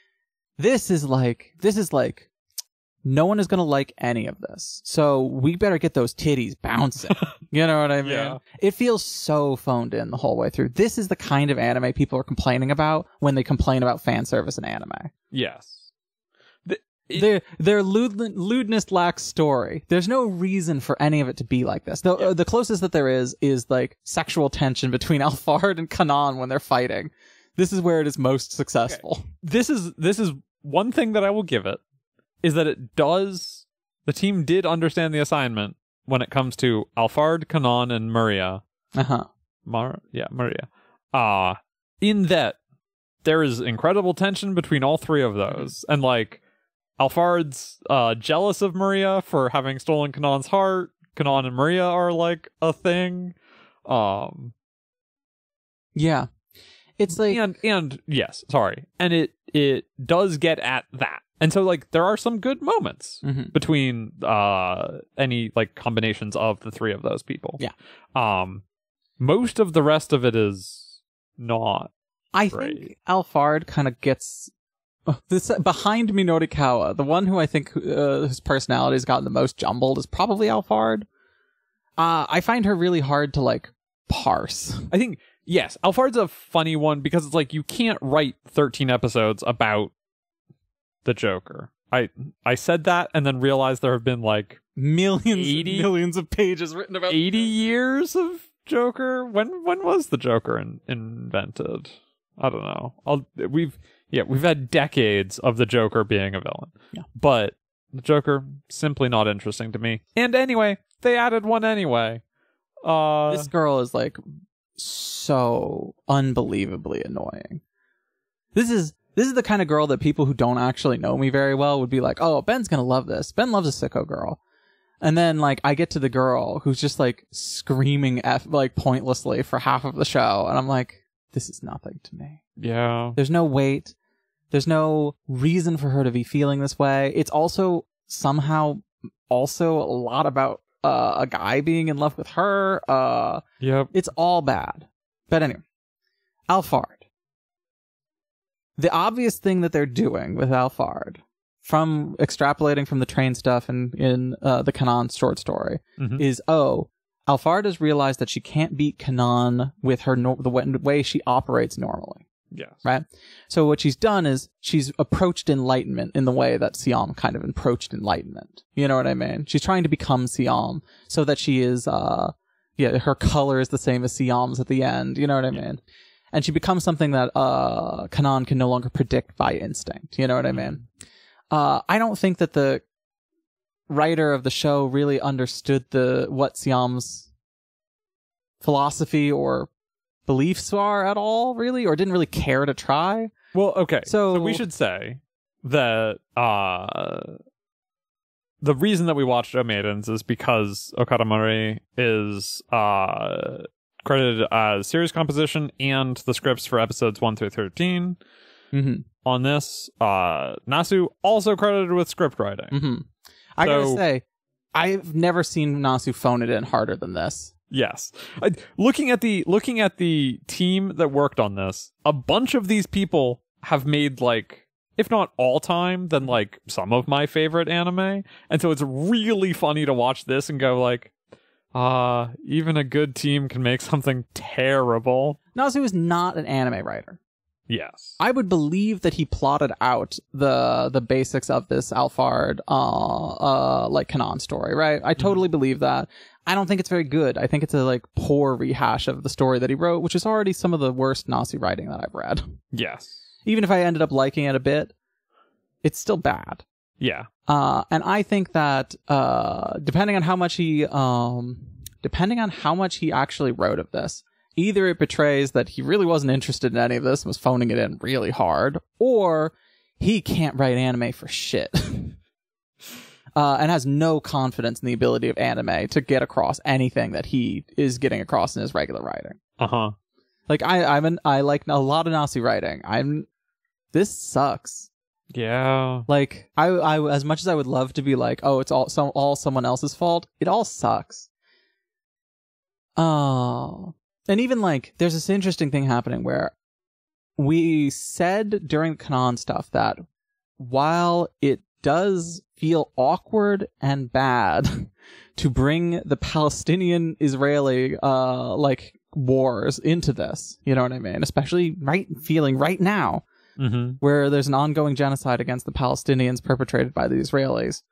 This is like, this is like, no one is going to like any of this. So we better get those titties bouncing. You know what I mean? Yeah. It feels so phoned in the whole way through. This is the kind of anime people are complaining about when they complain about fan service in anime. Yes. The, it, Their their lewd, lewdness lacks story. There's no reason for any of it to be like this. The, uh, the closest that there is is like sexual tension between Alphard and Kanan when they're fighting. This is where it is most successful. Okay. This is this is one thing that I will give it, is that it does, the team did understand the assignment when it comes to Alphard, Kanan, and Maria. Uh-huh. Mar- yeah, Maria. Uh, in that there is incredible tension between all three of those. And like, Alphard's uh, jealous of Maria for having stolen Kanan's heart. Kanan and Maria are like a thing. Um, Yeah. It's like... and, and yes, sorry. And it, it does get at that. And so, like, there are some good moments Mhm. between uh, any, like, combinations of the three of those people. Yeah. Um, most of the rest of it is not. I Right. think Alphard kind of gets... oh, this behind me, Norikawa, the one who I think uh, his personality has gotten the most jumbled is probably Alphard. Uh, I find her really hard to, like, parse. I think, yes, Alphard's a funny one because it's like you can't write thirteen episodes about the Joker. I I said that and then realized there have been, like, Millions eighty and millions of pages written about... eighty years of Joker. When when was the Joker in, invented? I don't know. I'll, we've yeah we've had decades of the Joker being a villain. Yeah. But the Joker simply not interesting to me. And anyway, they added one anyway. Uh, This girl is like so unbelievably annoying. This is this is the kind of girl that people who don't actually know me very well would be like, "Oh, Ben's gonna love this. Ben loves a sicko girl." And then like I get to the girl who's just like screaming F like pointlessly for half of the show, and I'm like, "This is nothing to me." yeah. There's no weight. There's no reason for her to be feeling this way. It's also somehow also a lot about uh, a guy being in love with her. Uh, Yep. it's all bad. But anyway, Alphard. The obvious thing that they're doing with Alphard, from extrapolating from the train stuff and in uh, the Kanan short story, Mhm. is, oh, Alphard has realized that she can't beat Kanan with her no- the way- way she operates normally. Yes. Right? So what she's done is she's approached enlightenment in the way that Siam kind of approached enlightenment. You know what I mean? She's trying to become Siam so that she is, uh, yeah, her color is the same as Siam's at the end. You know what I mean? And she becomes something that, uh, Kanan can no longer predict by instinct. You know what I mean? Uh, I don't think that the writer of the show really understood the, what Siam's philosophy or beliefs are at all, really, or didn't really care to try. Well, okay. So- So, we should say that uh, the reason that we watched O Maidens is because Okada Mori is uh, credited as series composition and the scripts for episodes one through thirteen. Mm-hmm. On this, uh, Nasu also credited with script writing. Mm-hmm. I gotta So- say, I've never seen Nasu phone it in harder than this. Yes. I, looking at the looking at the team that worked on this, a bunch of these people have made like if not all time, then like some of my favorite anime. And so it's really funny to watch this and go like, uh, even a good team can make something terrible. Nasu is not an anime writer. Yes. I would believe that he plotted out the the basics of this Alphard uh uh like canon story, right? I totally mm-hmm. believe that. I don't think it's very good. I think it's a like poor rehash of the story that he wrote, which is already some of the worst Nasu writing that I've read. Yes. Even if I ended up liking it a bit, it's still bad. Yeah. Uh and I think that uh depending on how much he um depending on how much he actually wrote of this, either it betrays that he really wasn't interested in any of this and was phoning it in really hard, or he can't write anime for shit. uh, and has no confidence in the ability of anime to get across anything that he is getting across in his regular writing. Uh-huh. Like, I I'm an, I like a lot of Nasu writing. I'm... This sucks. Yeah. Like, I, I, as much as I would love to be like, oh, it's all, some, all someone else's fault, it all sucks. Oh... And even, like, there's this interesting thing happening where we said during the Kanan stuff that while it does feel awkward and bad to bring the Palestinian-Israeli, uh, like, wars into this, you know what I mean? Especially right feeling right now, mm-hmm. where there's an ongoing genocide against the Palestinians perpetrated by the Israelis.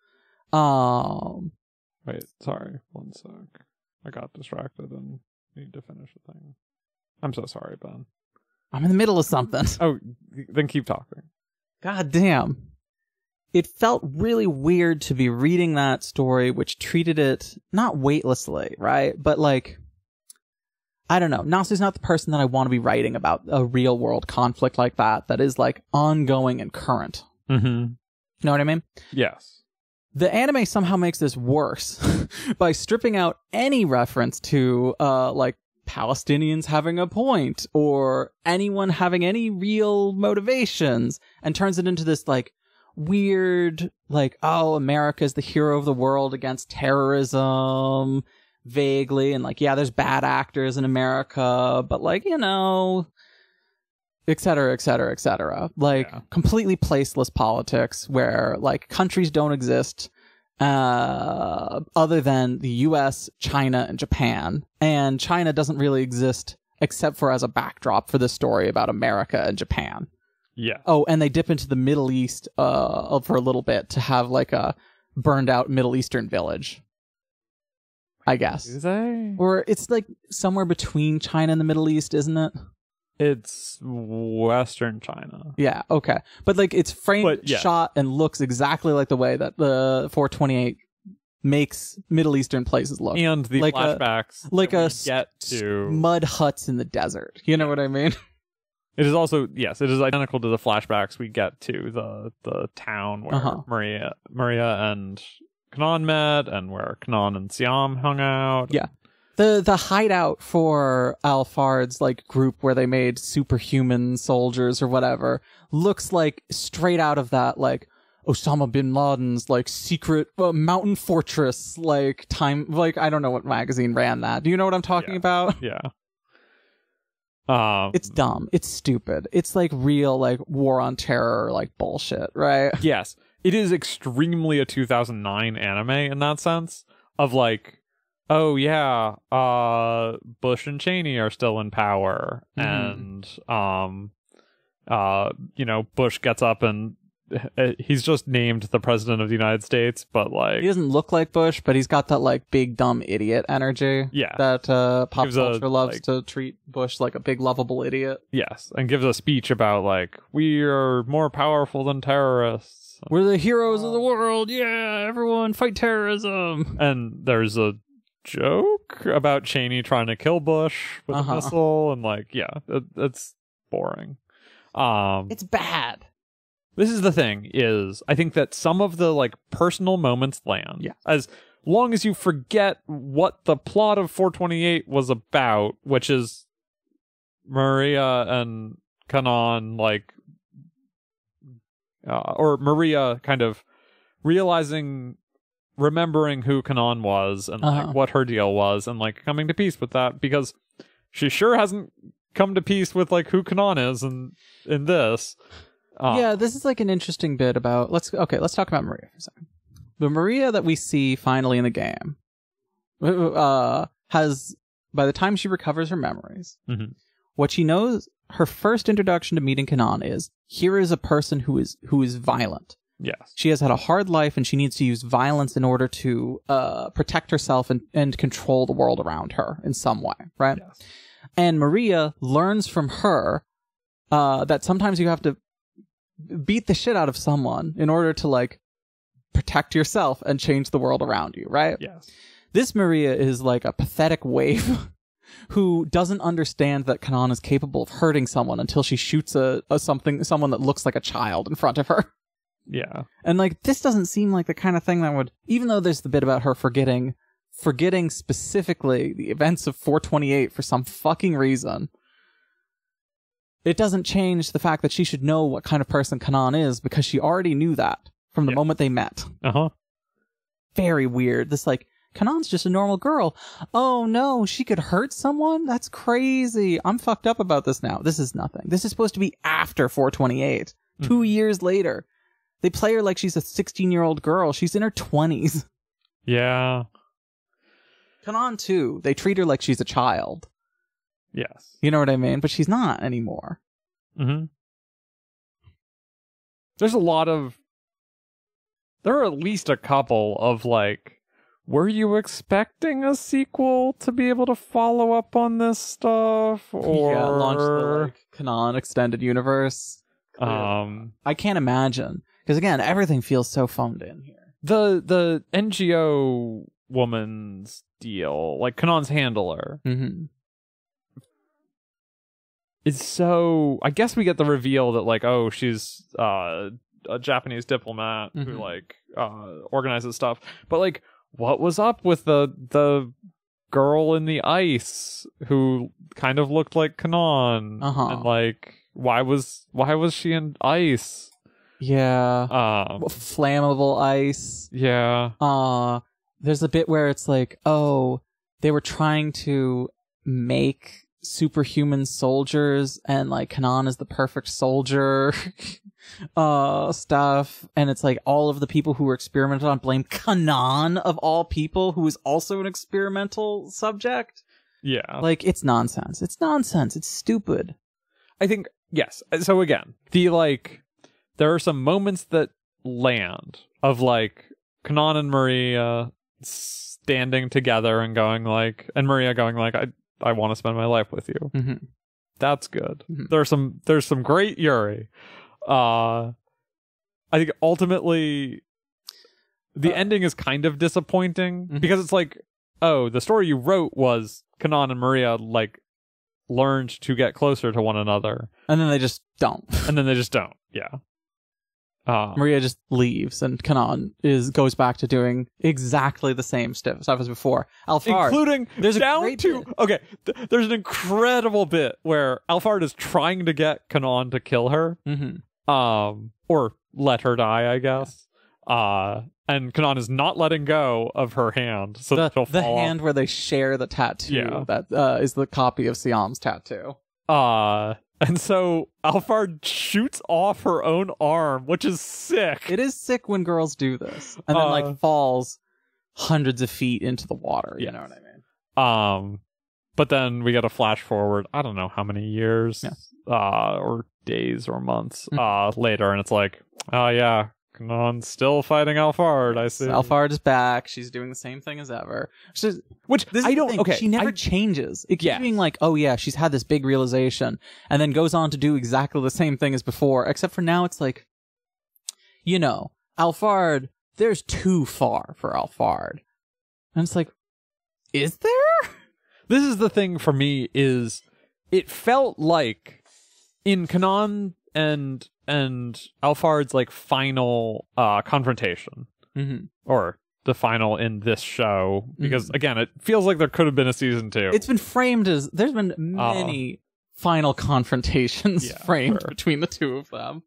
Um, Wait, sorry, one sec. I got distracted and need to finish the thing. I'm so sorry, Ben. I'm in the middle of something. Oh, then keep talking. God damn. It felt really weird to be reading that story, which treated it not weightlessly, right? But like, I don't know. Nasu's not the person that I want to be writing about a real world conflict like that, that is like ongoing and current. Mm-hmm. You know what I mean? Yes. The anime somehow makes this worse by stripping out any reference to, uh, like, Palestinians having a point or anyone having any real motivations, and turns it into this, like, weird, like, oh, America's the hero of the world against terrorism, vaguely, and, like, yeah, there's bad actors in America, but, like, you know... et cetera, et cetera, et cetera. Like, yeah. Completely placeless politics where, like, countries don't exist uh, other than the U S, China, and Japan. And China doesn't really exist except for as a backdrop for this story about America and Japan. Yeah. Oh, and they dip into the Middle East uh, for a little bit to have, like, a burned-out Middle Eastern village. I guess. Do they? Or it's, like, somewhere between China and the Middle East, isn't it? It's Western China. Yeah, okay. But, like, it's framed, but, yeah. shot, and looks exactly like the way that the four twenty-eight makes Middle Eastern places look. And the like flashbacks a, like a get to mud huts in the desert. You know what I mean? It is also, yes, it is identical to the flashbacks we get to the the town where uh-huh. Maria Maria and Kanan met, and where Kanan and Siam hung out. Yeah. The the hideout for Alphard's, like, group where they made superhuman soldiers or whatever looks like straight out of that, like, Osama bin Laden's, like, secret uh, mountain fortress, like, time, like, I don't know what magazine ran that. Do you know what I'm talking yeah. about? Yeah. Um, it's dumb. It's stupid. It's, like, real, like, war on terror, like, bullshit, right? Yes. It is extremely a two thousand nine anime in that sense of, like, oh yeah, uh, Bush and Cheney are still in power, mm. and um, uh, you know, Bush gets up and he's just named the president of the United States, but like he doesn't look like Bush, but he's got that like big dumb idiot energy. Yeah, that uh, pop gives culture a, loves like, to treat Bush like a big lovable idiot. Yes, and gives a speech about like we are more powerful than terrorists. We're the heroes of the world. Yeah, everyone fight terrorism. And there's a joke about Cheney trying to kill Bush with uh-huh. a missile, and like yeah it, it's boring. Um it's bad. This is the thing, is I think that some of the like personal moments land. Yeah. As long as you forget what the plot of four twenty-eight was about, which is Maria and Kanan like uh, or Maria kind of realizing remembering who Kanan was and like uh-huh. what her deal was, and like coming to peace with that, because she sure hasn't come to peace with like who Kanan is in in this. Uh, yeah, this is like an interesting bit about let's okay, let's talk about Maria for a second. The Maria that we see finally in the game uh has by the time she recovers her memories, mhm. what she knows her first introduction to meeting Kanan is here is a person who is who is violent. Yes. She has had a hard life and she needs to use violence in order to uh protect herself and, and control the world around her in some way, right? Yes. And Maria learns from her uh, that sometimes you have to beat the shit out of someone in order to, like, protect yourself and change the world around you, right? Yes. This Maria is like a pathetic waif who doesn't understand that Kanan is capable of hurting someone until she shoots a, a something someone that looks like a child in front of her. Yeah. And, like, this doesn't seem like the kind of thing that would... Even though there's the bit about her forgetting... forgetting specifically the events of four twenty-eight for some fucking reason, it doesn't change the fact that she should know what kind of person Kanan is because she already knew that from the Yeah. moment they met. Uh-huh. Very weird. This, like, Kanan's just a normal girl. Oh no, she could hurt someone? That's crazy. I'm fucked up about this now. This is nothing. This is supposed to be after four twenty-eight. Mm. Two years later. They play her like she's a sixteen-year-old girl. She's in her twenties. Yeah. Kanan, too. They treat her like she's a child. Yes. You know what I mean? But she's not anymore. Mm-hmm. There's a lot of... There are at least a couple of, like... Were you expecting a sequel to be able to follow up on this stuff? Or... Yeah, launch the, like, Kanan extended universe. Um, I can't imagine. Because, again, everything feels so phoned in here. the the N G O woman's deal, like Kanan's handler, Mm-hmm. is so... I guess we get the reveal that, like, oh, she's uh, a Japanese diplomat Mhm. who, like, uh, organizes stuff. But, like, what was up with the the girl in the ice who kind of looked like Kanan? Uh-huh. And, like, why was why was she in ice? Yeah. Um, Flammable ice. yeah. Uh, there's a bit where it's like, oh, they were trying to make superhuman soldiers and like Kanan is the perfect soldier uh stuff, and it's like all of the people who were experimented on blame Kanan of all people, who is also an experimental subject. Yeah. Like, it's nonsense. It's nonsense. It's stupid. I think, yes. So again, the, like, there are some moments that land of, like, Kanan and Maria standing together and going, like, and Maria going, like, I I want to spend my life with you. Mm-hmm. That's good. Mm-hmm. There's some there's some great Yuri. Uh, I think ultimately the Uh, ending is kind of disappointing Mhm. because it's like, oh, the story you wrote was Kanan and Maria, like, learned to get closer to one another, And then they just don't. and then they just don't. Yeah. Uh, Maria just leaves, and Kanan is goes back to doing exactly the same stuff as before. Alphard, including There's a down great to bit. okay. Th- there's an incredible bit where Alphard is trying to get Kanan to kill her, mm-hmm. um, or let her die, I guess. Uh, and Kanan is not letting go of her hand, so the, that she'll the fall hand where they share the tattoo. Yeah. That uh, is the copy of Siam's tattoo. off. Uh, and so Alphard shoots off her own arm, which is sick. It is sick when girls do this, and then Uh, like falls hundreds of feet into the water. You Yes. know what I mean? Um, but then we get a flash forward. I don't know how many years, Yeah. uh, or days or months, Mhm. uh, later, and it's like, oh yeah, Kanan's still fighting Alphard. I see. Alphard is back. She's doing the same thing as ever. She's, Which This is I the don't. thing, Okay, she never I- changes. It keeps Yes. being like, oh yeah, she's had this big realization, and then goes on to do exactly the same thing as before. Except for now, it's like, you know, Alphard. There's too far for Alphard, and it's like, is there? this is the thing for me is it felt like in Kanan and and Alphard's like final uh confrontation, Mm-hmm. or the final in this show, because again it feels like there could have been a season two. It's been framed as there's been many final confrontations Yeah, framed sure. between the two of them.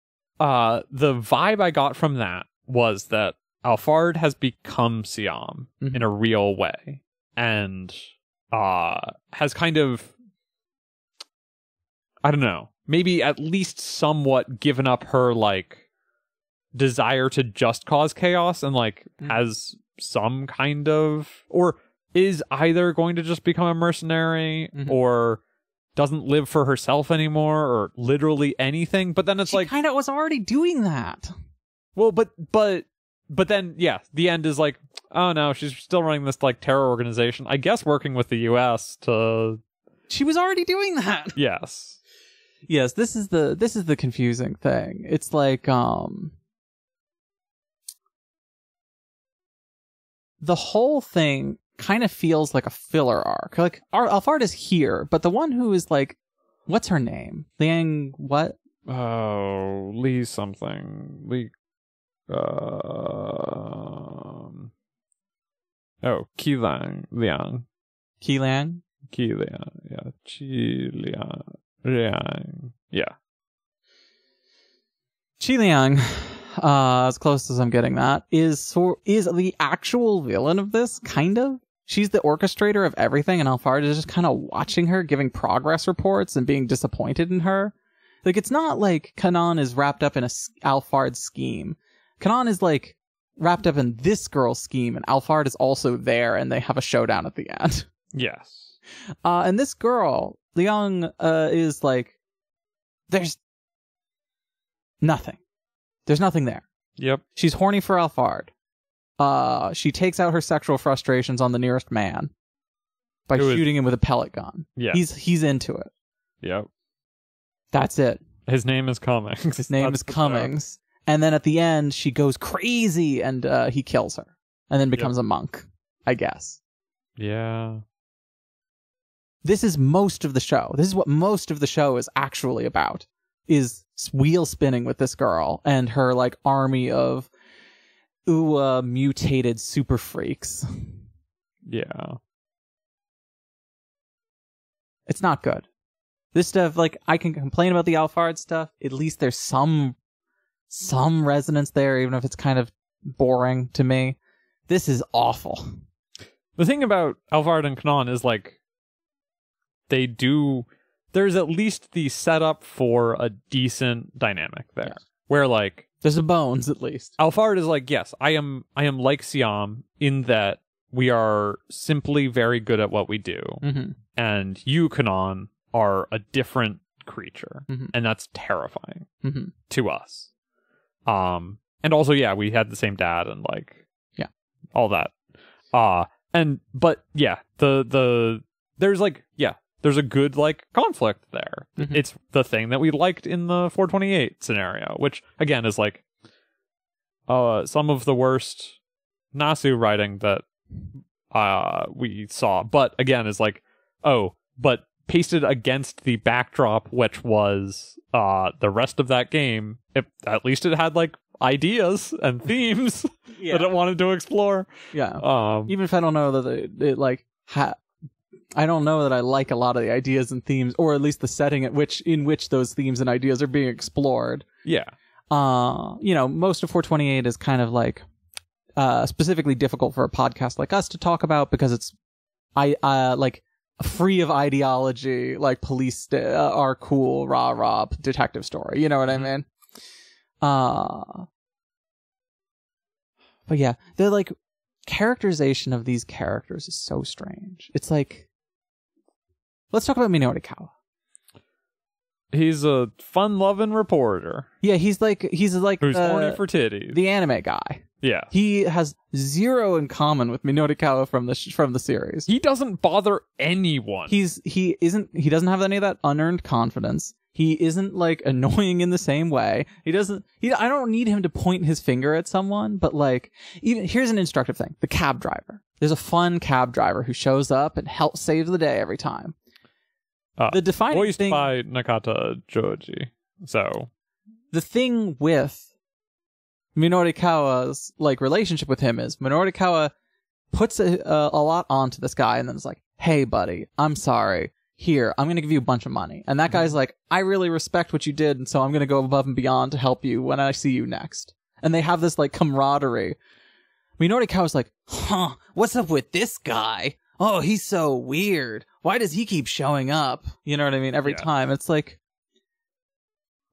uh the vibe I got from that was that Alphard has become Siam Mhm. in a real way, and uh has kind of, I don't know, maybe at least somewhat given up her like desire to just cause chaos and like Mm. has some kind of, or is either going to just become a mercenary Mhm. or doesn't live for herself anymore or literally anything. But then it's She like, kind of was already doing that. well, but but but then yeah, the end is like, oh no, she's still running this like terror organization, I guess, working with the U S to, She was already doing that. yes. Yes, this is the this is the confusing thing. It's like um the whole thing kind of feels like a filler arc. Like our Alphard is here, but the one who is like, what's her name? Liang what? Oh, Lee something. Lee. Um. Oh, Qi Liang. Liang. Qi Liang? Qi Liang. Yeah. Qi Liang. Liang. Yeah. Qi Liang, uh, as close as I'm getting that, is so is the actual villain of this, kind of. She's the orchestrator of everything, and Alphard is just kind of watching her, giving progress reports, and being disappointed in her. Like, it's not like Kanan is wrapped up in a s- Alphard scheme. Kanan is, like, wrapped up in this girl's scheme, and Alphard is also there, and they have a showdown at the end. Yes. Uh, and this girl, Liang, uh, is like, there's nothing. There's nothing there. Yep. She's horny for Alphard. Uh, she takes out her sexual frustrations on the nearest man by Who is- shooting him with a pellet gun. Yeah. He's he's into it. Yep. That's it. His name is Cummings. His name That's is the joke. Cummings. And then at the end, she goes crazy and uh, he kills her. And then becomes a monk, I guess. Yeah. This is most of the show. This is what most of the show is actually about. Is wheel spinning with this girl and her like army of Uwa mutated super freaks. Yeah. It's not good. This stuff, like, I can complain about the Alphard stuff. At least there's some some resonance there, even if it's kind of boring to me. This is awful. The thing about Alphard and Kanan is like they do, there's at least the setup for a decent dynamic there. Yeah. Where like There's a bones, at least. Alphard is like, yes, I am I am like Siam in that we are simply very good at what we do. Mm-hmm. And you, Kanan, are a different creature. Mhm. And that's terrifying Mm-hmm. to us. Um and also, yeah, we had the same dad and like Yeah. all that. Uh and but yeah, the the there's like yeah, there's a good like conflict there. Mhm. It's the thing that we liked in the four twenty-eight scenario, which again is like uh some of the worst Nasu writing that uh we saw, but again is like, oh, but pasted against the backdrop, which was uh the rest of that game. It, at least it had like ideas and themes Yeah. that it wanted to explore. Yeah. Um, Even if I don't know that it, it like ha- I don't know that I like a lot of the ideas and themes, or at least the setting at which in which those themes and ideas are being explored. yeah, Uh, you know, most of four twenty-eight is kind of like uh specifically difficult for a podcast like us to talk about because it's I uh like free of ideology, like police st- uh, are cool, rah rah detective story. You know what I mean? Uh, but yeah, the like characterization of these characters is so strange. It's like, let's talk about Minoru Kawa. he's a fun-loving reporter Yeah, he's like he's like who's uh, horny for titties. the anime guy. yeah, He has zero in common with Minoru Kawa from the sh- from the series. he doesn't bother anyone. He's he isn't he doesn't have any of that unearned confidence. He isn't like annoying in the same way. He doesn't he I don't need him to point his finger at someone, but like even here's an instructive thing. The cab driver. There's a fun cab driver who shows up and helps save the day every time. Uh, The defining voiced thing by Nakata Joji. So the thing with Minoru Kawa's like relationship with him is Minoru Kawa puts a, a, a lot onto this guy and then it's like, hey buddy, I'm sorry. Here, I'm going to give you a bunch of money. And that guy's like, I really respect what you did, and so I'm going to go above and beyond to help you when I see you next. And they have this like camaraderie. Minoru Kawa's like, huh, what's up with this guy? Oh, he's so weird. Why does he keep showing up? You know what I mean? Every Yeah. time. It's like,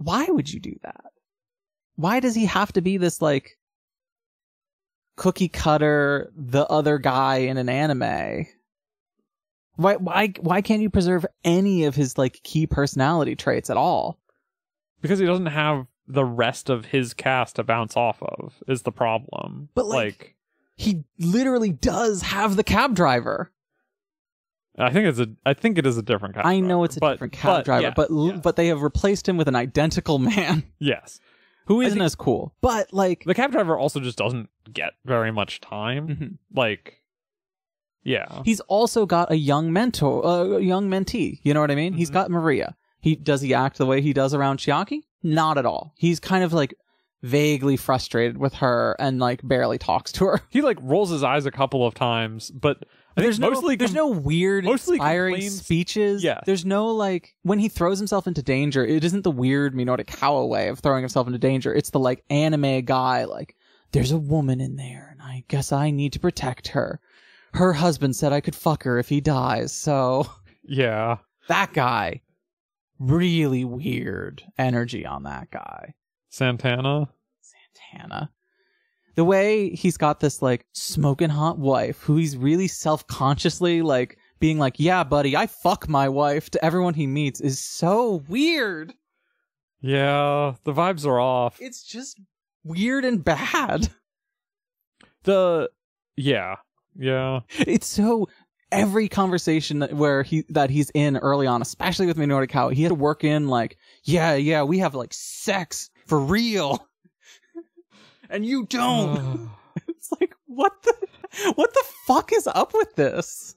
why would you do that? Why does he have to be this like cookie cutter, the other guy in an anime? Why why why can't you preserve any of his like key personality traits at all? Because he doesn't have the rest of his cast to bounce off of is the problem. But like, he literally does have the cab driver. I think it's a I think it is a different cab I driver. know it's a but, different cab but, driver, yeah, but l- yeah. but they have replaced him with an identical man yes. who isn't think- as cool. But like The cab driver also just doesn't get very much time. Mhm. Like yeah. he's also got a young mentor, uh, a young mentee. You know what I mean? He's Mhm. got Maria. He does he act the way he does around Chiaki? Not at all. He's kind of like vaguely frustrated with her and like barely talks to her. He like rolls his eyes a couple of times, but I think There's no, mostly there's com- no weird, mostly inspiring complains- speeches. Yeah. There's no like when he throws himself into danger. It isn't the weird Minoru Kawa way of throwing himself into danger. It's the like anime guy. Like there's a woman in there, and I guess I need to protect her. Her husband said I could fuck her if he dies, so yeah. that guy. Really weird energy on that guy. Santana. Santana. The way he's got this like smoking hot wife who he's really self-consciously like being like, yeah, buddy, I fuck my wife to everyone he meets is so weird. Yeah, the vibes are off. It's just weird and bad. The yeah. Yeah. It's so every conversation that, where he that he's in early on, especially with Minoru Kawa, he had to work in like, yeah, yeah, we have like sex for real. And you don't. It's like, what the what the fuck is up with this?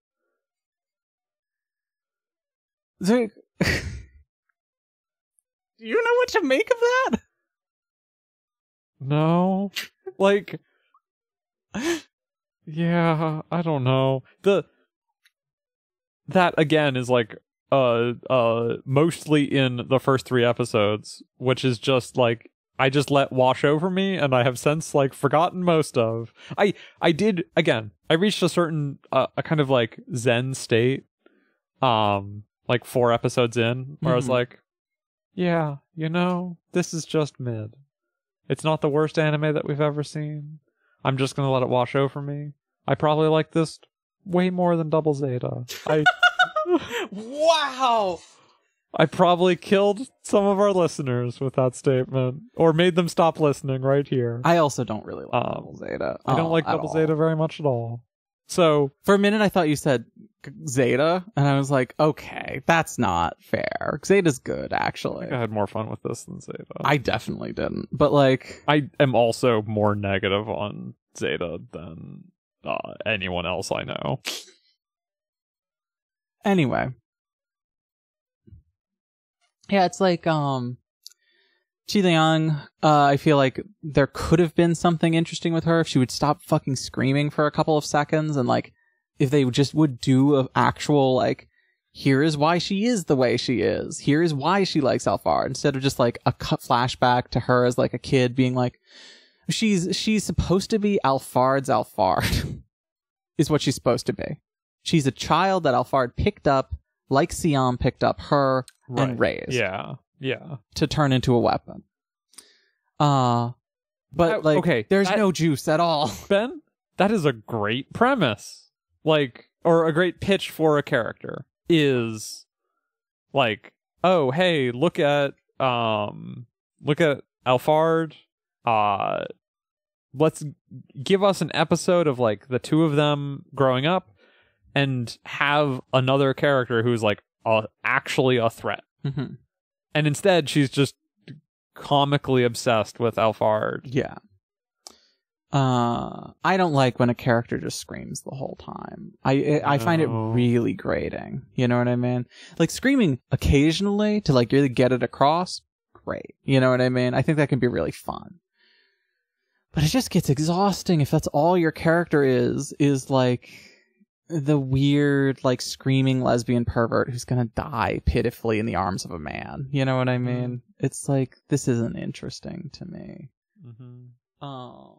It's like, do you know what to make of that? No. Like yeah, I don't know. The that again is like uh uh mostly in the first three episodes, which is just like I just let wash over me, and I have since like forgotten most of. I I did again. I reached a certain uh, a kind of like zen state, um, like four episodes in, where I was Mhm. like, yeah, you know, this is just mid. It's not the worst anime that we've ever seen. I'm just gonna let it wash over me. I probably like this way more than Double Zeta. I Wow. I probably killed some of our listeners with that statement, or made them stop listening right here. I, I also don't really like Um, Double Zeta. don't uh, like at Double all. Zeta very much at all. So For a minute, I thought you said Zeta, and I was like, okay, that's not fair. Zeta's good, actually. I had more fun with this than Zeta. I definitely didn't. But, like, I am also more negative on Zeta than uh, anyone else I know. anyway. Yeah, it's like, um, Chi Liang, uh, I feel like there could have been something interesting with her if she would stop fucking screaming for a couple of seconds, and, like, if they just would do an actual, like, here is why she is the way she is. Here is why she likes Alphard, instead of just, like, a cut flashback to her as, like, a kid being like, she's, she's supposed to be Alphard's Alphard, is what she's supposed to be. She's a child that Alphard picked up, like Siam picked up her, and raised Yeah, yeah. to turn into a weapon. Uh, but, Uh, like, okay, there's that- no juice at all. Ben, that is a great premise. Like, or a great pitch for a character is like, oh, hey, look at, um, look at Alphard. Uh, let's give us an episode of like the two of them growing up and have another character who's like a, actually a threat. Mm-hmm. And instead, she's just comically obsessed with Alphard. Yeah. Uh, I don't like when a character just screams the whole time. I I find it No. really grating. You know what I mean? Like screaming occasionally to like really get it across, great. You know what I mean? I think that can be really fun. But it just gets exhausting if that's all your character is, is like the weird, like screaming lesbian pervert who's gonna die pitifully in the arms of a man. You know what I mean? It's like, this isn't interesting to me. Mm-hmm. Um.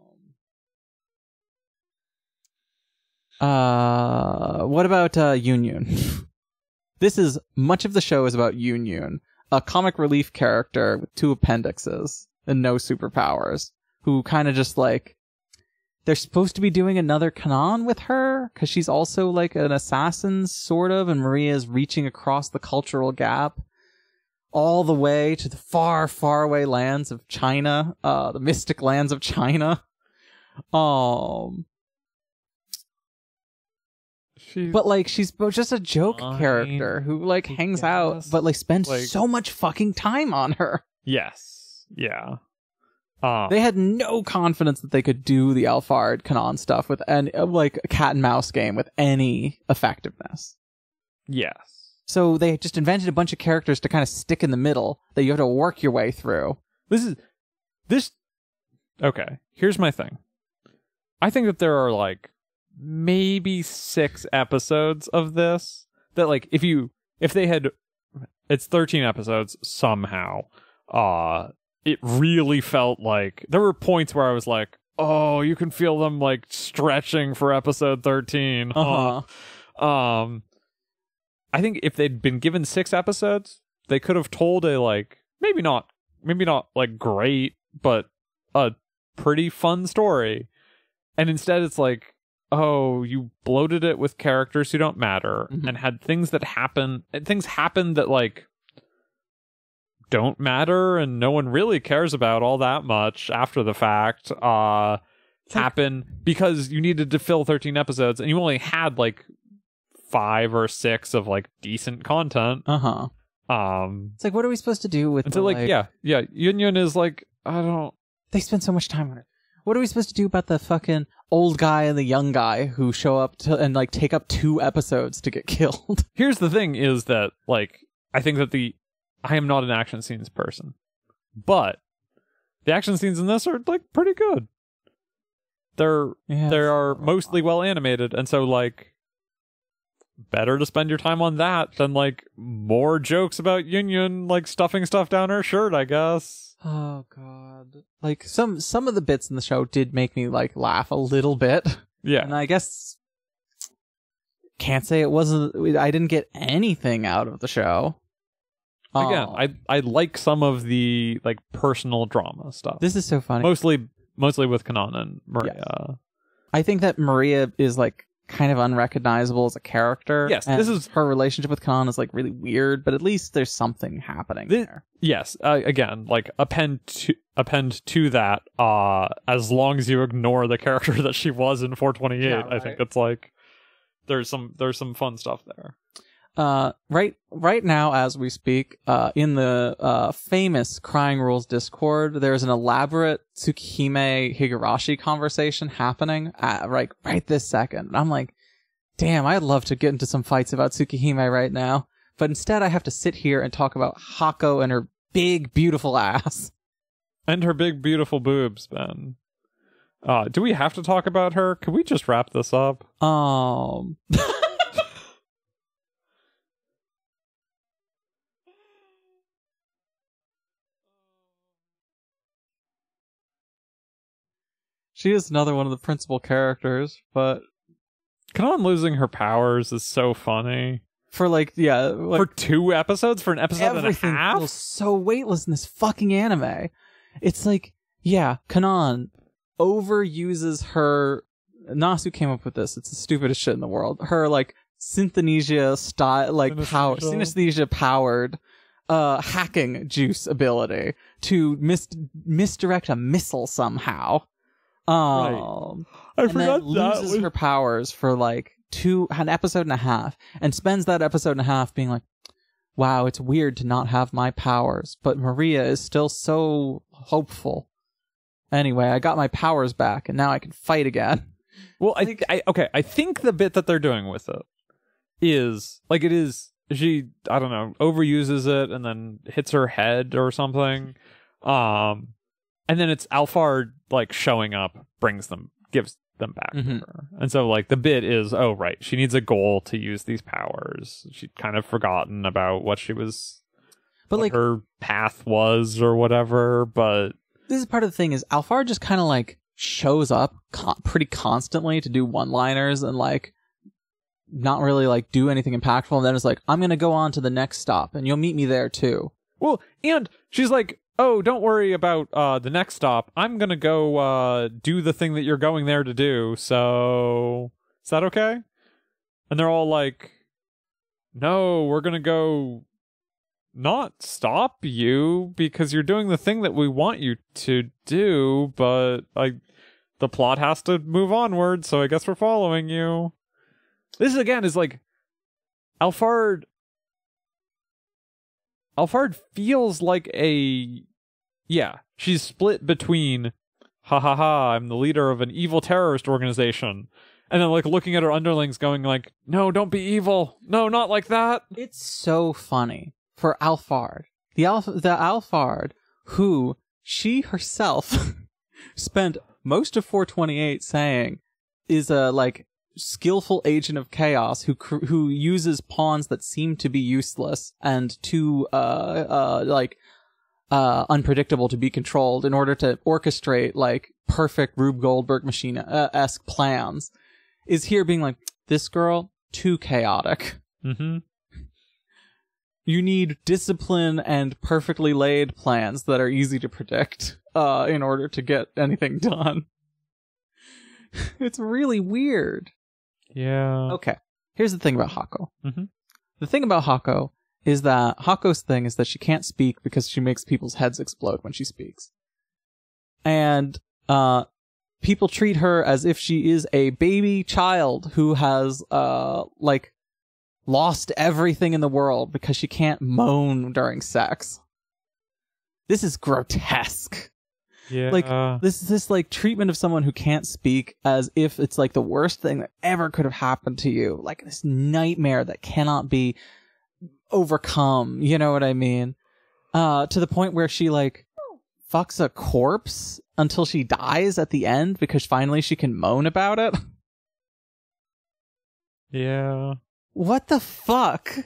Uh, what about uh, Yun Yun? This is much of the show is about Yun Yun. a comic relief character with two appendixes and no superpowers, who kind of just like, they're supposed to be doing another Kanan with her, because she's also like an assassin, sort of, and Maria is reaching across the cultural gap all the way to the far, far away lands of China, uh, the mystic lands of China. Um, She's but like, she's bo- just a joke fine, character who like I hangs out, guess. but like spends Like- so much fucking time on her. yes, yeah. Um, They had no confidence that they could do the Alphard Kanan stuff with any, like a cat and mouse game with any effectiveness. yes. So they just invented a bunch of characters to kind of stick in the middle that you have to work your way through. This is this. Okay, here's my thing. I think that there are like maybe six episodes of this that, like, if you if they had, it's thirteen episodes somehow. Uh it really felt like there were points where I was like, oh, you can feel them like stretching for episode thirteen. Uh huh. Um, I think if they'd been given six episodes, they could have told a like maybe not maybe not like great, but a pretty fun story. And instead, it's like, oh, you bloated it with characters who don't matter, Mhm. and had things that happen. And things happen that like don't matter, and no one really cares about all that much after the fact. Uh, happen because you needed to fill thirteen episodes, and you only had like five or six of like decent content. Uh huh. Um, It's like, what are we supposed to do with and the, so like, yeah, yeah, Yun Yun is like, I don't. They spend so much time on it. What are we supposed to do about the fucking old guy and the young guy who show up to and like take up two episodes to get killed? Here's the thing: is that like I think that the I am not an action scenes person, but the action scenes in this are like pretty good. They're Yeah, they it's- are mostly well animated, and so like better to spend your time on that than like more jokes about Yun Yun like stuffing stuff down her shirt, I guess. Oh god. Like some some of the bits in the show did make me like laugh a little bit. Yeah. And I guess can't say it wasn't I didn't get anything out of the show. Again, Oh, I I like some of the like personal drama stuff. this is so funny. mostly mostly with Kanan and Maria. I think that Maria is like kind of unrecognizable as a character. Yes, and this is- her relationship with Kanan is like really weird, but at least there's something happening Thi- there. Yes, uh, again, like append to append to that. Uh, as long as you ignore the character that she was in four twenty-eight, Yeah, I think right. it's like there's some there's some fun stuff there. Uh, right, right now as we speak, uh, in the uh famous Crying Rules Discord, there's an elaborate Tsukihime Higurashi conversation happening at, right, right this second. And I'm like, damn, I'd love to get into some fights about Tsukihime right now, but instead I have to sit here and talk about Hako and her big, beautiful ass. And her big beautiful boobs, Ben. Uh, do we have to talk about her? Could we just wrap this up? Um. She is another one of the principal characters, but Kanan losing her powers is so funny. for like, yeah, like For two episodes? For an episode everything and a half? feels so weightless in this fucking anime. It's like, yeah, Kanan overuses her. Nasu came up with this. It's the stupidest shit in the world. Her like synesthesia style, like power, Synesthesia? synesthesia powered, uh, hacking juice ability to mis- misdirect a missile somehow. Um, I and forgot then that loses was... her powers for like two an episode and a half, and spends that episode and a half being like, "Wow, it's weird to not have my powers, but Maria is still so hopeful." Anyway, I got my powers back, and now I can fight again. Well, I, I okay. I think the bit that they're doing with it is like it is. She I don't know overuses it and then hits her head or something, um, and then it's Alphard like showing up, brings them, gives them back Mhm. to her, and so like the bit is oh right, she needs a goal to use these powers. She'd kind of forgotten about what she was, But what like, her path was or whatever. But this is part of the thing: is Alphard just kind of like shows up con- pretty constantly to do one-liners and like not really like do anything impactful, and then it's like, I'm gonna go on to the next stop and you'll meet me there too. Well, and she's like, oh, don't worry about uh, the next stop. I'm going to go uh, do the thing that you're going there to do. So, is that okay? And they're all like, no, we're going to go not stop you because you're doing the thing that we want you to do, but like the plot has to move onward, so I guess we're following you. This again is like Alphard Alphard feels like a yeah, she's split between ha ha ha, I'm the leader of an evil terrorist organization. And then like looking at her underlings going like, no, don't be evil. No, not like that. It's so funny for Alphard. The Alf- the Alphard who she herself spent most of four twenty-eight saying is a like skillful agent of chaos who cr- who uses pawns that seem to be useless and too uh uh like uh unpredictable to be controlled in order to orchestrate like perfect Rube Goldberg machine uh, esque plans, is here being like, this girl too chaotic. Mm-hmm. You need discipline and perfectly laid plans that are easy to predict uh in order to get anything done. It's really weird. Yeah. Okay, here's the thing about Hako. Mm-hmm. The thing about Hako is that Hako's thing is that she can't speak because she makes people's heads explode when she speaks. And uh, people treat her as if she is a baby child who has, uh, like, lost everything in the world because she can't moan during sex. This is grotesque. Yeah. Like, this is this, like, treatment of someone who can't speak as if it's, like, the worst thing that ever could have happened to you. Like, this nightmare that cannot be overcome. You know what I mean? Uh, to the point where she, like, fucks a corpse until she dies at the end because finally she can moan about it. Yeah. What the fuck?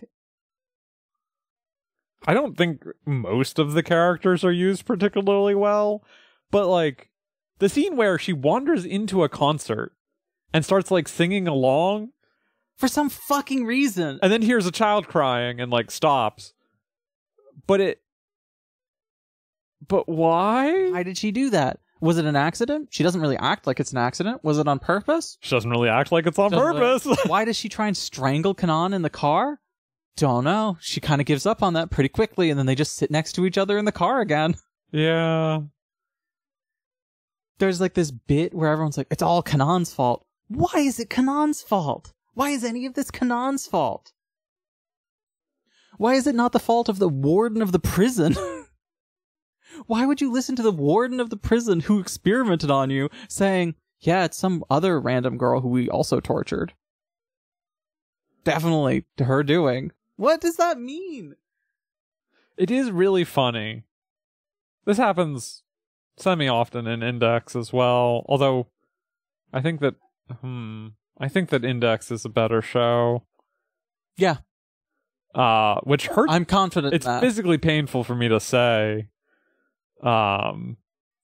I don't think most of the characters are used particularly well, but like the scene where she wanders into a concert and starts like singing along For some fucking reason. and then hears a child crying and like stops. But it But why? Why did she do that? Was it an accident? She doesn't really act like it's an accident. Was it on purpose? She doesn't really act like it's on Doesn't really- purpose. Why does she try and strangle Kanan in the car? Don't know. She kind of gives up on that pretty quickly, and then they just sit next to each other in the car again. Yeah. There's like this bit where everyone's like, it's all Kanan's fault. Why is it Kanan's fault? Why is any of this Kanan's fault? Why is it not the fault of the warden of the prison? Why would you listen to the warden of the prison who experimented on you saying, yeah, it's some other random girl who we also tortured? Definitely to her doing. What does that mean? It is really funny. This happens semi-often in Index as well, although I think that hmm I think that Index is a better show. Yeah. Uh which hurts. I'm confident It's in that. physically painful for me to say. Um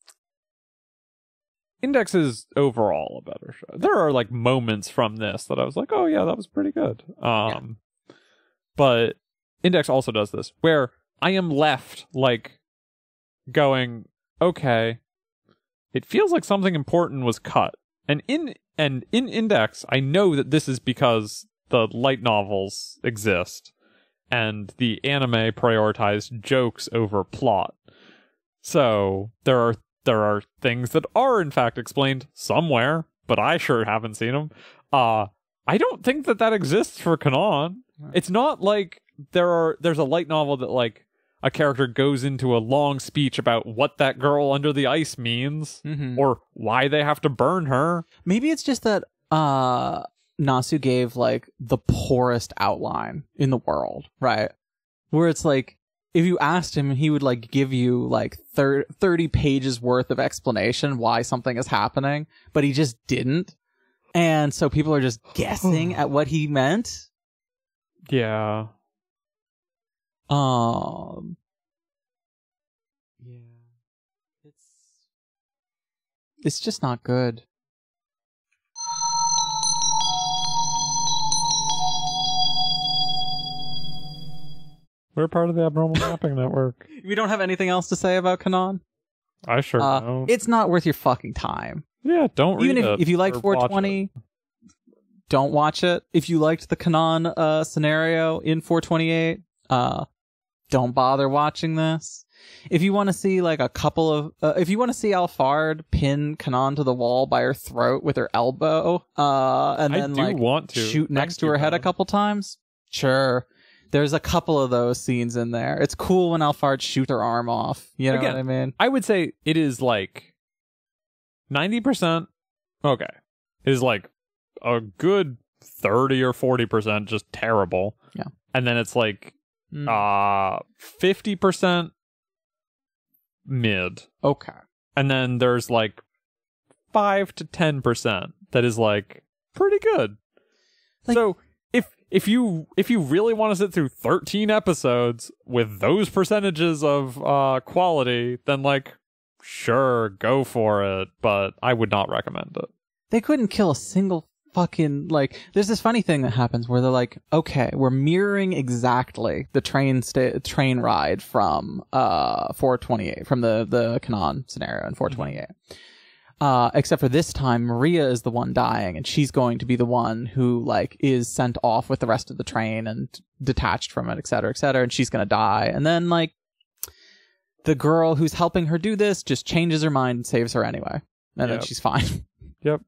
Index is overall a better show. There are like moments from this that I was like, oh yeah, that was pretty good. Um but Index also does this where I am left like going, okay, it feels like something important was cut. And in and in Index, I know that this is because the light novels exist and the anime prioritized jokes over plot. So there are there are things that are in fact explained somewhere, but I sure haven't seen them. Uh, I don't think that that exists for Kanan. It's not like there are there's a light novel that like a character goes into a long speech about what that girl under the ice means Mhm. or why they have to burn her. Maybe it's just that uh, Nasu gave like the poorest outline in the world, right? Where it's like, if you asked him, he would like give you like thir- thirty pages worth of explanation why something is happening, but he just didn't. And so people are just guessing at what he meant. Yeah. Um, yeah, it's, it's just not good. We're part of the Abnormal Mapping Network. We don't have anything else to say about Kanon. I sure Uh, don't. it's not worth your fucking time. Yeah, don't Even read if, it if you liked or four watch twenty, don't watch it. If you liked the Kanon uh, scenario in four twenty-eight, uh, don't bother watching this. If you want to see like a couple of, uh, if you want to see Alphard pin Kanon to the wall by her throat with her elbow, uh, and I then do like want to. shoot next Thank to you, her head a though. couple times, sure. There's a couple of those scenes in there. It's cool when Alphard shoots her arm off. You know Again, what I mean? I would say it is like ninety percent. Okay. It is like a good thirty or forty percent just terrible. Yeah. And then it's like Mm. uh fifty percent mid. Okay. And then there's like five to ten percent that is like pretty good. Like- so if if you if you really want to sit through thirteen episodes with those percentages of uh quality, then like sure, go for it, but I would not recommend it. They couldn't kill a single fucking, like, there's this funny thing that happens where they're like, okay, we're mirroring exactly the train sta- train ride from uh four twenty-eight, from the the Kanon scenario in four twenty-eight. Uh, except for this time, Maria is the one dying, and she's going to be the one who, like, is sent off with the rest of the train and detached from it, et cetera, et cetera, and she's gonna die. And then, like, the girl who's helping her do this just changes her mind and saves her anyway. And then Yep. she's fine. Yep.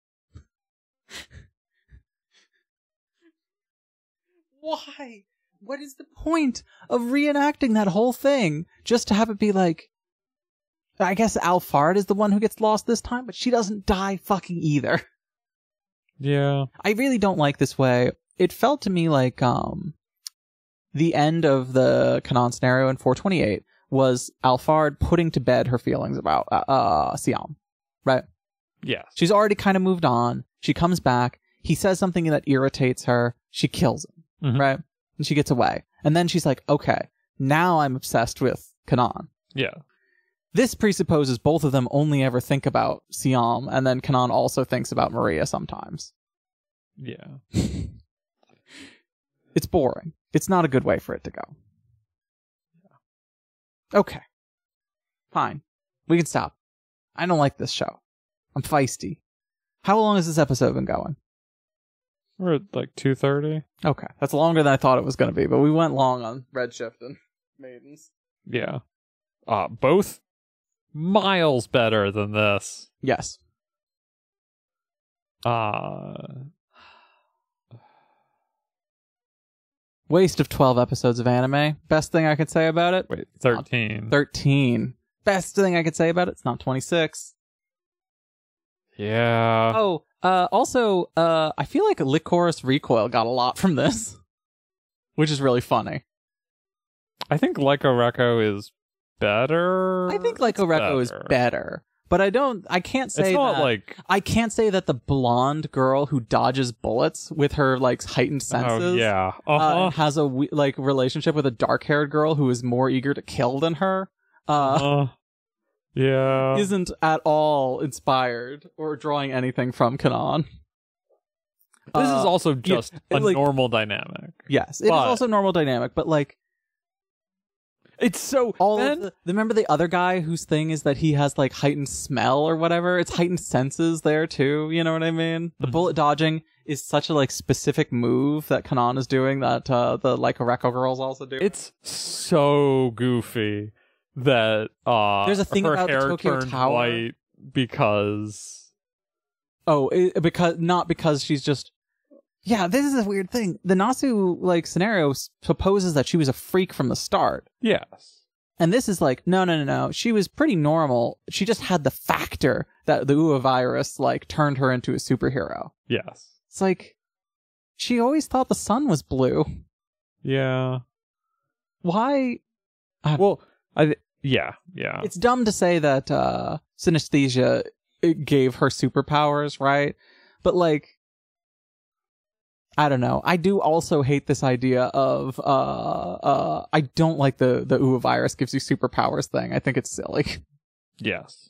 Why? What is the point of reenacting that whole thing just to have it be like, I guess Alphard is the one who gets lost this time, but she doesn't die fucking either. Yeah. I really don't like this way. It felt to me like um the end of the Kanon scenario in four twenty-eight was Alphard putting to bed her feelings about uh, uh Siam, right? Yes. She's already kind of moved on. She comes back. He says something that irritates her. She kills him, Mhm. right? And she gets away. And then she's like, okay, now I'm obsessed with Kanon. Yeah. This presupposes both of them only ever think about Siam, and then Kanon also thinks about Maria sometimes. Yeah. It's boring. It's not a good way for it to go. Okay. Fine. We can stop. I don't like this show. I'm feisty. How long has this episode been going? We're at like two thirty. Okay. That's longer than I thought it was going to be, but we went long on Redshift and Maidens. Yeah. Uh both miles better than this. Yes. Uh Waste of twelve episodes of anime. Best thing I could say about it? wait, thirteen. thirteen. Best thing I could say about it? It's not twenty-six. Yeah. Oh, uh, also, uh, I feel like Licorice Recoil got a lot from this, which is really funny. I think Leco Reco is better. I think Like Oreko is better, but I don't. I can't say It's not that. like I can't say that the blonde girl who dodges bullets with her like heightened senses, oh yeah, uh, uh-huh. and has a we- like relationship with a dark-haired girl who is more eager to kill than her. Uh, uh, yeah. isn't at all inspired or drawing anything from Kanon. This Uh, is also just yeah, a like- normal dynamic. Yes, it is But- also normal dynamic, but like It's so all then, of the, remember the other guy whose thing is that he has like heightened smell or whatever. It's heightened senses there too. You know what I mean? The Mhm. bullet dodging is such a like specific move that Kanon is doing that uh, the like Oreko girls also do. it's so goofy that uh There's a thing her about the hair Tokyo turned Tower- white because Oh, it, because not because she's just. Yeah, this is a weird thing. The Nasu like scenario supposes that she was a freak from the start. yes. And this is like, no, no, no, no. She was pretty normal. She just had the factor that the Ua virus like turned her into a superhero. Yes. It's like, she always thought the sun was blue. Yeah. Why? Well, I th- yeah, yeah. It's dumb to say that uh, synesthesia it gave her superpowers, right? But like, I don't know. I do also hate this idea of uh, uh, I don't like the the Ua virus gives you superpowers thing. I think it's silly. Yes.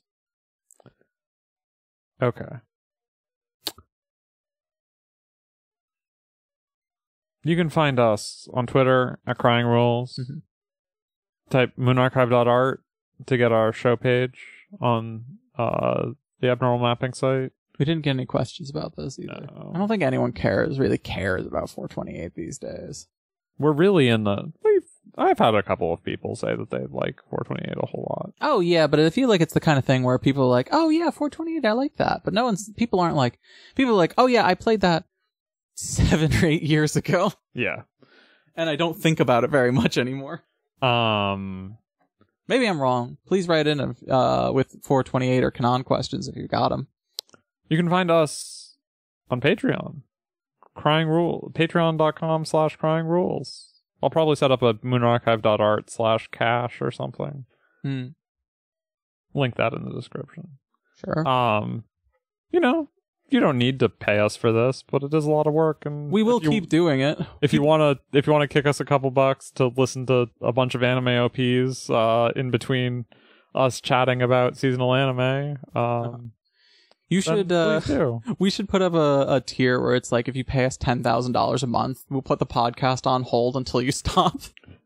Okay. You can find us on Twitter at Crying Rules. Mhm. Type moonarchive dot art to get our show page on uh, the Abnormal Mapping site. We didn't get any questions about this either. No. I don't think anyone cares, really cares about four twenty-eight these days. We're really in the... We've, I've had a couple of people say that they like four twenty-eight a whole lot. Oh, yeah, but I feel like it's the kind of thing where people are like, oh, yeah, four twenty-eight, I like that. But no one's... People aren't like... People are like, oh, yeah, I played that seven or eight years ago. Yeah. And I don't think about it very much anymore. Um... Maybe I'm wrong. Please write in uh, with four twenty-eight or Canon questions if you got them. You can find us on Patreon. Crying Rule, patreon.com slash crying rules. I'll probably set up a moonarchive dot art slash cash or something. Hmm. Link that in the description. Sure. Um, you know, you don't need to pay us for this, but it is a lot of work, and we will if you, keep doing it. If you want to, if you want to kick us a couple bucks to listen to a bunch of anime O Ps uh, in between us chatting about seasonal anime, um, You should. Uh, please do. we should put up a, a tier where it's like if you pay us ten thousand dollars a month, we'll put the podcast on hold until you stop.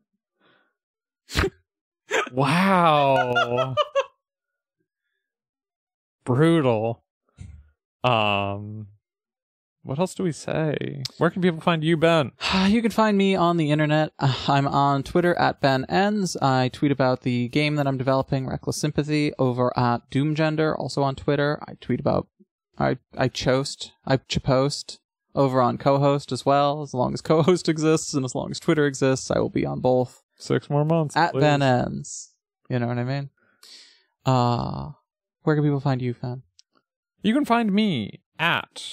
Wow. Brutal. Um, what else do we say? Where can people find you, Ben? You can find me on the internet. Uh, I'm on Twitter at Ben Enns. I tweet about the game that I'm developing, Reckless Sympathy, over at Doomgender, also on Twitter. I tweet about, I I chost, I post over on Co-host as well. As long as Co-host exists and as long as Twitter exists, I will be on both. Six more months. At please. Ben Enns. You know what I mean? Uh, where can people find you, Fan? You can find me at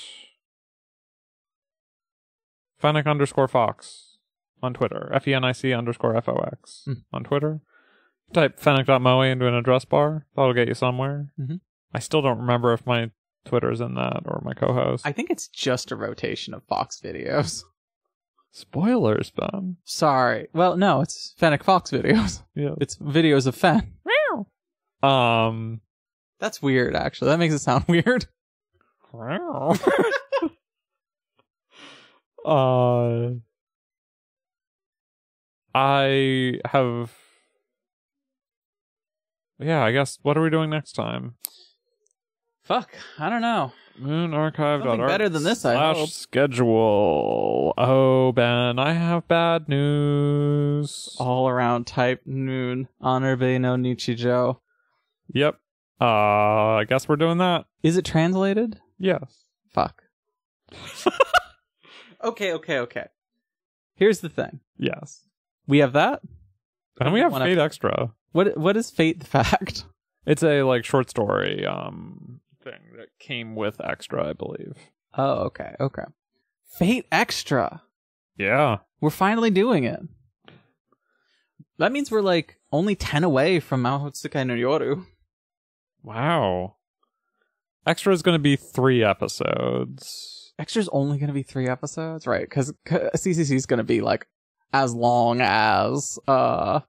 Fennec underscore Fox on Twitter. F E N I C underscore F O X Mm. on Twitter. Type Fennec.moe into an address bar. That'll get you somewhere. Mhm. I still don't remember if my Twitter's in that or my co-host. I think it's just a rotation of Fox videos. Spoilers, Ben. Sorry. Well, no, it's Fennec Fox videos. Yeah. It's videos of Fen. Um. That's weird, actually. That makes it sound weird. uh. I have. Yeah, I guess. What are we doing next time? Fuck. I don't know. Moon Archive. Something better than this, I slash hope. schedule. Oh, Ben, I have bad news. All around type noon. Honorbe no Nichijo. Yep. Uh, I guess we're doing that. Is it translated? Yes. Fuck. okay, okay, okay. Here's the thing. Yes. We have that. And we have Wanna- Fate Extra. What What is Fate the Fact? It's a like short story um thing that came with Extra, I believe. Oh, okay, okay. Fate Extra. Yeah. We're finally doing it. That means we're like only ten away from Mahotsukai no Yoru. Wow. Extra is going to be three episodes. Extra's only going to be three episodes, right? Because C C C is going to be like as long as uh,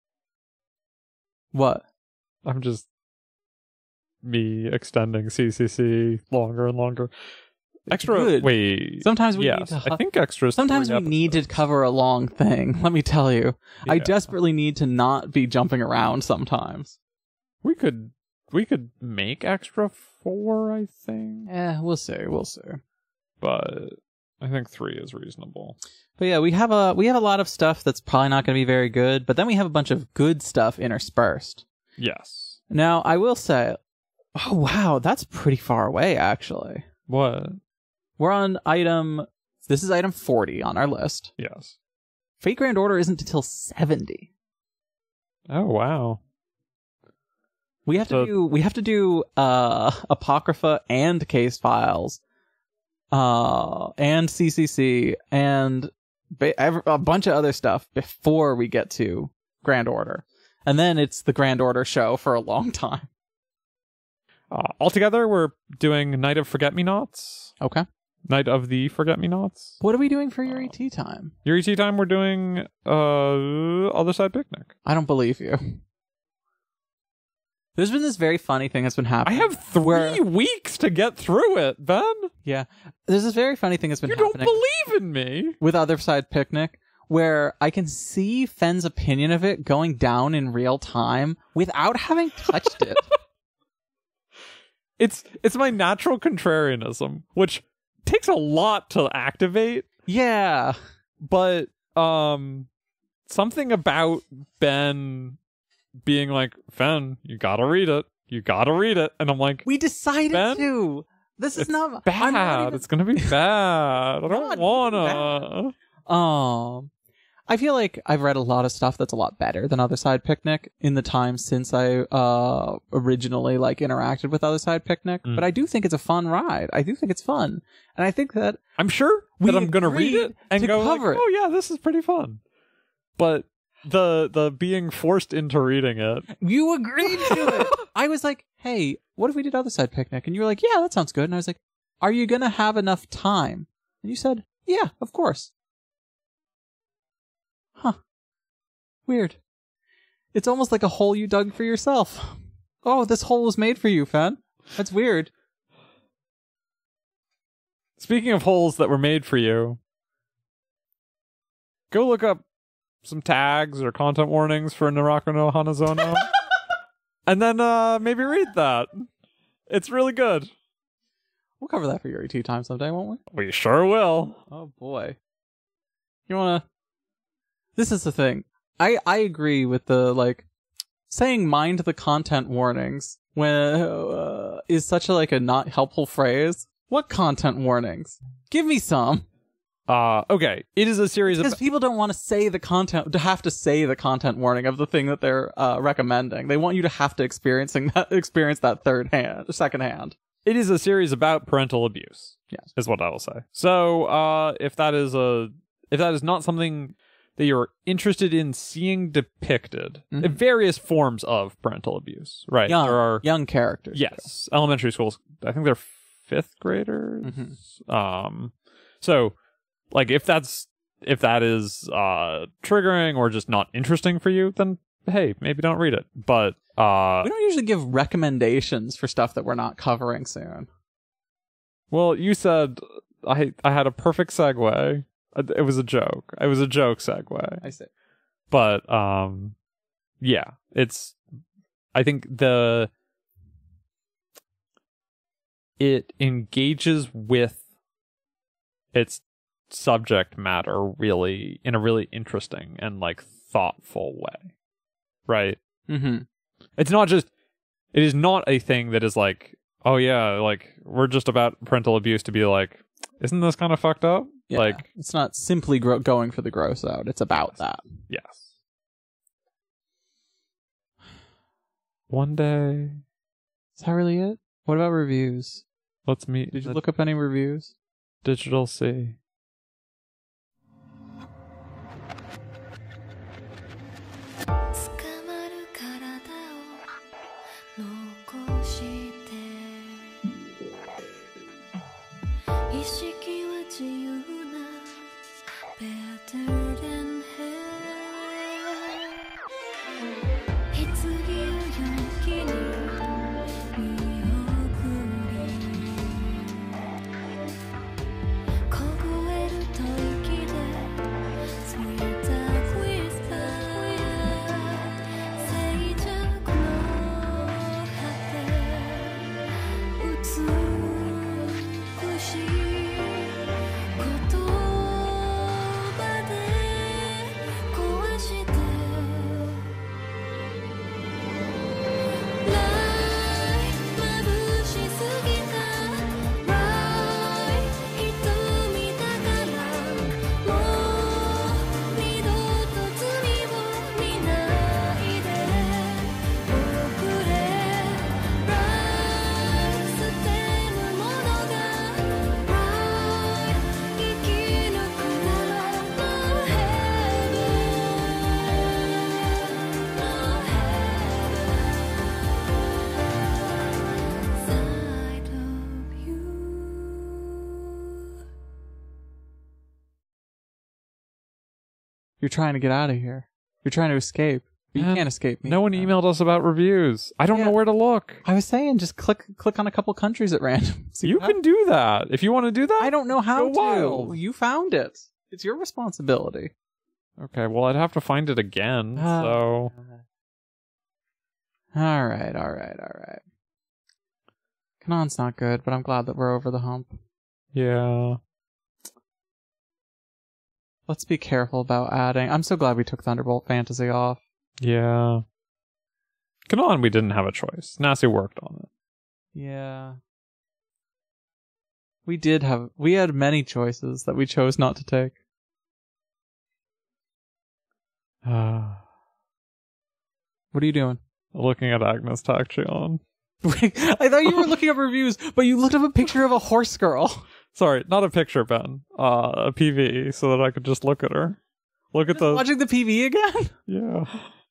what? I'm just me extending C C C longer and longer. Extra. Good. Wait. Sometimes we yes, need to. I think extra. Sometimes we need to cover a long thing. Let me tell you, I Yeah. desperately need to not be jumping around sometimes. We could. We could make extra four, I think, Eh, we'll see. We'll see. but I think three is reasonable. But yeah, we have a we have a lot of stuff that's probably not going to be very good, but then we have a bunch of good stuff interspersed. Yes. Now, I will say, oh wow, that's pretty far away actually. What? We're on item this is item forty on our list. Yes. Fate Grand Order isn't until seventy. Oh wow. We have to So- do we have to do uh Apocrypha and Case Files. Uh and C C C and ba- ev- a bunch of other stuff before we get to Grand Order. And then it's the Grand Order show for a long time. Uh, altogether, we're doing Night of Forget-Me-Nots. Okay. Night of the Forget-Me-Nots. What are we doing for your E T time? Your E T time, we're doing uh Other Side Picnic. I don't believe you. There's been this very funny thing that's been I happening. have three where- weeks to get through it, Ben. Yeah. There's this very funny thing that's been You don't happening believe in me. with Other Side Picnic, where I can see Fenn's opinion of it going down in real time without having touched it. It's it's my natural contrarianism, which takes a lot to activate, Yeah. but um something about Ben being like, Fen, you gotta read it. You gotta read it. And I'm like, We decided Ben? to. This is it's not bad. I'm not even- It's gonna be bad. I Not don't even wanna. Um, I feel like I've read a lot of stuff that's a lot better than Other Side Picnic in the time since I uh originally like interacted with Other Side Picnic. Mm. But I do think it's a fun ride. I do think it's fun, and I think that I'm sure We that I'm gonna read agreed it and to go cover like, it. oh yeah, this is pretty fun. But the the being forced into reading it. you agreed to it. I was like, hey, what if we did Other Side Picnic? And you were like, yeah, that sounds good. And I was like, are you gonna have enough time? And you said, yeah, of course. Huh. Weird. It's almost like a hole you dug for yourself. Oh, this hole was made for you, Fen. That's weird. Speaking of holes that were made for you, go look up some tags or content warnings for Naraka no Hanazono. And then uh maybe read that. It's really good. We'll cover that for Yuri Tea Time someday, won't we? We sure will. Oh boy. You wanna... This is the thing. I, I agree with the, like, saying mind the content warnings when uh, is such a, like, a not helpful phrase. What content warnings? Give me some. Uh okay. It is a series Because of people don't want to say the content, to have to say the content warning of the thing that they're uh, recommending. They want you to have to experiencing that, experience that third hand, second hand. it is a series about parental abuse. Yes. Is what I will say. So uh if that is a if that is not something that you're interested in seeing depicted, Mhm. in various forms of parental abuse, right? Young, There are young characters. yes, elementary schools. I think they're fifth graders. Mhm. Um, so like if that's if that is uh triggering or just not interesting for you, then hey, maybe don't read it. But uh, We don't usually give recommendations for stuff that we're not covering soon. well, you said I I had a perfect segue. It was a joke. It was a joke segue. I see. But um yeah, it's I think the it engages with its subject matter really in a really interesting and like thoughtful way. Right? Mm-hmm. It's not just it is not a thing that is like, oh yeah, like we're just about parental abuse to be like, isn't this kind of fucked up? Yeah. Like, it's not simply gro- going for the gross out. It's about that. yes. One day, Is that really it? What about reviews? let's meet Did you the look up any reviews? Digital Sea. 捕まる体を残して意識は自由な Better than hell 棺を陽気に見送り凍える吐息で Sweet dark whisper 静寂の果て美しい言葉で壊して Light 眩しすぎた Right 瞳だからもう二度と罪を見ないで遅れ Right 捨てるものが Right 生き抜くなら No heaven No heaven Side of you You're trying to get out of here. You're trying to escape. You Man, can't escape me. No one emailed us about reviews. I don't Yeah. know where to look. I was saying, just click click on a couple countries at random. See You what can do that if you want to do that. I don't know how Go to. wild. You found it. It's your responsibility. Okay, well, I'd have to find it again. Ah. So All right, all right, all right. Kanon's not good, but I'm glad that we're over the hump. yeah, Let's be careful about adding. I'm so glad we took Thunderbolt Fantasy off. yeah. Come on, we didn't have a choice. Nasu worked on it. Yeah. We did have. We had many choices that we chose not to take. Uh, What are you doing? looking at Agnes Tachyon. I thought you were looking up reviews, but you looked up a picture of a horse girl. Sorry, not a picture, Ben. Uh, a P V, so that I could just look at her. Look at the Watching the P V again? yeah.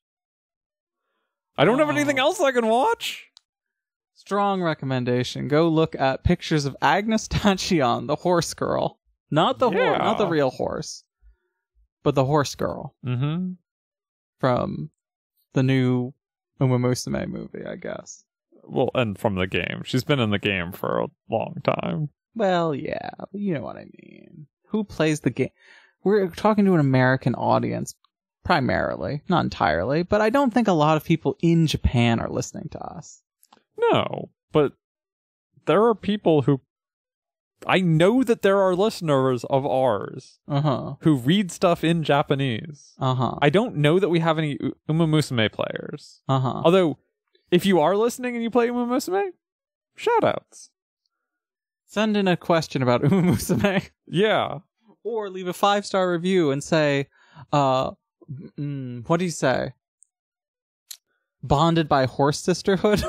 I don't have Oh. anything else I can watch. Strong recommendation. Go look at pictures of Agnes Tachyon, the horse girl. Not the Yeah. horse, not the real horse, but the horse girl Mm-hmm. from the new Uma Musume movie, I guess. Well, and from the game, she's been in the game for a long time. Well, yeah, but you know what I mean. Who plays the game? We're talking to an American audience, primarily, not entirely, but I don't think a lot of people in Japan are listening to us. No, but there are people who I know that there are listeners of ours Uh huh. who read stuff in Japanese. Uh huh. I don't know that we have any U- Uma Musume players. Uh huh. Although, if you are listening and you play Uma Musume, shoutouts. Send in a question about Uma Musume. Yeah. Or leave a five star review and say, uh, mm, what do you say? Bonded by horse sisterhood?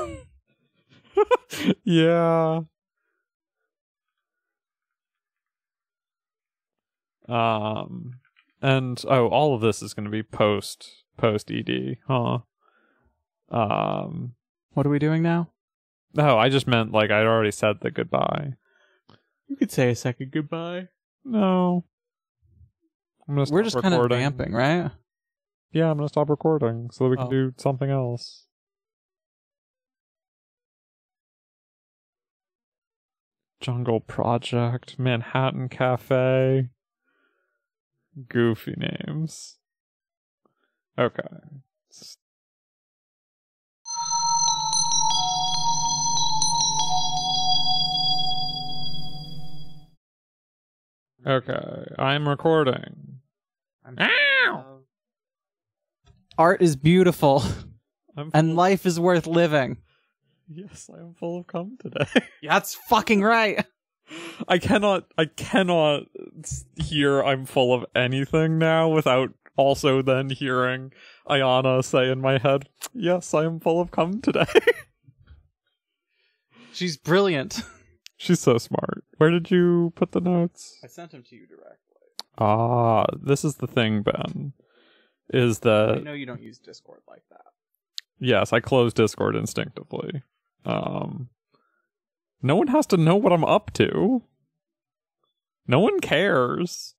Yeah. Um, and oh, all of this is going to be post post E D, huh? Um, What are we doing now? no, I just meant like I'd already said the goodbye. You could say a second goodbye. No, I'm gonna. Stop We're just kind of recording. vamping, right? Yeah, I'm gonna stop recording so that we can Oh. do something else. Jungle Project, Manhattan Cafe. Goofy names. Okay. Okay, I'm recording. Ow! Art is beautiful, I'm and full- life is worth living. Yes, I am full of cum today. Yeah, that's fucking right. I cannot, I cannot s- hear I'm full of anything now without also then hearing Ayana say in my head, yes, I am full of cum today. She's brilliant. She's so smart. Where did you put the notes? I sent him to you directly. Ah, this is the thing, Ben. Is I that, know you don't use Discord like that. yes, I close Discord instinctively. Um, no one has to know what I'm up to. No one cares.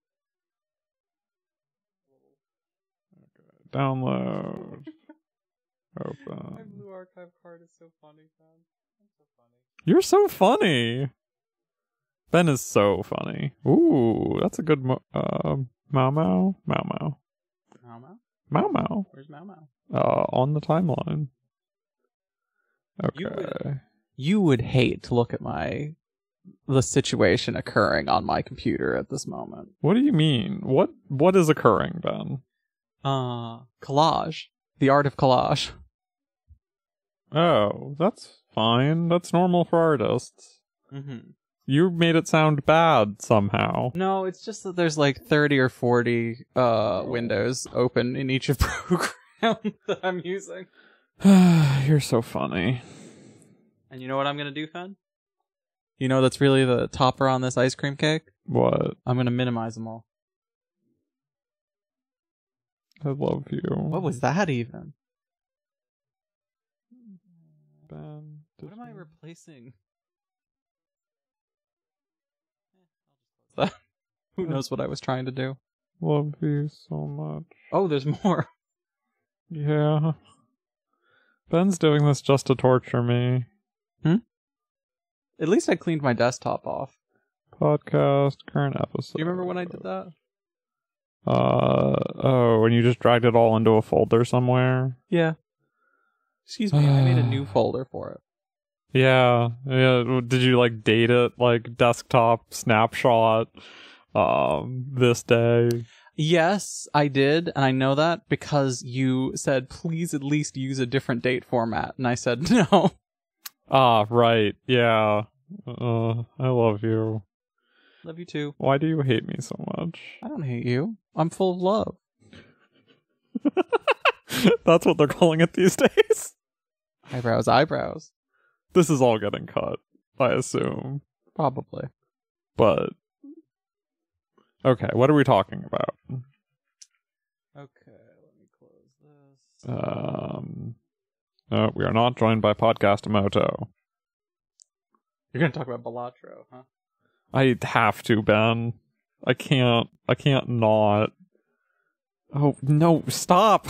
Okay, download. Open. blue archive card is so funny, man. I'm so funny. You're so funny. Ben is so funny. Ooh, that's a good mo- uh, Mau Mau. Mau Mau. Mau Mau? Mau Mau. Where's Mau Mau? Uh, on the timeline. Okay. You would- You would hate to look at my the situation occurring on my computer at this moment. What do you mean? What What is occurring, Ben? Uh, collage. The art of collage. Oh, that's fine. That's normal for artists. Mm-hmm. You made it sound bad somehow. No, it's just that there's like thirty or forty uh windows open in each of program that I'm using. You're so funny. And you know what I'm gonna do, Fen? You know that's really the topper on this ice cream cake? What? I'm gonna minimize them all. I love you. What was that even? Ben? What did am I you- replacing? Eh, I'll just close that. Who knows what I was trying to do? Love you so much. Oh, there's more. Yeah. Ben's doing this just to torture me. At least I cleaned my desktop off. Podcast, current episode. Do you remember when I did that? Uh, oh, when you just dragged it all into a folder somewhere? Yeah. Excuse me, I made a new folder for it. Yeah. Yeah. Did you, like, date it? Like, desktop, snapshot, um, this day? Yes, I did, and I know that because you said, please at least use a different date format, and I said, no. Ah, right. Yeah. Uh, I love you. Love you too. Why do you hate me so much? I don't hate you. I'm full of love. That's what they're calling it these days. Eyebrows, eyebrows. This is all getting cut, I assume. Probably. But okay, what are we talking about? Okay, let me close this. Um, uh, we are not joined by Podcastamoto. You're gonna talk about Balatro, huh? I have to, Ben. I can't. I can't not. Oh no! Stop!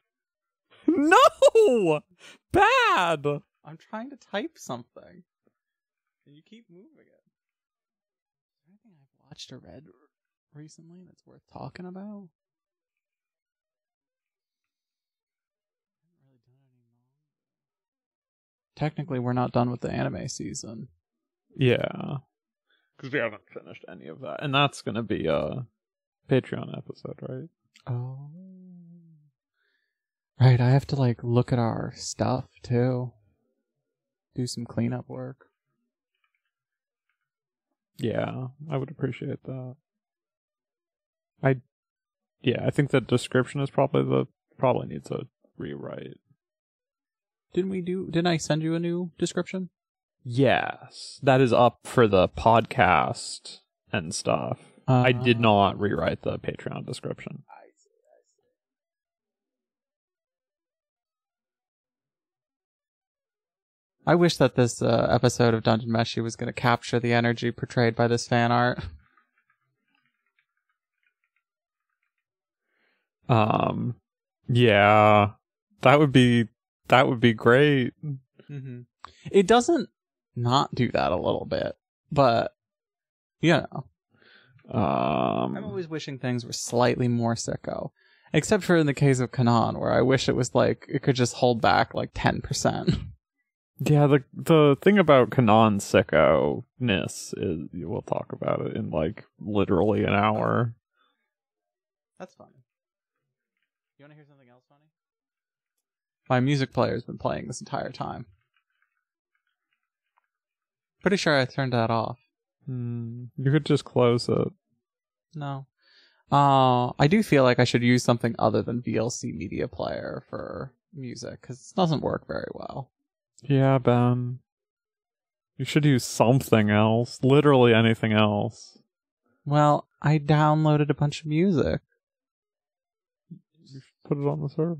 No! Bad. I'm trying to type something, and you keep moving it. Is there anything I've watched or read recently that's worth talking about? Technically, we're not done with the anime season. Yeah, because we haven't finished any of that, and that's gonna be a Patreon episode, right? Oh. Right, I have to, like, look at our stuff, too. Do some cleanup work. Yeah, I would appreciate that. I, yeah, I think the description is probably the probably needs a rewrite. Didn't we do, didn't I send you a new description? Yes, that is up for the podcast and stuff. Uh, I did not rewrite the Patreon description. I see, I see. I wish that this uh, episode of Dungeon Meshi was going to capture the energy portrayed by this fan art. Um, yeah, that would be that would be great. Mm-hmm. It doesn't not do that a little bit, but you know, Um, I'm always wishing things were slightly more sicko, except for in the case of Kanon, where I wish it was like it could just hold back like ten percent. yeah, the the thing about Kanon sicko-ness is we'll talk about it in like literally an hour. That's funny. You want to hear something else funny? My music player's been playing this entire time. Pretty sure I turned that off. Hmm, you could just close it. No. Uh, I do feel like I should use something other than V L C Media Player for music, because it doesn't work very well. Yeah, Ben. You should use something else. Literally anything else. Well, I downloaded a bunch of music. You should put it on the server.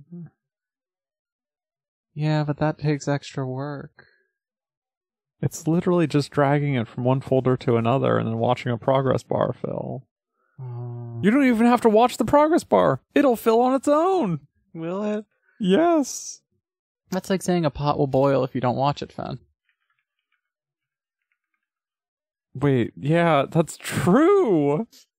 Yeah, but that takes extra work. It's literally just dragging it from one folder to another and then watching a progress bar fill. Uh, You don't even have to watch the progress bar. It'll fill on its own. will it? Yes. That's like saying a pot will boil if you don't watch it, Fen. Wait, yeah, that's true.